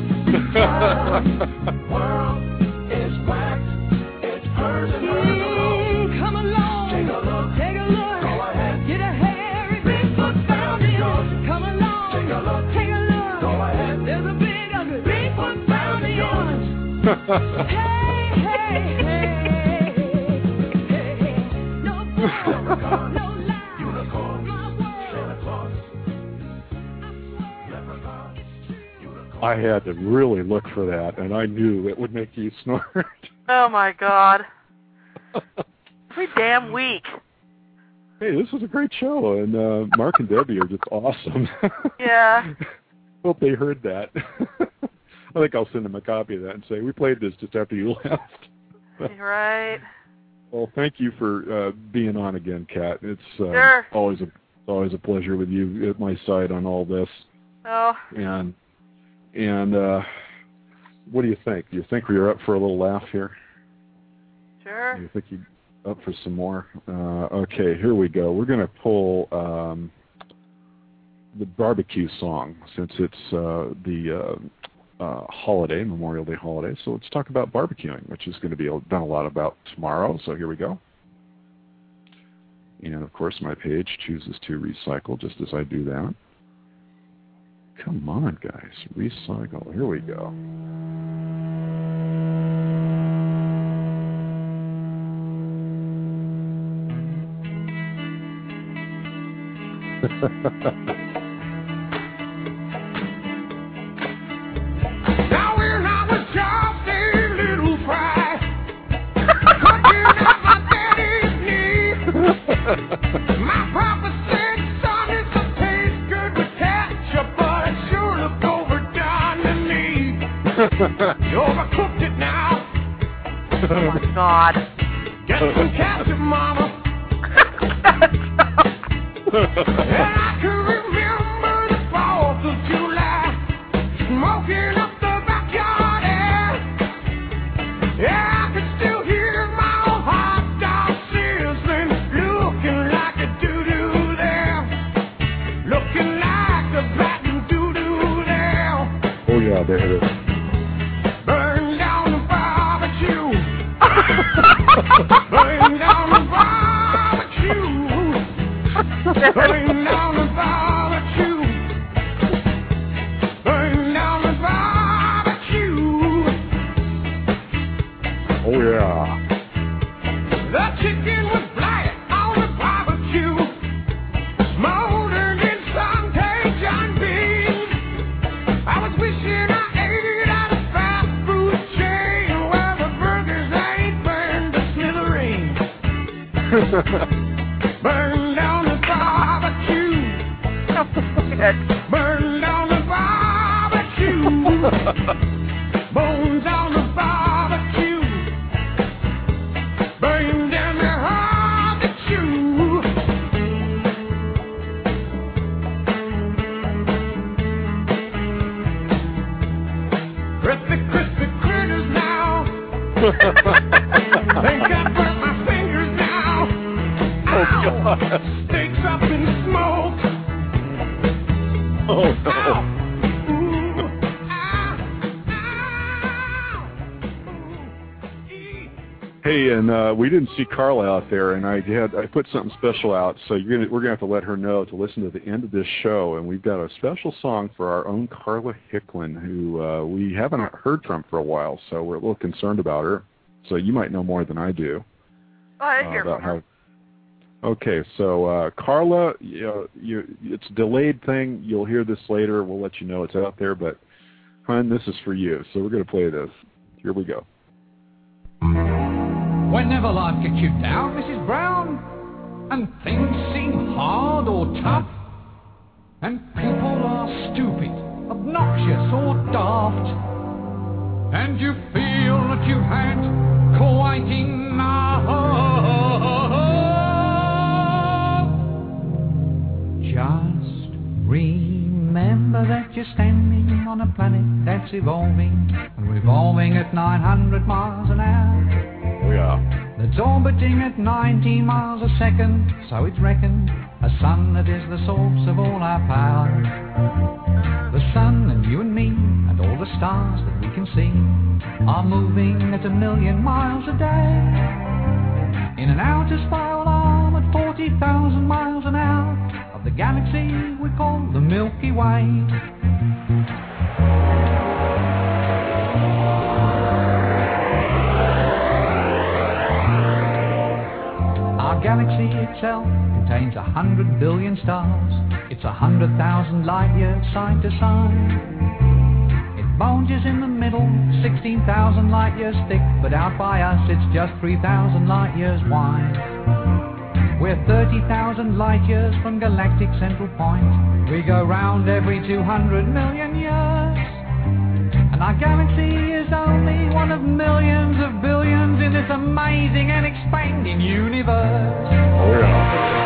World is wax. It's hers and hers alone. Come along. Take a look. Take a look. Go ahead. Get a hairy Bigfoot found in yours. Come along. Take a look. Take a look. Go ahead. There's a big ugly Bigfoot found in yours. Hey, hey, hey. Hey, hey. No leprechaun, no lie. Unicorn, Santa Claus. Leprechaun, unicorn. I had to really look for that, and I knew it would make you snort. Oh, my God. Every damn week. Hey, this was a great show, and uh, Mark and Debbie are just awesome. Yeah. Hope they heard that. I think I'll send them a copy of that and say, we played this just after you left. Right. Well, thank you for uh, being on again, Kat. It's uh, Sure. always a always a pleasure with you at my side on all this. Oh. And and uh, what do you think? Do you think you're up for a little laugh here? Sure. Do you think you're up for some more? Uh, okay, here we go. We're going to pull um, the barbecue song since it's uh, the uh, uh, holiday, Memorial Day holiday. So let's talk about barbecuing, which is going to be done a lot about tomorrow. So here we go. And, of course, my page chooses to recycle just as I do that. Come on, guys. Recycle. Here we go. Now when I was just a little fry, cutting out my daddy's knee, my papa said, son, it's a taste good with ketchup, but it sure looked overdone to me. You overcooked it now. Oh my God. Get some ketchup, mama. And I can remember the fourth of July, smoking up the backyard air. Yeah, I can still hear my old hot dog sizzling, looking like a doo-doo there. Looking like a black doo-doo there. Oh yeah, there it is. Burn down the barbecue. Burn down the barbecue. Burn down the barbecue. Burn down the barbecue. Oh yeah. The chicken was black on the barbecue, smoldering in some Cajun beans. I was wishing I ate at a fast food chain where the burgers ain't burned to smithereens. Burn down the barbecue. Burn down the barbecue. Bones on the barbecue. Burn down the barbecue. Crispy, crispy critters now. Think I burnt my fingers now. Oh God. Steaks up in smoke. Oh no. Hey, and uh, we didn't see Carla out there, and I had I put something special out, so you're gonna, we're gonna have to let her know to listen to the end of this show, and we've got a special song for our own Carla Hicklin, who uh, we haven't heard from for a while, so we're a little concerned about her. So you might know more than I do. Oh, I uh, hear about from her. how. Okay, so uh, Carla, you know, you, it's a delayed thing. You'll hear this later. We'll let you know it's out there, but hon, this is for you. So we're gonna play this. Here we go. Whenever life gets you down, Missus Brown, and things seem hard or tough, and people are stupid, obnoxious or daft, and you feel that you've had quite enough, just remember that you're standing on a planet that's evolving and revolving at nine hundred miles an hour. Oh, yeah. That's orbiting at nineteen miles a second, so it's reckoned a sun that is the source of all our power. The sun and you and me and all the stars that we can see are moving at a million miles a day in an outer spiral arm at forty thousand miles an hour of the galaxy we call the Milky Way. Our galaxy itself contains a hundred billion stars. It's a hundred thousand light years side to side. It bulges in the middle, sixteen thousand light years thick, but out by us it's just three thousand light years wide. We're thirty thousand light years from galactic central point. We go round every two hundred million years. And our galaxy is only one of millions of billions in this amazing and expanding universe. Oh, yeah.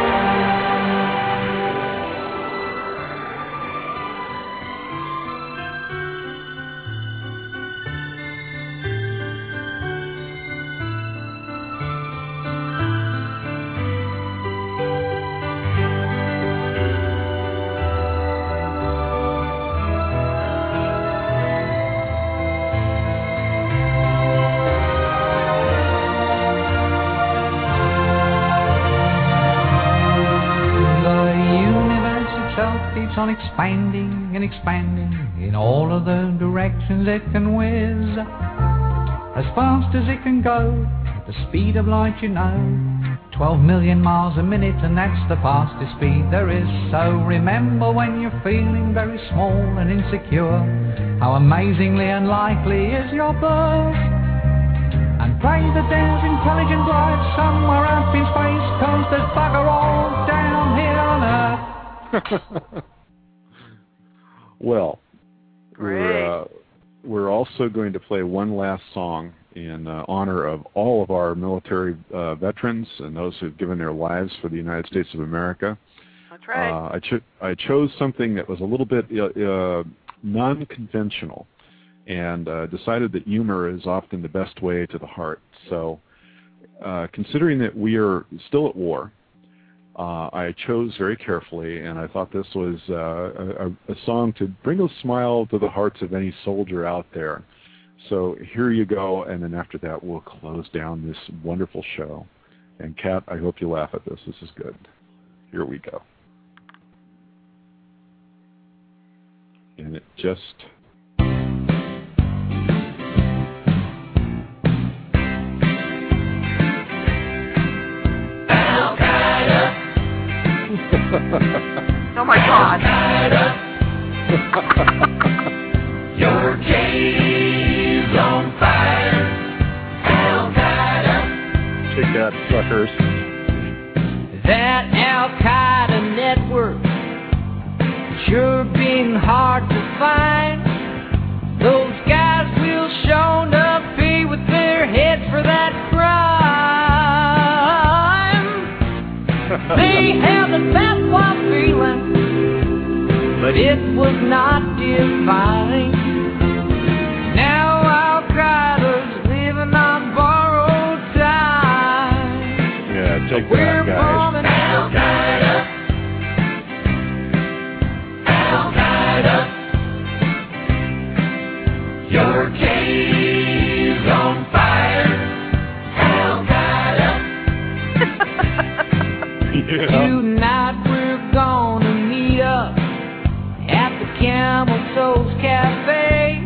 On expanding and expanding in all of the directions it can whiz, as fast as it can go, at the speed of light, you know, twelve million miles a minute, and that's the fastest speed there is. So remember when you're feeling very small and insecure, how amazingly unlikely is your birth. And pray that there's intelligent life somewhere up in space, 'cause there's bugger all down here on Earth. Well, we're, uh, we're also going to play one last song in uh, honor of all of our military uh, veterans and those who've given their lives for the United States of America. That's right. Uh, I, cho- I chose something that was a little bit uh, uh, non-conventional, and uh, decided that humor is often the best way to the heart. So uh, considering that we are still at war, uh, I chose very carefully, and I thought this was uh, a, a song to bring a smile to the hearts of any soldier out there. So here you go, and then after that we'll close down this wonderful show. And Kat, I hope you laugh at this. This is good. Here we go. And it just... Oh my God. Your cave's on fire. Al-Qaeda. Check that, suckers. That Al-Qaeda network sure been hard to find. Those guys will show up pay with their heads for that crime. They have the best one feeling, but it was not defined. Now Al-Qaeda's living on borrowed time. Yeah, check We're that out, guys. Al-Qaeda. Al-Qaeda. Your cave's on fire. Al-Qaeda. Yeah. Tonight we're gonna meet up at the Camel Toes Cafe.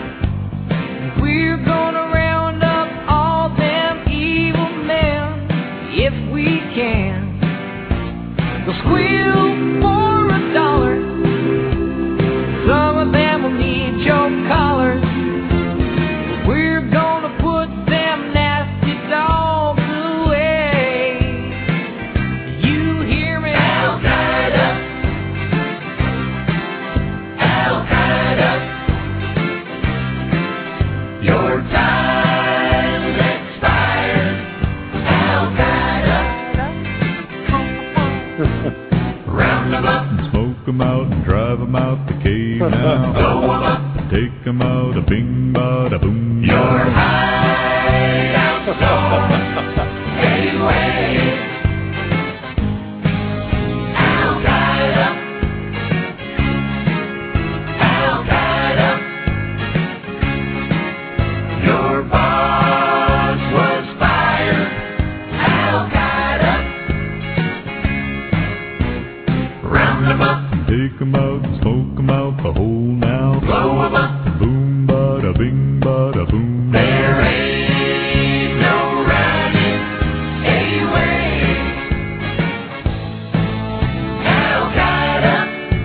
We're gonna round up all them evil men if we can. They'll squeal for a dollar. Some of them will need your collars. We're gonna put them nasty dogs away. You hear me? Al-Qaeda. Al-Qaeda. Your time's expired. Al-Qaeda. Round them up. Smoke 'em out and drive 'em out the cave now. Blow 'em up. Take 'em out, a bing, bada, boom. Your hideout's gone anyway. Al-Qaeda. Al-Qaeda. Your boss was fired. Al-Qaeda. Round 'em up. Take 'em out, smoke 'em out the hole now. Blow 'em up. Boom, bada, bing, bada, boom. There ain't no running anyway. Al-Qaeda.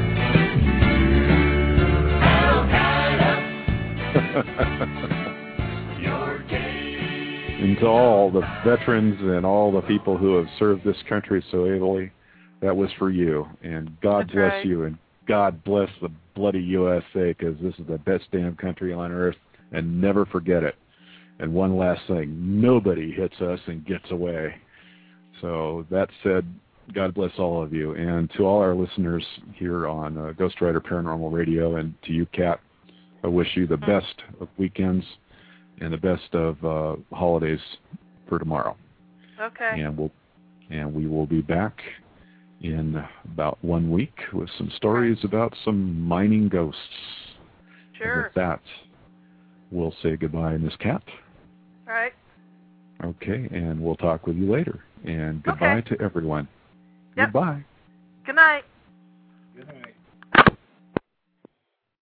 Al-Qaeda. Your game. And to all the veterans and all the people who have served this country so ably, that was for you. And God That's bless right. you, and God bless the bloody U S A, because this is the best damn country on earth, and never forget it. And one last thing, nobody hits us and gets away. So that said, God bless all of you. And to all our listeners here on uh, Ghost Rider Paranormal Radio, and to you, Kat, I wish you the best of weekends and the best of uh, holidays for tomorrow. Okay. And we'll and we will be back in about one week with some stories about some mining ghosts. Sure. And with that, we'll say goodbye, Miss Kat. All right. Okay, and we'll talk with you later. And goodbye Okay. to everyone. Yep. Goodbye. Good night.